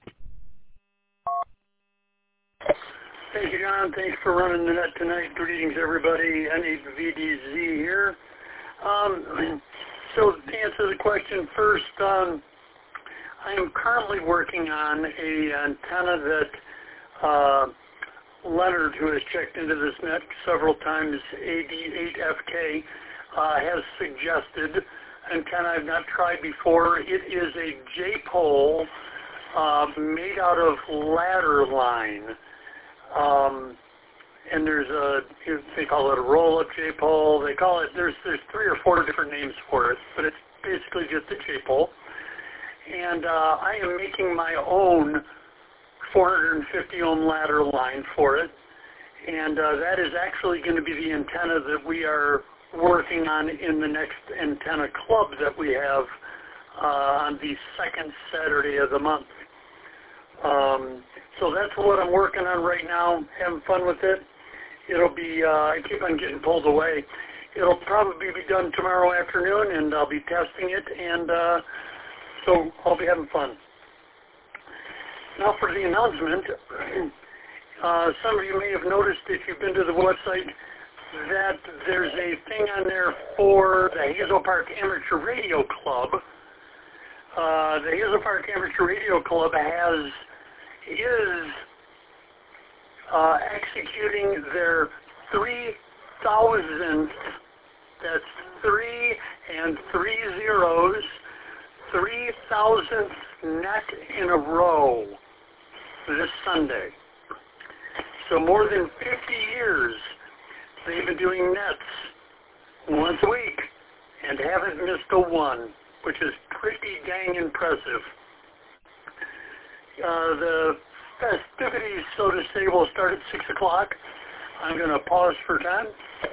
Thank you, John. Thanks for running the net tonight. Greetings, everybody. N A V D Z here. Um, so to answer the question first, um, I am currently working on a antenna that uh, Leonard, who has checked into this net several times, A D eight F K, uh, has suggested antenna I've not tried before. It is a J-pole uh, made out of ladder line. Um, and there's a, they call it a roll-up J-pole. They call it, there's there's three or four different names for it, but it's basically just a J-pole. And uh, I am making my own four hundred fifty ohm ladder line for it. And uh, that is actually going to be the antenna that we are working on in the next antenna club that we have uh, on the second Saturday of the month. Um, so that's what I'm working on right now, having fun with it. It'll be, uh, I keep on getting pulled away. It'll probably be done tomorrow afternoon, and I'll be testing it, and uh, so I'll be having fun. Now for the announcement, uh, some of you may have noticed if you've been to the website that there's a thing on there for the Hazel Park Amateur Radio Club. Uh, the Hazel Park Amateur Radio Club has is uh, executing their three thousandth, that's three and three zeros, three thousandth net in a row this Sunday. So more than fifty years they've been doing nets once a week and haven't missed a one, which is pretty dang impressive. Uh, the festivities, so to say, will start at six o'clock. I'm going to pause for time.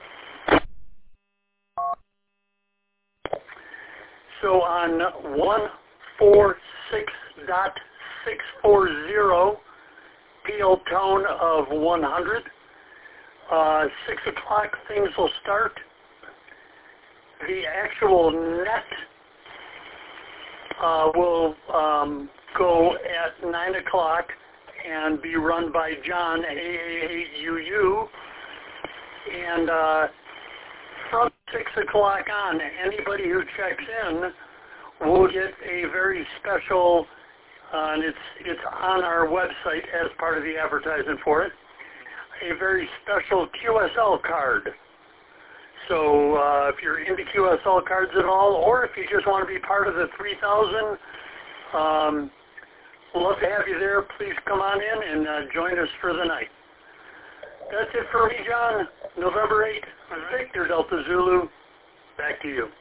So on one forty-six point six forty, P L tone of one hundred, uh, six o'clock things will start. The actual net uh, will um, go at nine o'clock and be run by John, A A eight U U. And uh, from six o'clock on, anybody who checks in will get a very special, uh, and it's, it's on our website as part of the advertisement for it, a very special Q S L card. So uh, if you're into Q S L cards at all, or if you just want to be part of the three thousand, um, we'd love to have you there. Please come on in and uh, join us for the night. That's it for me, John. November eighth, Victor Delta Zulu. Back to you.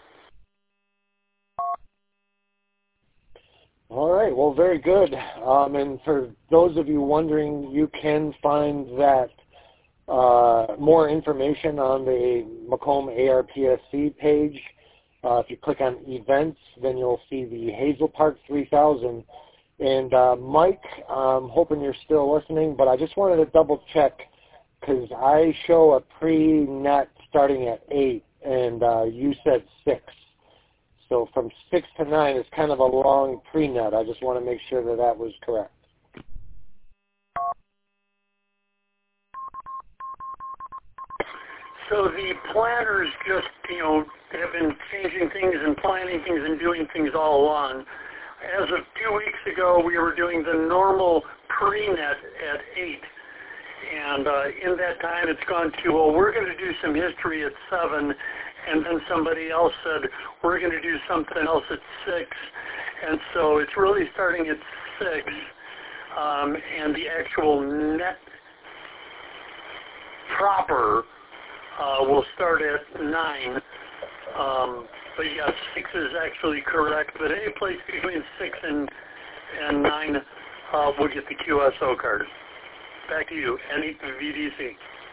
All right. Well, very good. Um, and for those of you wondering, you can find that uh, more information on the Macomb A R P S C page Uh, if you click on events, then you'll see the Hazel Park three thousand. And uh, Mike, I'm hoping you're still listening, but I just wanted to double check because I show a pre-net starting at eight, and uh, you said six. So from six to nine is kind of a long pre-net. I just want to make sure that that was correct. So the planners just, you know, have been changing things and planning things and doing things all along. As of two weeks ago, we were doing the normal pre-net at eight. And uh, in that time, it's gone to, well, we're going to do some history at seven. And then somebody else said, we're going to do something else at six. And so it's really starting at six. Um, and the actual net proper uh, will start at nine. Um, but yes, six is actually correct. But any place between six and, and nine uh, will get the Q S O card. Back to you, N E V D C.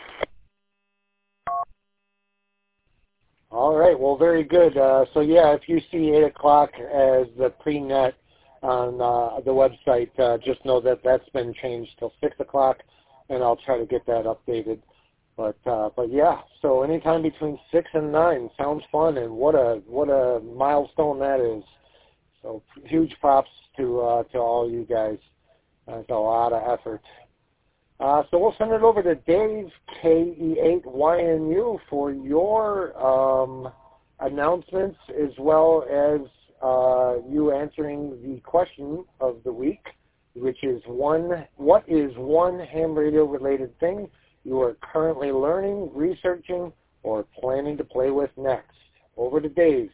All right, well, very good. Uh, so, yeah, if you see eight o'clock as the pre-net on uh, the website, uh, just know that that's been changed till six o'clock, and I'll try to get that updated. But, uh, but yeah, so anytime between six and nine sounds fun, and what a what a milestone that is. So huge props to uh, to all you guys. That's a lot of effort. Uh, so we'll send it over to Dave, K E eight Y N U, for your um, announcements, as well as uh, you answering the question of the week, which is one, what is one ham radio related thing you are currently learning, researching, or planning to play with next? Over to Dave.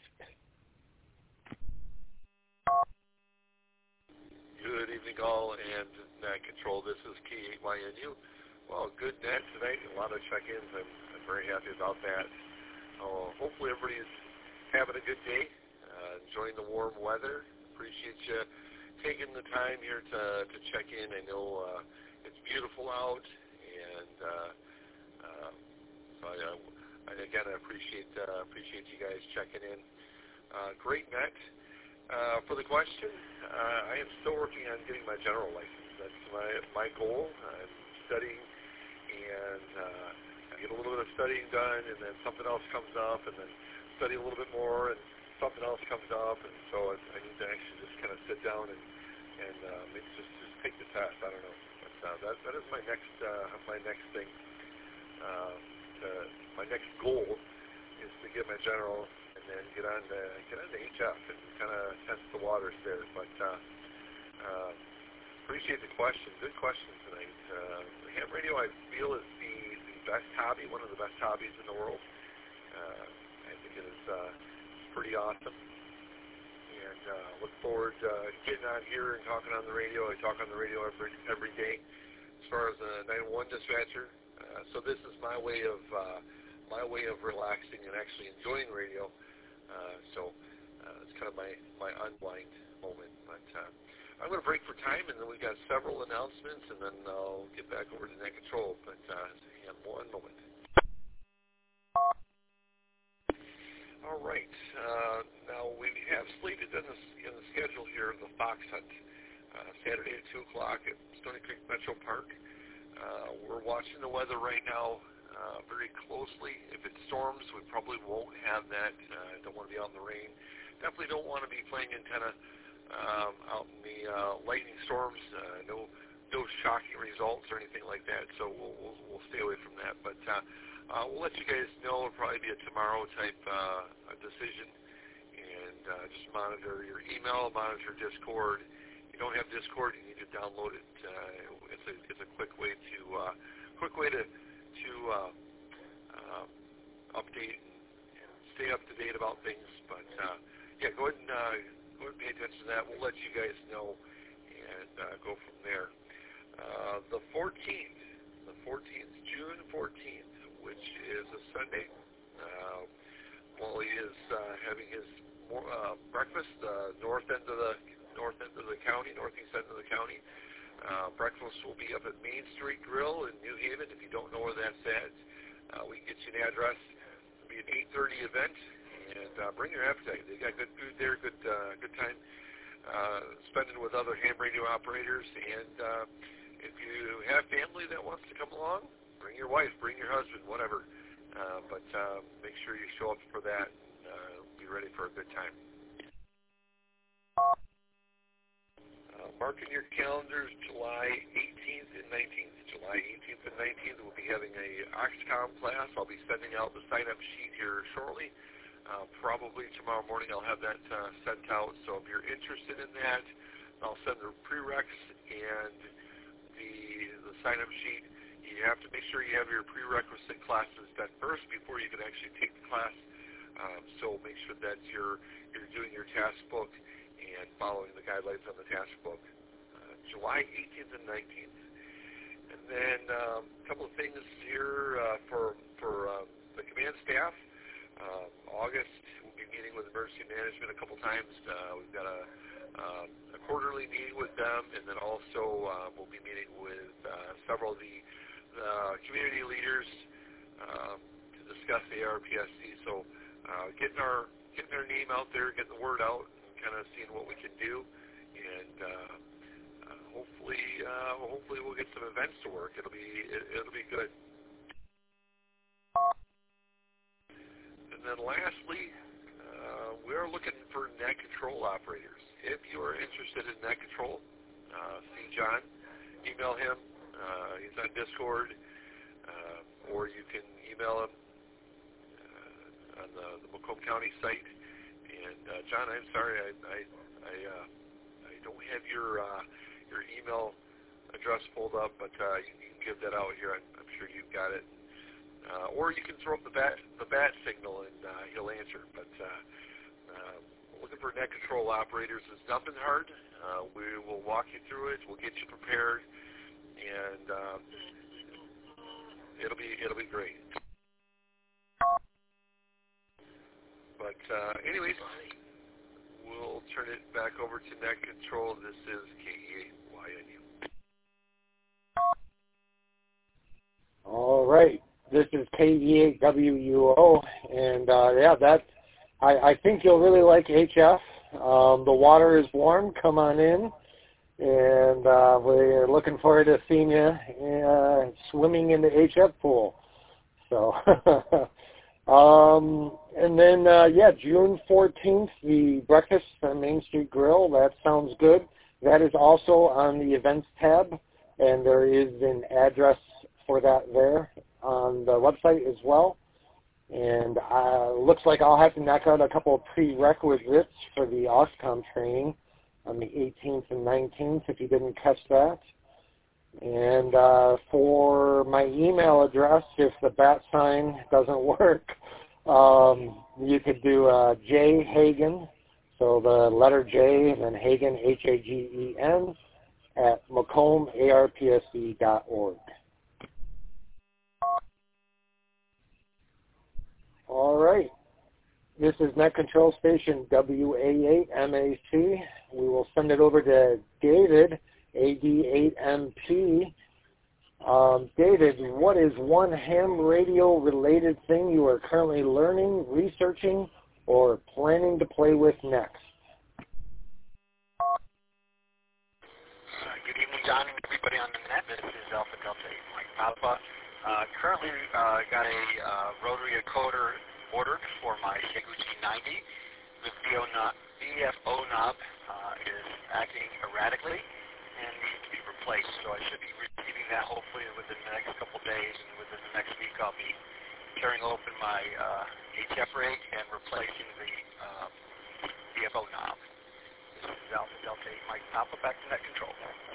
Good evening, all, and Net Control. This is K eight Y N U. Well, good net tonight, a lot of check-ins. I'm, I'm very happy about that. Uh, hopefully everybody's having a good day, uh, enjoying the warm weather. Appreciate you taking the time here to, to check in. I know uh, it's beautiful out, and uh, uh, so I, I, again, I appreciate, uh, appreciate you guys checking in. Uh, great net. Uh, for the question, uh, I am still working on getting my general license. That's my my goal. I'm studying, and uh, I get a little bit of studying done, and then something else comes up, and then study a little bit more, and something else comes up, and so I, I need to actually just kind of sit down and and uh, maybe just just take the test. I don't know, but uh, that that is my next uh, my next thing. Uh, to, my next goal is to get my general, and then get on to get on to H F and kind of test the waters there. But uh, uh, appreciate the question. Good question tonight. Uh, ham radio, I feel, is the, the best hobby, one of the best hobbies in the world. Uh, I think it is uh, pretty awesome. And uh, look forward to uh, getting on here and talking on the radio. I talk on the radio every every day as far as a nine one one dispatcher. Uh, so this is my way of uh, my way of relaxing and actually enjoying radio. Uh, so uh, it's kind of my, my unwind moment. But uh, I'm going to break for time, and then we've got several announcements, and then I'll get back over to Net Control. But uh, hang on one moment. All right. Uh, now we have slated in the, in the schedule here the fox hunt, uh, Saturday at two o'clock at Stony Creek Metro Park. Uh, we're watching the weather right now uh, very closely. If it storms, we probably won't have that. Uh, don't want to be out in the rain. Definitely don't want to be playing antenna um, out in the uh, lightning storms. Uh, no, no shocking results or anything like that. So we'll we'll, we'll stay away from that. But uh, uh, we'll let you guys know. It'll probably be a tomorrow type uh, decision. And uh, just monitor your email, monitor Discord. If you don't have Discord, you need to download it. Uh, it's a it's a quick way to uh, quick way to to uh, uh, update and stay up to date about things. But uh, yeah, go ahead and uh, go ahead and pay attention to that. We'll let you guys know and uh, go from there. Uh, the fourteenth, the fourteenth, June fourteenth, which is a Sunday. Uh, Wally is uh, having his uh, breakfast uh, north end of the north end of the county, northeast end of the county. Uh, breakfast will be up at Main Street Grill in New Haven. If you don't know where that's at, uh, we can get you an address. It'll be an eight thirty event, and uh, bring your appetite. They got good food there, good uh, good time uh, spending with other ham radio operators. And uh, if you have family that wants to come along, bring your wife, bring your husband, whatever. Uh, but uh, make sure you show up for that and uh, be ready for a good time. Uh, mark in your calendars July eighteenth and nineteenth. July eighteenth and nineteenth, we'll be having a Oxcom class. I'll be sending out the sign-up sheet here shortly. Uh, probably tomorrow morning I'll have that uh, sent out. So if you're interested in that, I'll send the prereqs and the, the sign-up sheet. You have to make sure you have your prerequisite classes done first before you can actually take the class. Um, so make sure that you're you're doing your task book and following the guidelines on the task book. Uh, July eighteenth and nineteenth. And then um, a couple of things here uh, for for um, the command staff. Um, August, we'll be meeting with emergency management a couple times. Uh, we've got a, um, a quarterly meeting with them, and then also uh, we'll be meeting with uh, several of the Uh, community leaders um, to discuss the A R P S C. So uh, getting our getting our name out there, getting the word out, and kind of seeing what we can do, and uh, uh, hopefully uh, hopefully we'll get some events to work. It'll be it, it'll be good. And then lastly, uh, we're looking for net control operators. If you are interested in net control, uh, see John, email him. Uh, he's on Discord, uh, or you can email him uh, on the, the Macomb County site. And uh, John, I'm sorry, I I I, uh, I don't have your uh, your email address pulled up, but uh, you, you can give that out here. I'm, I'm sure you've got it. Uh, or you can throw up the bat the bat signal, and uh, he'll answer. But uh, uh, looking for net control operators is nothing hard. Uh, we will walk you through it. We'll get you prepared. And um, it'll be it'll be great. But uh, anyways, we'll turn it back over to Net Control. This is K E eight Y N U. All right, this is K E eight W U O, and uh, yeah, that I, I think you'll really like H F. Um, the water is warm. Come on in. And uh, we're looking forward to seeing you uh, swimming in the H F pool. So, um, and then, uh, yeah, June fourteenth, the breakfast on Main Street Grill. That sounds good. That is also on the events tab, and there is an address for that there on the website as well. And uh, looks like I'll have to knock out a couple of prerequisites for the Oxcom training on the eighteenth and nineteenth, if you didn't catch that. And uh, for my email address, if the bat sign doesn't work, um, you could do uh, J Hagen, so the letter J and then Hagen, H A G E N, at Macomb A R P S C dot org. All right. This is Net Control Station W A eight M A C. We will send it over to David, A D eight M P. Um, David, what is one ham radio-related thing you are currently learning, researching, or planning to play with next? Uh, good evening, John, and everybody on the net. This is Alpha Delta eight Mike Papa. Uh, currently, uh, got a uh, rotary encoder ordered for my Higuchi ninety. The V F O knob uh, is acting erratically and needs to be replaced. So I should be receiving that hopefully within the next couple of days, and within the next week I'll be tearing open my uh, H F rig and replacing the uh, V F O knob. This is Alpha Delta eight Mike Papa, back to Net Control.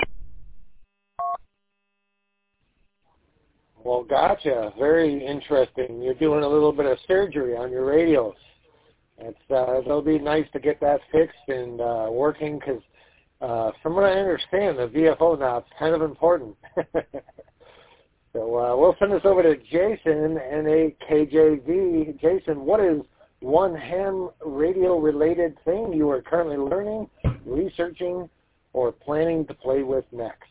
Well, gotcha. Very interesting. You're doing a little bit of surgery on your radios. It's uh, it'll be nice to get that fixed and uh, working, because uh, from what I understand, the V F O knob's kind of important. So uh, we'll send this over to Jason, N A K J V. Jason, what is one ham radio-related thing you are currently learning, researching, or planning to play with next?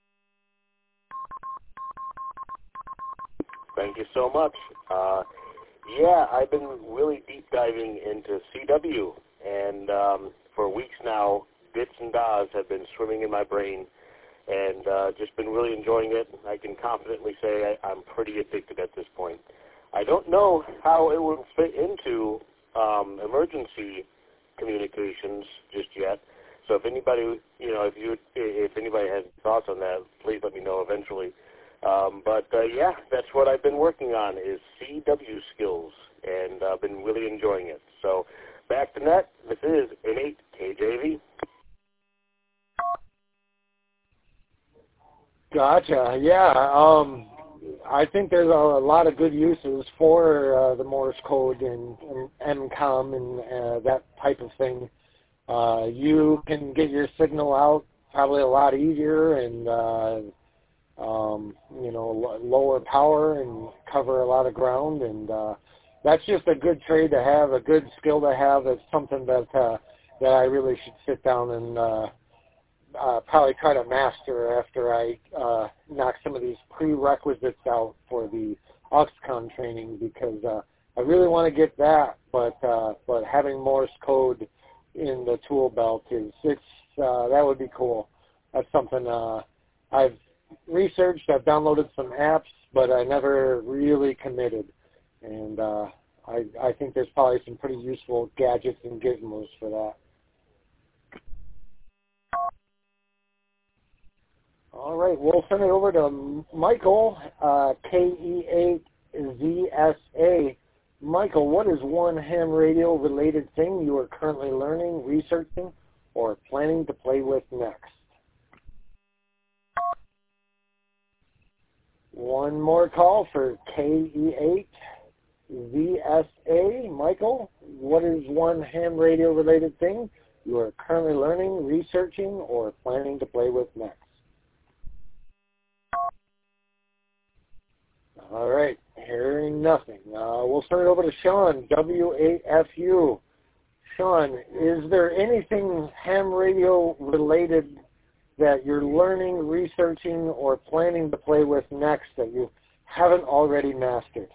Thank you so much. Uh, Yeah, I've been really deep diving into C W, and um, for weeks now, bits and dots have been swimming in my brain, and uh, just been really enjoying it. I can confidently say I, I'm pretty addicted at this point. I don't know how it will fit into um, emergency communications just yet. So if anybody, you know, if you, if anybody has thoughts on that, please let me know eventually. Um, but uh, yeah, that's what I've been working on is C W skills, and I've been really enjoying it. So back to net. This is N eight K J V. Gotcha. Yeah. Um, I think there's a, a lot of good uses for uh, the Morse code and, and M COM and uh, that type of thing. Uh, you can get your signal out probably a lot easier and, uh, um, you know, l- lower power and cover a lot of ground. And uh, that's just a good trade to have, a good skill to have. It's something that uh, that I really should sit down and uh, uh, probably try to master after I uh, knock some of these prerequisites out for the Oxcom training, because uh, I really want to get that. But uh, but having Morse code in the tool belt is it's uh, that would be cool. That's something uh, I've researched. I've downloaded some apps, but I never really committed. And uh, I I think there's probably some pretty useful gadgets and gizmos for that. All right, we'll send it over to Michael, uh, K E eight Z S A. Michael, what is one ham radio related thing you are currently learning, researching, or planning to play with next? One more call for K E eight Z S A. Michael, what is one ham radio related thing you are currently learning, researching, or planning to play with next? All right, hearing nothing. Uh, we'll turn it over to Sean, W eight F U. Sean, is there anything ham radio related that you're learning, researching, or planning to play with next that you haven't already mastered?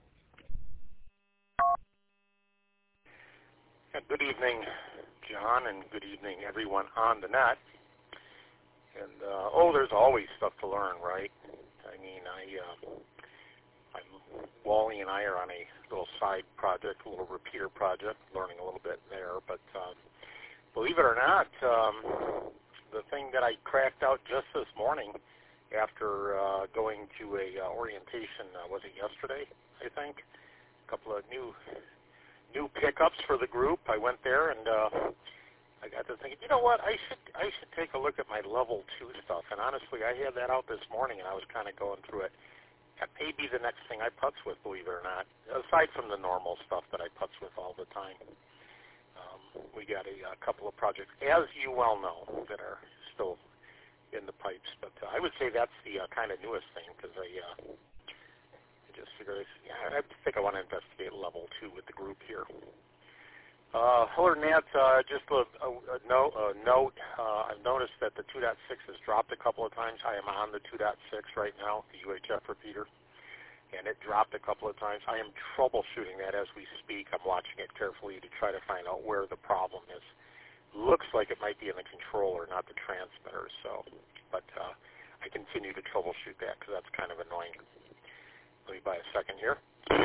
Good evening, John, and good evening, everyone on the net. And, uh, oh, there's always stuff to learn, right? I mean, I... Uh, I'm, Wally and I are on a little side project, a little repeater project, learning a little bit there. But um, believe it or not, um, the thing that I cracked out just this morning after uh, going to a uh, orientation, uh, was it yesterday, I think? A couple of new new pickups for the group. I went there and uh, I got to thinking, you know what, I should I should take a look at my level two stuff. And honestly, I had that out this morning and I was kind of going through it. That may be the next thing I putz with, believe it or not, aside from the normal stuff that I putz with all the time. Um, we got a, a couple of projects, as you well know, that are still in the pipes. But uh, I would say that's the uh, kind of newest thing, because I, uh, I just figured, yeah, I think I want to investigate level two with the group here. Uh, other than that, uh, just a, a, a note, a note uh, I've noticed that the two point six has dropped a couple of times. I am on the two point six right now, the U H F repeater, and it dropped a couple of times. I am troubleshooting that as we speak. I'm watching it carefully to try to find out where the problem is. Looks like it might be in the controller, not the transmitter, so, but uh, I continue to troubleshoot that because that's kind of annoying. Let me buy a second here.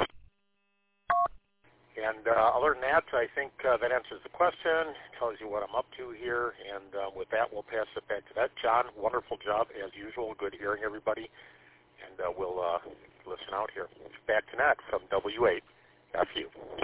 And uh, other than that, I think uh, that answers the question, tells you what I'm up to here, and uh, with that, we'll pass it back to that. John, wonderful job, as usual. Good hearing everybody, and uh, we'll uh, listen out here. Back to Nat from W eight F U.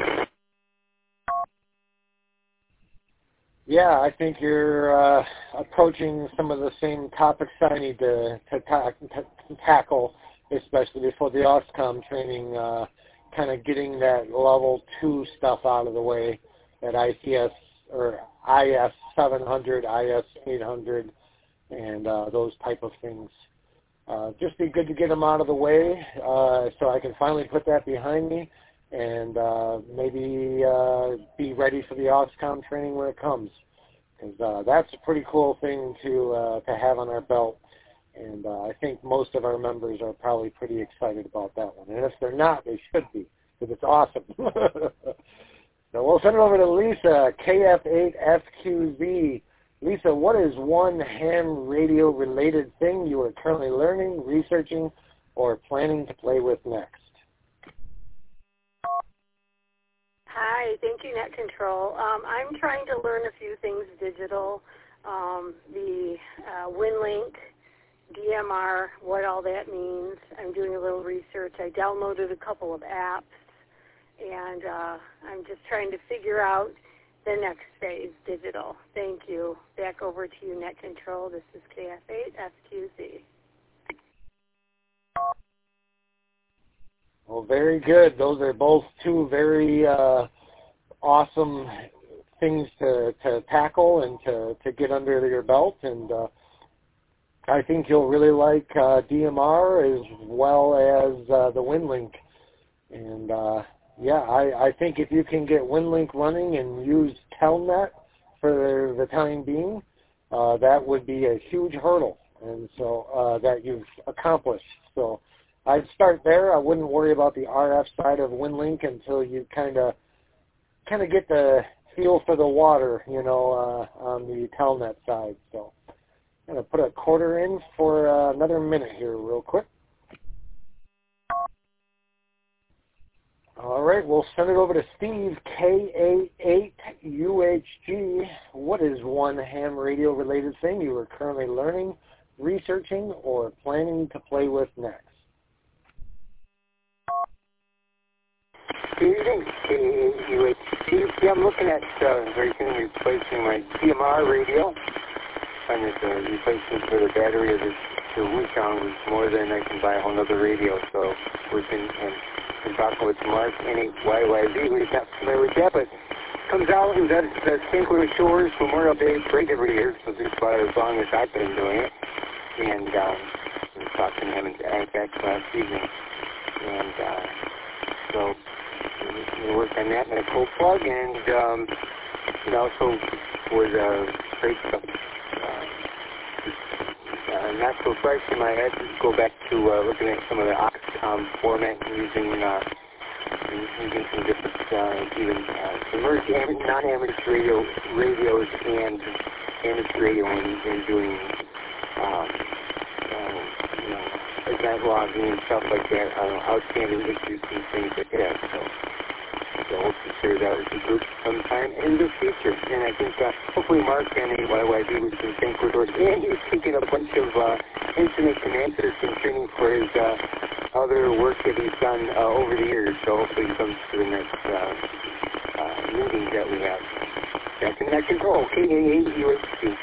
Yeah, I think you're uh, approaching some of the same topics I need to, to, ta- to tackle, especially before the Oxcom training, uh, kind of getting that level two stuff out of the way, that I C S or I S seven hundred, I S eight hundred, and uh, those type of things. Uh, just be good to get them out of the way uh, so I can finally put that behind me and uh, maybe uh, be ready for the Oxcom training when it comes. Because uh, that's a pretty cool thing to uh, to have on our belt. And uh, I think most of our members are probably pretty excited about that one. And if they're not, they should be, because it's awesome. So we'll send it over to Lisa, K F eight F Q Z. Lisa, what is one ham radio related thing you are currently learning, researching, or planning to play with next? Hi, thank you, Net Control. Um, I'm trying to learn a few things digital, um, the uh, WinLink, D M R, what all that means. I'm doing a little research. I downloaded a couple of apps, and uh, I'm just trying to figure out the next phase, digital. Thank you. Back over to you, Net Control. This is K F eight F Q Z. Well, very good. Those are both two very uh, awesome things to, to tackle and to, to get under your belt. And uh, I think you'll really like uh, D M R as well as uh, the WinLink. And uh, yeah, I, I think if you can get WinLink running and use Telnet for the time being, uh, that would be a huge hurdle, and so uh, that you've accomplished. So I'd start there. I wouldn't worry about the R F side of WinLink until you kind of kind of get the feel for the water, you know, uh, on the Telnet side. So I'm going to put a quarter in for uh, another minute here real quick. All right, we'll send it over to Steve, K A eight U H G. What is one ham radio related thing you are currently learning, researching, or planning to play with next? Good evening, K A eight U H G. Yeah, I'm looking at uh, very soon replacing my D M R radio. And it's a replacement for the battery of this the Wusong was more than I can buy a whole other radio. So we've been, and been talking with Mark N eight Y Y Z. We're not familiar with that, but it comes out and does the Saint Louis Shores Memorial Day parade every year. So just about as long as I've been doing it. And um, we were talking to him in Apex last evening. And uh, so we worked on that and a cold plug, and um, you know, so for the freight stuff, uh, uh, not so fresh in my head. Just go back to uh, looking at some of the Oxcom format and using uh, using some different uh, even uh, submerged non-amateur radio radios and amateur radio and, and doing um, uh, you know, event logging and stuff like that, uh, outstanding issues and things like that. So. So we'll consider that as a group sometime in the future. And I think uh, hopefully Mark and Y Y Z was from Saint Louis, and he's taking a bunch of uh, incident command system training for his uh, other work that he's done uh, over the years. So hopefully he comes to the next uh, uh, meeting that we have. That's in that control, K A eight U H G.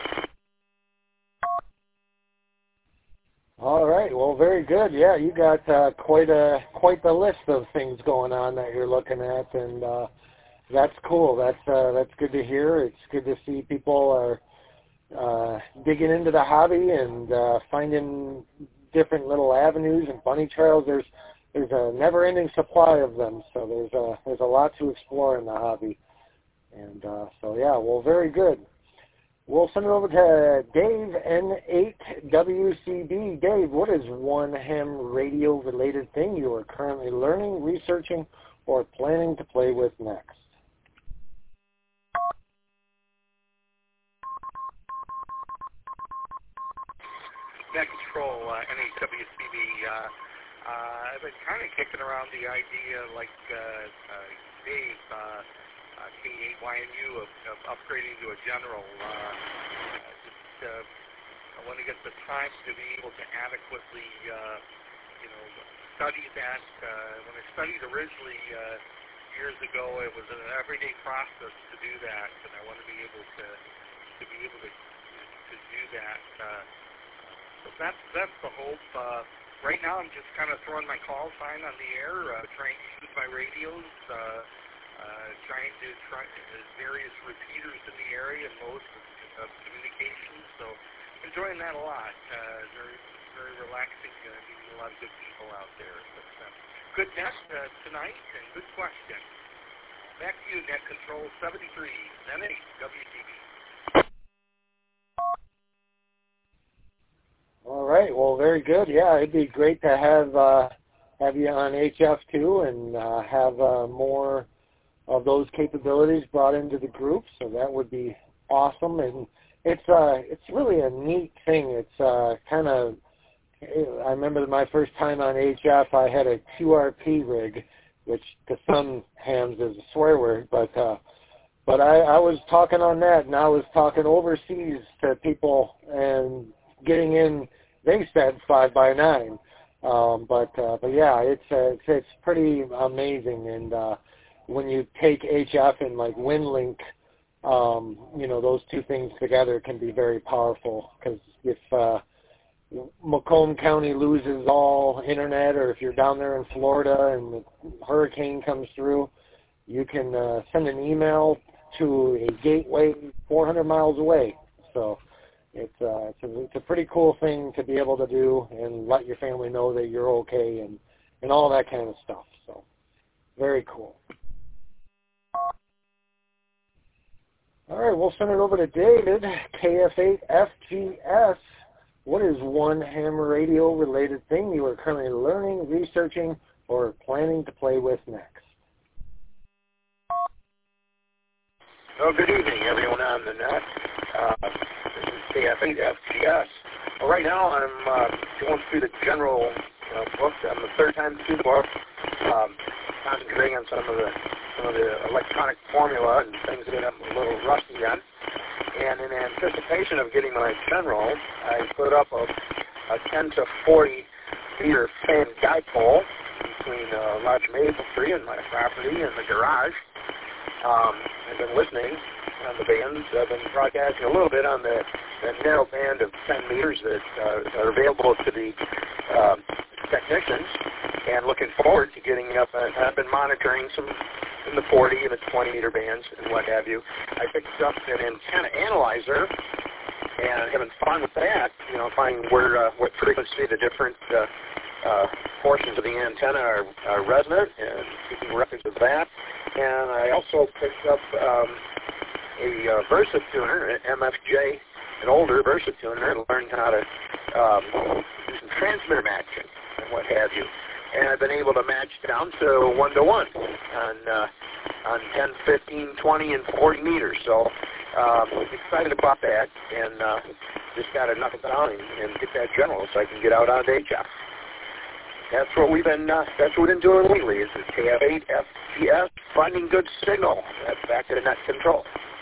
All right. Well, very good. Yeah, you got uh, quite a quite the list of things going on that you're looking at, and uh, that's cool. That's uh, that's good to hear. It's good to see people are uh, digging into the hobby and uh, finding different little avenues and bunny trails. There's there's a never-ending supply of them, so there's a there's a lot to explore in the hobby, and uh, so yeah. Well, very good. We'll send it over to Dave, N eight W C B. Dave, what is one ham radio-related thing you are currently learning, researching, or planning to play with next? Net Control, uh, N eight W C B. Uh, uh, I've been kind of kicking around the idea, like uh, uh, Dave, uh, Uh, K eight Y N U of, of upgrading to a general. Uh, just, uh, I want to get the time to be able to adequately, uh, you know, study that. Uh, when I studied originally uh, years ago, it was an everyday process to do that, and I want to be able to to be able to to do that. Uh, so that's that's the hope. Uh, right now, I'm just kind of throwing my call sign on the air, uh, trying to use my radios. Uh, Uh, trying to try uh, various repeaters in the area and modes of, of communication. So enjoying that a lot. Uh, very, very relaxing. Uh, meeting a lot of good people out there. But, uh, good net uh, tonight and good question. Back to you, Net Control seventy-three, N eight W C B. All right. Well, very good. Yeah, it'd be great to have uh, have you on H F too, and uh, have uh, more of those capabilities brought into the group. So that would be awesome. And it's uh, it's really a neat thing. It's uh, kind of, I remember my first time on H F, I had a Q R P rig, which to some hams is a swear word, but uh, but I, I was talking on that, and I was talking overseas to people and getting in. They said five by nine. Um, but uh, but yeah, it's, uh, it's it's pretty amazing, and uh, when you take H F and like WinLink, um, you know, those two things together can be very powerful. Because if uh, Macomb County loses all internet, or if you're down there in Florida and the hurricane comes through, you can uh, send an email to a gateway four hundred miles away. So. It's, uh, it's, a, it's a pretty cool thing to be able to do and let your family know that you're okay and, and all that kind of stuff. So very cool. All right, we'll send it over to David, K F eight F G S. What is one ham radio related thing you are currently learning, researching, or planning to play with next? Well, good evening, everyone on the net. Uh, this is K F eight F G S. Well, right now, I'm uh, going through the general uh, book. I'm the third time through the book, um, concentrating on some of the some of the electronic formula and things that I'm a little rusty on. And in anticipation of getting my general, I put up a, a ten to forty meter fan dipole between uh, Lodge Maple Tree and my property and the garage. Um, I've been listening on the bands. I've been broadcasting a little bit on the, the narrow band of ten meters that uh, are available to the uh, technicians, and looking forward to getting up. I've been monitoring some in the forty and the twenty meter bands and what have you. I picked up an antenna analyzer and having fun with that, you know, finding where uh, what frequency the different uh, uh, portions of the antenna are, are resonant and keeping records of that. And I also picked up um, a uh, VersaTuner, an M F J, an older VersaTuner, and learned how to um, do some transmitter matching and what have you. And I've been able to match down to one to one on uh, on ten, fifteen, twenty, and forty meters. So um, I'm excited about that, and uh, just got to knock it down and, and get that general so I can get out on H F. That's what we've been. Uh, that's what we've been doing lately. Is the K F eight F G S finding good signal. That's back to the net control.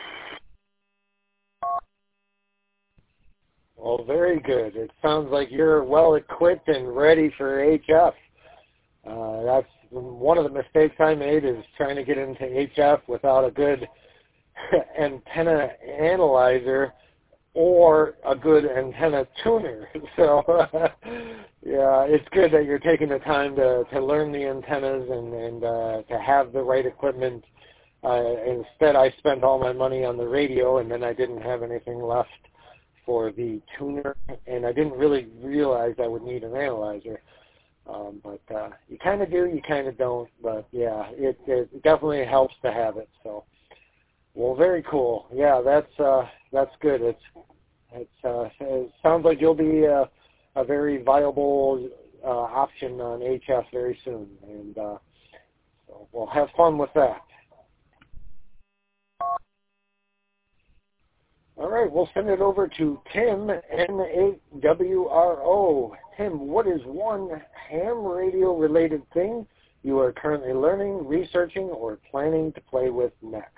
Well, very good. It sounds like you're well equipped and ready for H F. Uh, that's one of the mistakes I made, is trying to get into H F without a good antenna analyzer or a good antenna tuner. So, yeah, it's good that you're taking the time to, to learn the antennas and, and uh, to have the right equipment. Uh, instead, I spent all my money on the radio, and then I didn't have anything left for the tuner, and I didn't really realize I would need an analyzer. Um, but uh, you kind of do, you kind of don't. But yeah, it, it definitely helps to have it. So, well, very cool. Yeah, that's uh, that's good. It's it's uh, it sounds like you'll be a, a very viable uh, option on H F very soon, and uh, so we'll have fun with that. All right, we'll send it over to Tim, N eight W R O. Tim, what is one ham radio-related thing you are currently learning, researching, or planning to play with next?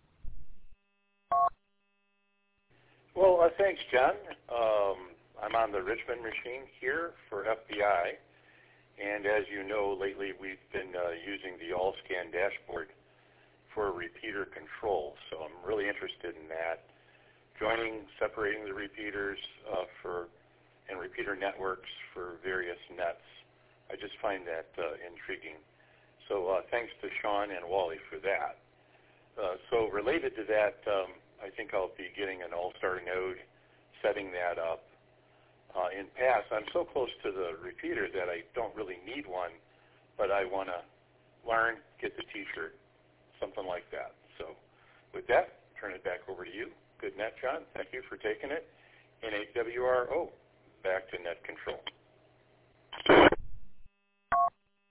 Well, uh, thanks, John. Um, I'm on the Richmond machine here for F B I, and as you know, lately we've been uh, using the AllScan dashboard for repeater control, so I'm really interested in that. Joining, separating the repeaters uh, for and repeater networks for various nets. I just find that uh, intriguing. So uh, thanks to Sean and Wally for that. Uh, so related to that, um, I think I'll be getting an All-Star node, setting that up. Uh, in past, I'm so close to the repeater that I don't really need one, but I want to learn, get the T-shirt, something like that. So with that, turn it back over to you. Good net, John. Thank you for taking it. N eight W R O, back to net control.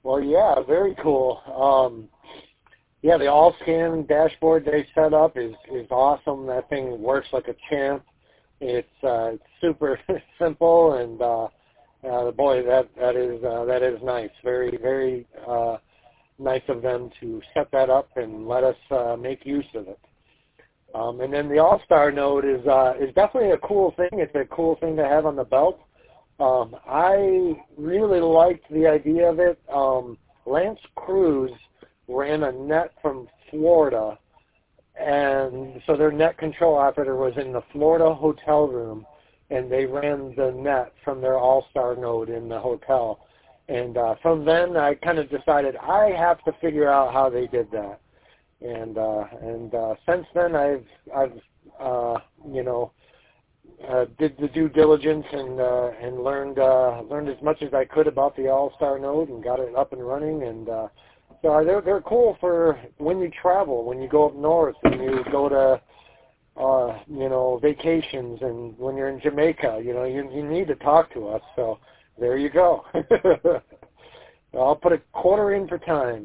Well, yeah, very cool. Um, yeah, the all-scan dashboard they set up is, is awesome. That thing works like a champ. It's, uh, it's super simple, and uh, uh, boy, that that is uh, that is nice. Very, very uh, nice of them to set that up and let us uh, make use of it. Um, and then the All-Star node is uh, is definitely a cool thing. It's a cool thing to have on the belt. Um, I really liked the idea of it. Um, Lance Cruz ran a net from Florida, and so their net control operator was in the Florida hotel room, and they ran the net from their All-Star node in the hotel. And uh, from then, I kind of decided I have to figure out how they did that. And uh, and uh, since then, I've I've uh, you know uh, did the due diligence and uh, and learned uh, learned as much as I could about the All-Star node and got it up and running. And uh, so they're they're cool for when you travel, when you go up north, and you go to uh, you know vacations, and when you're in Jamaica, you know you you need to talk to us. So there you go. I'll put a quarter in for time.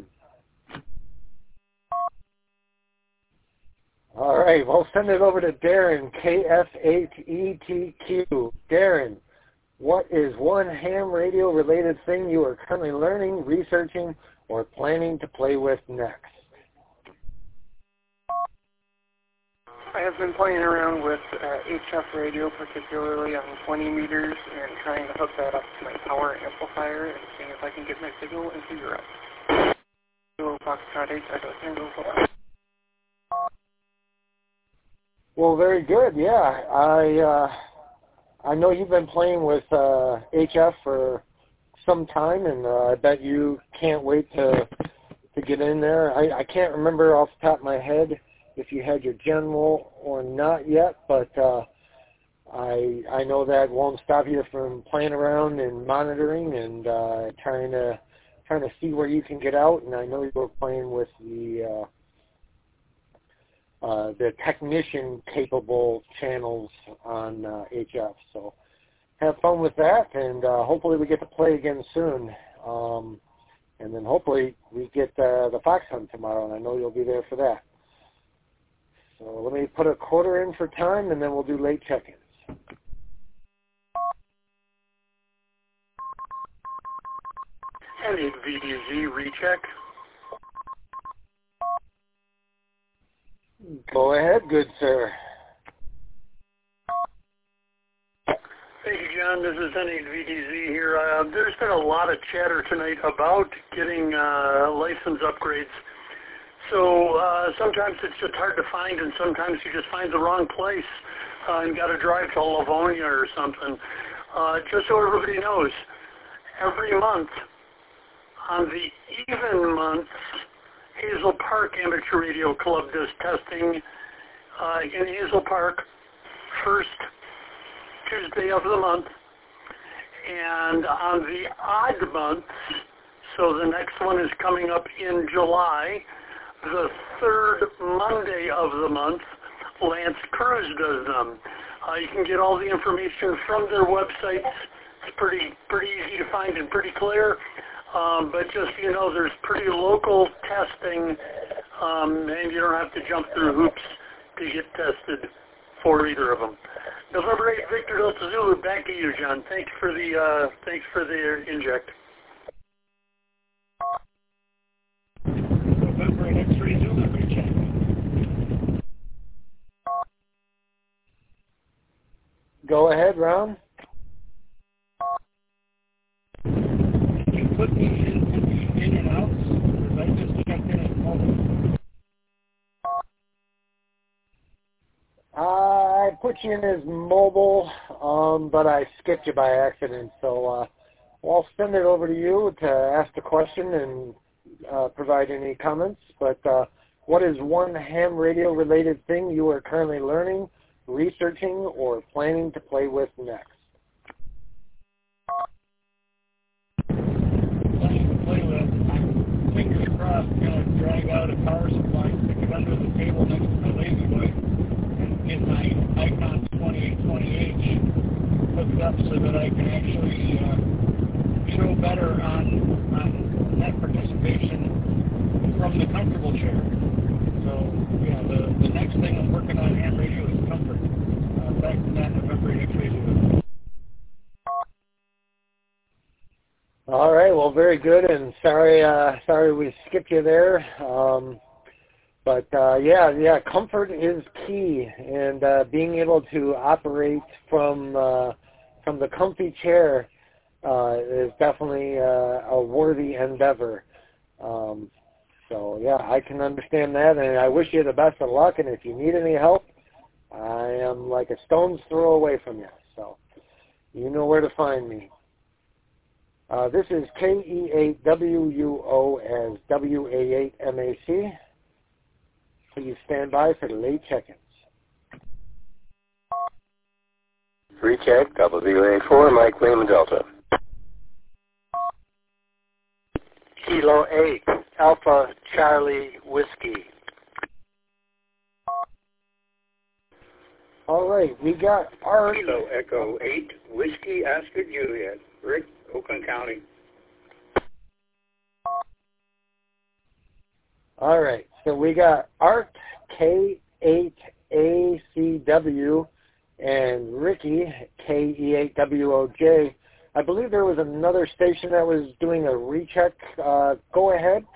All right, we'll send it over to Darren, K F eight E T Q. Darren, what is one ham radio related thing you are currently learning, researching, or planning to play with next? I have been playing around with uh, H F radio, particularly on twenty meters, and trying to hook that up to my power amplifier and seeing if I can get my signal into Europe. Foxtrot eight, Echo Tango Quebec. Well, very good. Yeah, I uh, I know you've been playing with uh, H F for some time, and uh, I bet you can't wait to to get in there. I, I can't remember off the top of my head if you had your general or not yet, but uh, I I know that won't stop you from playing around and monitoring and uh, trying to trying to see where you can get out. And I know you were playing with the uh, Uh, the technician-capable channels on uh, H F. So have fun with that, and uh, hopefully we get to play again soon. Um, and then hopefully we get uh, the Fox Hunt tomorrow, and I know you'll be there for that. So let me put a quarter in for time, and then we'll do late check-ins. And a V D Z recheck. Go ahead, good sir. Thank you, John. This is N eight V D Z here. Uh, there's been a lot of chatter tonight about getting uh, license upgrades. So uh, sometimes it's just hard to find, and sometimes you just find the wrong place uh, and got to drive to Livonia or something. Uh, just so everybody knows, every month on the even months, Hazel Park Amateur Radio Club does testing uh, in Hazel Park first Tuesday of the month, and on the odd months, so the next one is coming up in July, the third Monday of the month, Lance Cruz does them. Uh, you can get all the information from their websites. It's pretty pretty easy to find and pretty clear. Um, but just, you know, there's pretty local testing, um, and you don't have to jump through hoops to get tested for either of them. November eighth, Victor Delta Zulu, back to you, John. Thanks for the, uh, thanks for the inject. November eighth, X-ray Zulu, recheck. Go ahead, Ron. Put me in, in, in and out, because I just checked in at mobile. I put you in as mobile, um, but I skipped you by accident, so uh, I'll send it over to you to ask the question and uh, provide any comments. But uh, what is one ham radio-related thing you are currently learning, researching, or planning to play with next? Play with. I'm fingers crossed going to drag out a power supply, stick it under the table next to my lazy boy, and get my Icon twenty-eight twenty H hooked up so that I can actually uh, show better on on net very good, and sorry, uh, sorry we skipped you there. Um, but uh, yeah, yeah, comfort is key, and uh, being able to operate from uh, from the comfy chair uh, is definitely uh, a worthy endeavor. Um, so yeah, I can understand that, and I wish you the best of luck. And if you need any help, I am like a stone's throw away from you. So you know where to find me. Uh, this is K E eight W U O as W A eight M A C. Please stand by for the late check-ins. Recheck, W A four, Mike Lima Delta. Kilo eight, Alpha Charlie Whiskey. All right, we got our... Kilo Echo eight, Whiskey Oscar Juliet, Rick, Oakland County. All right, so we got Art K eight A C W and Ricky K E eight W O J. I believe there was another station that was doing a recheck. Uh, go ahead.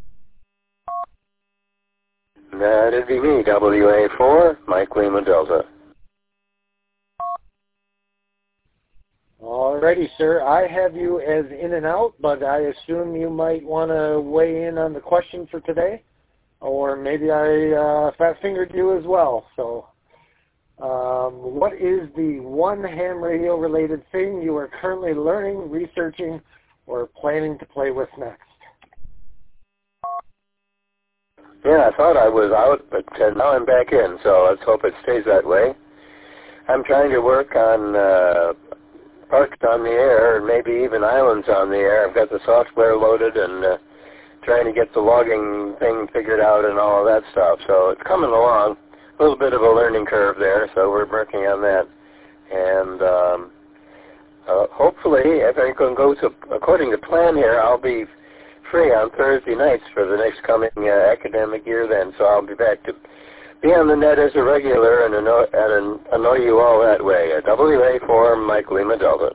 That'd be me, W A four, Mike Lima Delta. Alrighty, sir. I have you as in and out, but I assume you might want to weigh in on the question for today, or maybe I uh, fat-fingered you as well. So, um, what is the one ham radio-related thing you are currently learning, researching, or planning to play with next? Yeah, I thought I was out, but uh, now I'm back in, so let's hope it stays that way. I'm trying to work on uh, parks on the air, and maybe even islands on the air. I've got the software loaded and uh, trying to get the logging thing figured out and all of that stuff. So it's coming along. A little bit of a learning curve there, so we're working on that. And um, uh, hopefully, if everything goes according to plan here, I'll be free on Thursday nights for the next coming uh, academic year then. So I'll be back to be on the net as a regular and annoy, and annoy you all that way. Uh, W A four, Mike Lima Delta.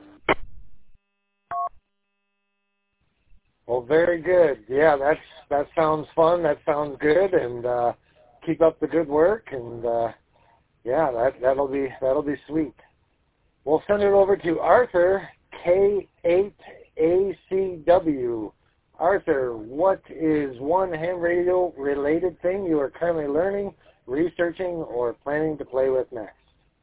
Well, very good. Yeah, that's that sounds fun. That sounds good, and uh, keep up the good work. And uh, yeah, that that'll be that'll be sweet. We'll send it over to Arthur K eight A C W. Arthur, what is one ham radio related thing you are currently learning, researching, or planning to play with next?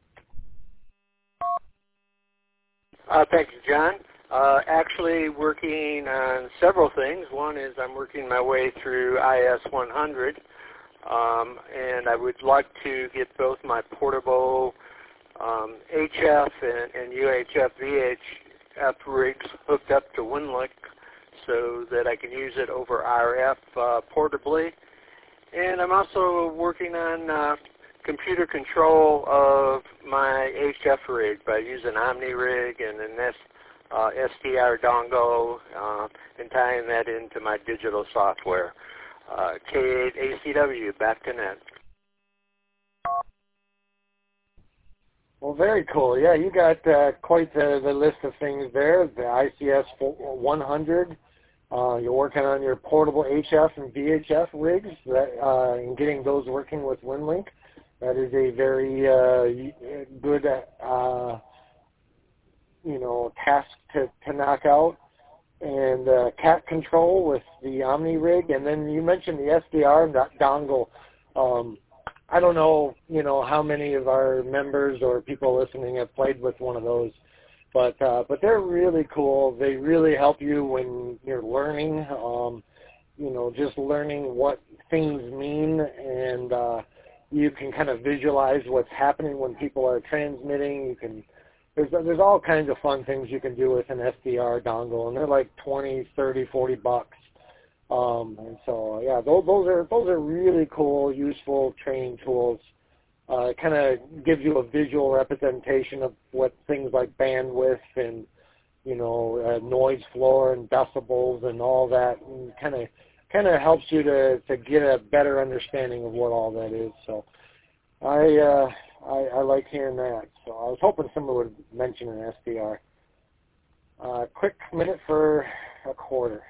Uh, thank you, John. Uh, actually working on several things. One is I'm working my way through I S one hundred, um, and I would like to get both my portable um, H F and, and U H F V H F rigs hooked up to WinLink so that I can use it over R F uh, portably. And I'm also working on uh, computer control of my H F rig by using OmniRig and an S, uh, S D R dongle uh, and tying that into my digital software. Uh, K eight A C W, back to net. Well, very cool. Yeah, you got uh, quite the, the list of things there. The I C S one hundred. Uh, you're working on your portable H F and V H F rigs that, uh, and getting those working with WinLink. That is a very uh, good, uh, you know, task to, to knock out. And uh, cat control with the OmniRig. And then you mentioned the S D R dongle. Um, I don't know, you know, how many of our members or people listening have played with one of those. But uh, but they're really cool. They really help you when you're learning, um, you know, just learning what things mean, and uh, you can kind of visualize what's happening when people are transmitting. You can there's there's all kinds of fun things you can do with an S D R dongle, and they're like twenty, thirty, forty bucks. Um, and so yeah, those those are those are really cool, useful training tools. Uh, it kind of gives you a visual representation of what things like bandwidth and, you know, uh, noise floor and decibels and all that, and kind of kind of helps you to, to get a better understanding of what all that is. So I, uh, I I like hearing that. So I was hoping someone would mention an S D R. Uh, quick minute for a quarter.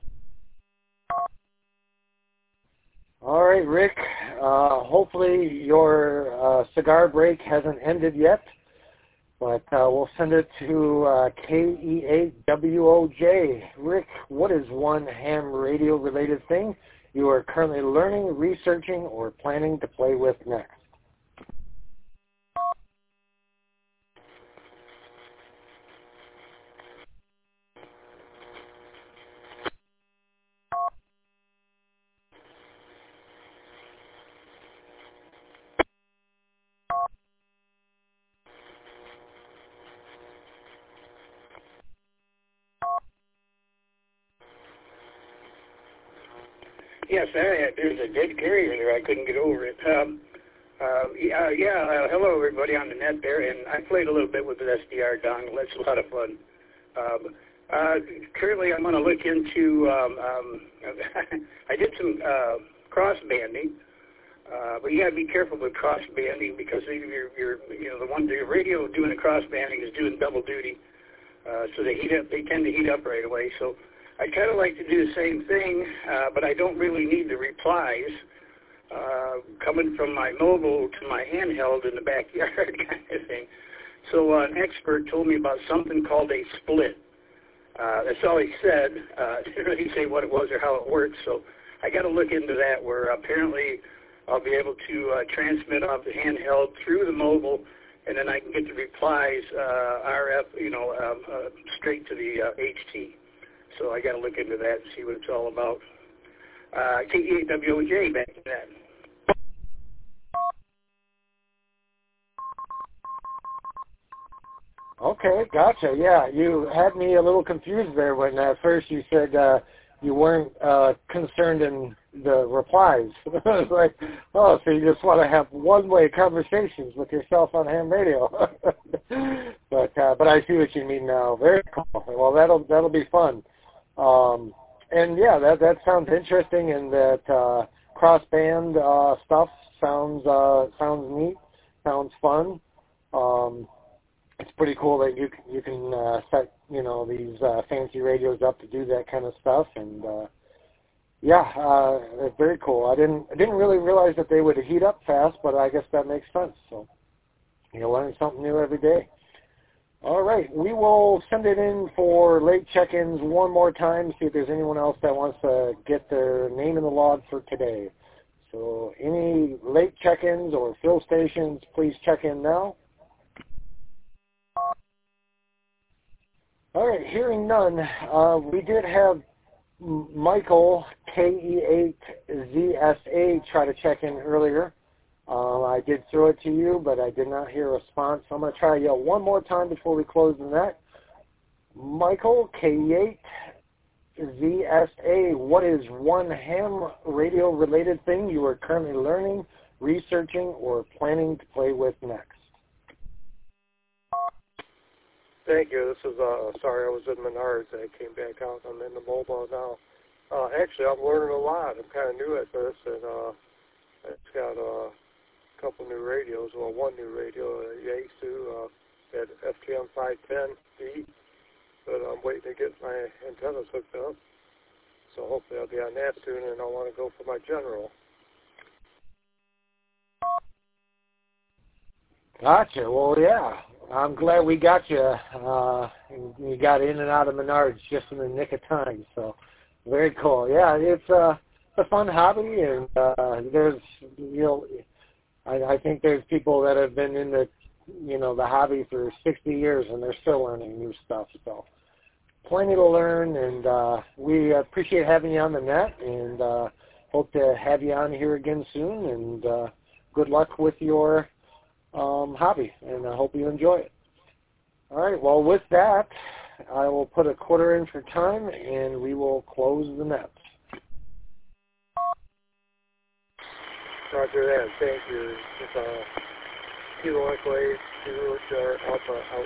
All right, Rick, uh, hopefully your uh, cigar break hasn't ended yet, but uh, we'll send it to uh, K E eight W O J. Rick, what is one ham radio-related thing you are currently learning, researching, or planning to play with next? Yes, I, there's a dead carrier there. I couldn't get over it. Um, uh, yeah, yeah uh, hello, everybody on the net there. And I played a little bit with the S D R dongle. That's a lot of fun. Um, uh, currently, I'm going to look into, um, um, I did some uh, cross banding. Uh, but you got to be careful with cross banding because you're, you're, you know, the one the radio doing the cross banding is doing double duty. Uh, so they heat up. They tend to heat up right away. So I kind of like to do the same thing, uh, but I don't really need the replies uh, coming from my mobile to my handheld in the backyard kind of thing. So uh, an expert told me about something called a split. Uh, that's all he said. Uh, didn't really say what it was or how it works. So I got to look into that. Where apparently I'll be able to uh, transmit off the handheld through the mobile, and then I can get the replies uh, R F, you know, um, uh, straight to the uh, H T. So I got to look into that and see what it's all about. Uh, K E eight W O J, back to that. Okay, gotcha. Yeah, you had me a little confused there when at first you said uh, you weren't uh, concerned in the replies. I was like, oh, so you just want to have one-way conversations with yourself on ham radio. but uh, but I see what you mean now. Very cool. Well, that'll that'll be fun. Um, and yeah, that that sounds interesting, and that uh, cross-band uh, stuff sounds uh, sounds neat. Sounds fun. Um, it's pretty cool that you can, you can uh, set, you know, these uh, fancy radios up to do that kind of stuff, and uh, yeah, uh, it's very cool. I didn't I didn't really realize that they would heat up fast, but I guess that makes sense. So you learn something new every day. All right, we will send it in for late check-ins one more time, see if there's anyone else that wants to get their name in the log for today. So any late check-ins or fill stations, please check in now. All right, hearing none, uh, we did have Michael, K E eight Z S A, try to check in earlier. Um, I did throw it to you, but I did not hear a response, so I'm going to try to yell one more time before we close the net. Michael, K E eight Z S A, what is one ham radio-related thing you are currently learning, researching, or planning to play with next? Thank you. This is, uh, sorry, I was in Menards. I came back out. I'm in the mobile now. Uh, actually, I'm learning a lot. I'm kind of new at this, and uh, it's got uh, a couple new radios. Well, one new radio, uh, Yaesu, uh, at F T M five ten D, but I'm waiting to get my antennas hooked up. So hopefully I'll be on that soon, and I want to go for my general. Gotcha. Well, yeah. I'm glad we got you. Uh, you got in and out of Menards just in the nick of time. So, very cool. Yeah, it's uh, a fun hobby, and uh, there's, you know, I, I think there's people that have been in the, you know, the hobby for sixty years, and they're still learning new stuff. So, plenty to learn, and uh, we appreciate having you on the net, and uh, hope to have you on here again soon. And uh, good luck with your Um, hobby, and I hope you enjoy it. All right, well, with that, I will put a quarter in for time, and we will close the nets. Roger that. Thank you. It's uh, Kilo Echo eight, Kilo Alpha out.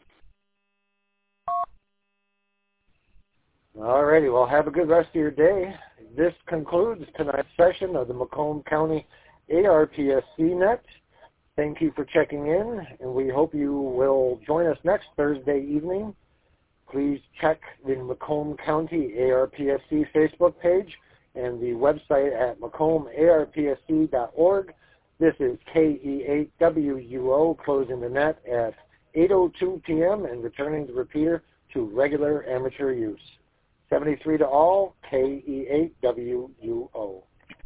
All righty, well, have a good rest of your day. This concludes tonight's session of the Macomb County A R P S C Net. Thank you for checking in, and we hope you will join us next Thursday evening please check the Macomb County A R P S C Facebook page and the website at macomb A R P S C dot org. This is K E eight W U O closing the net at eight oh two p.m. and returning the repeater to regular amateur use. seventy-three to all, K E eight W U O.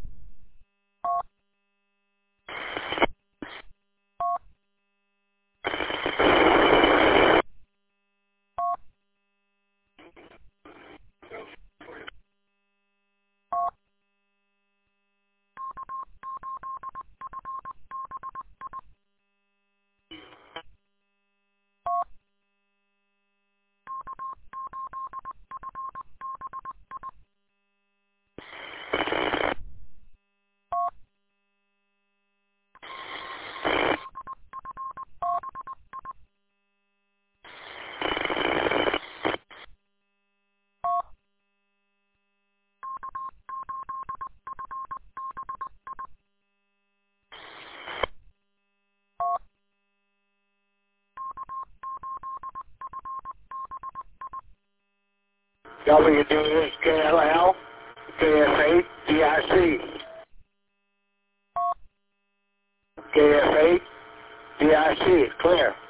W D S K L L, K F eight, D I C. K F eight, D I C, clear.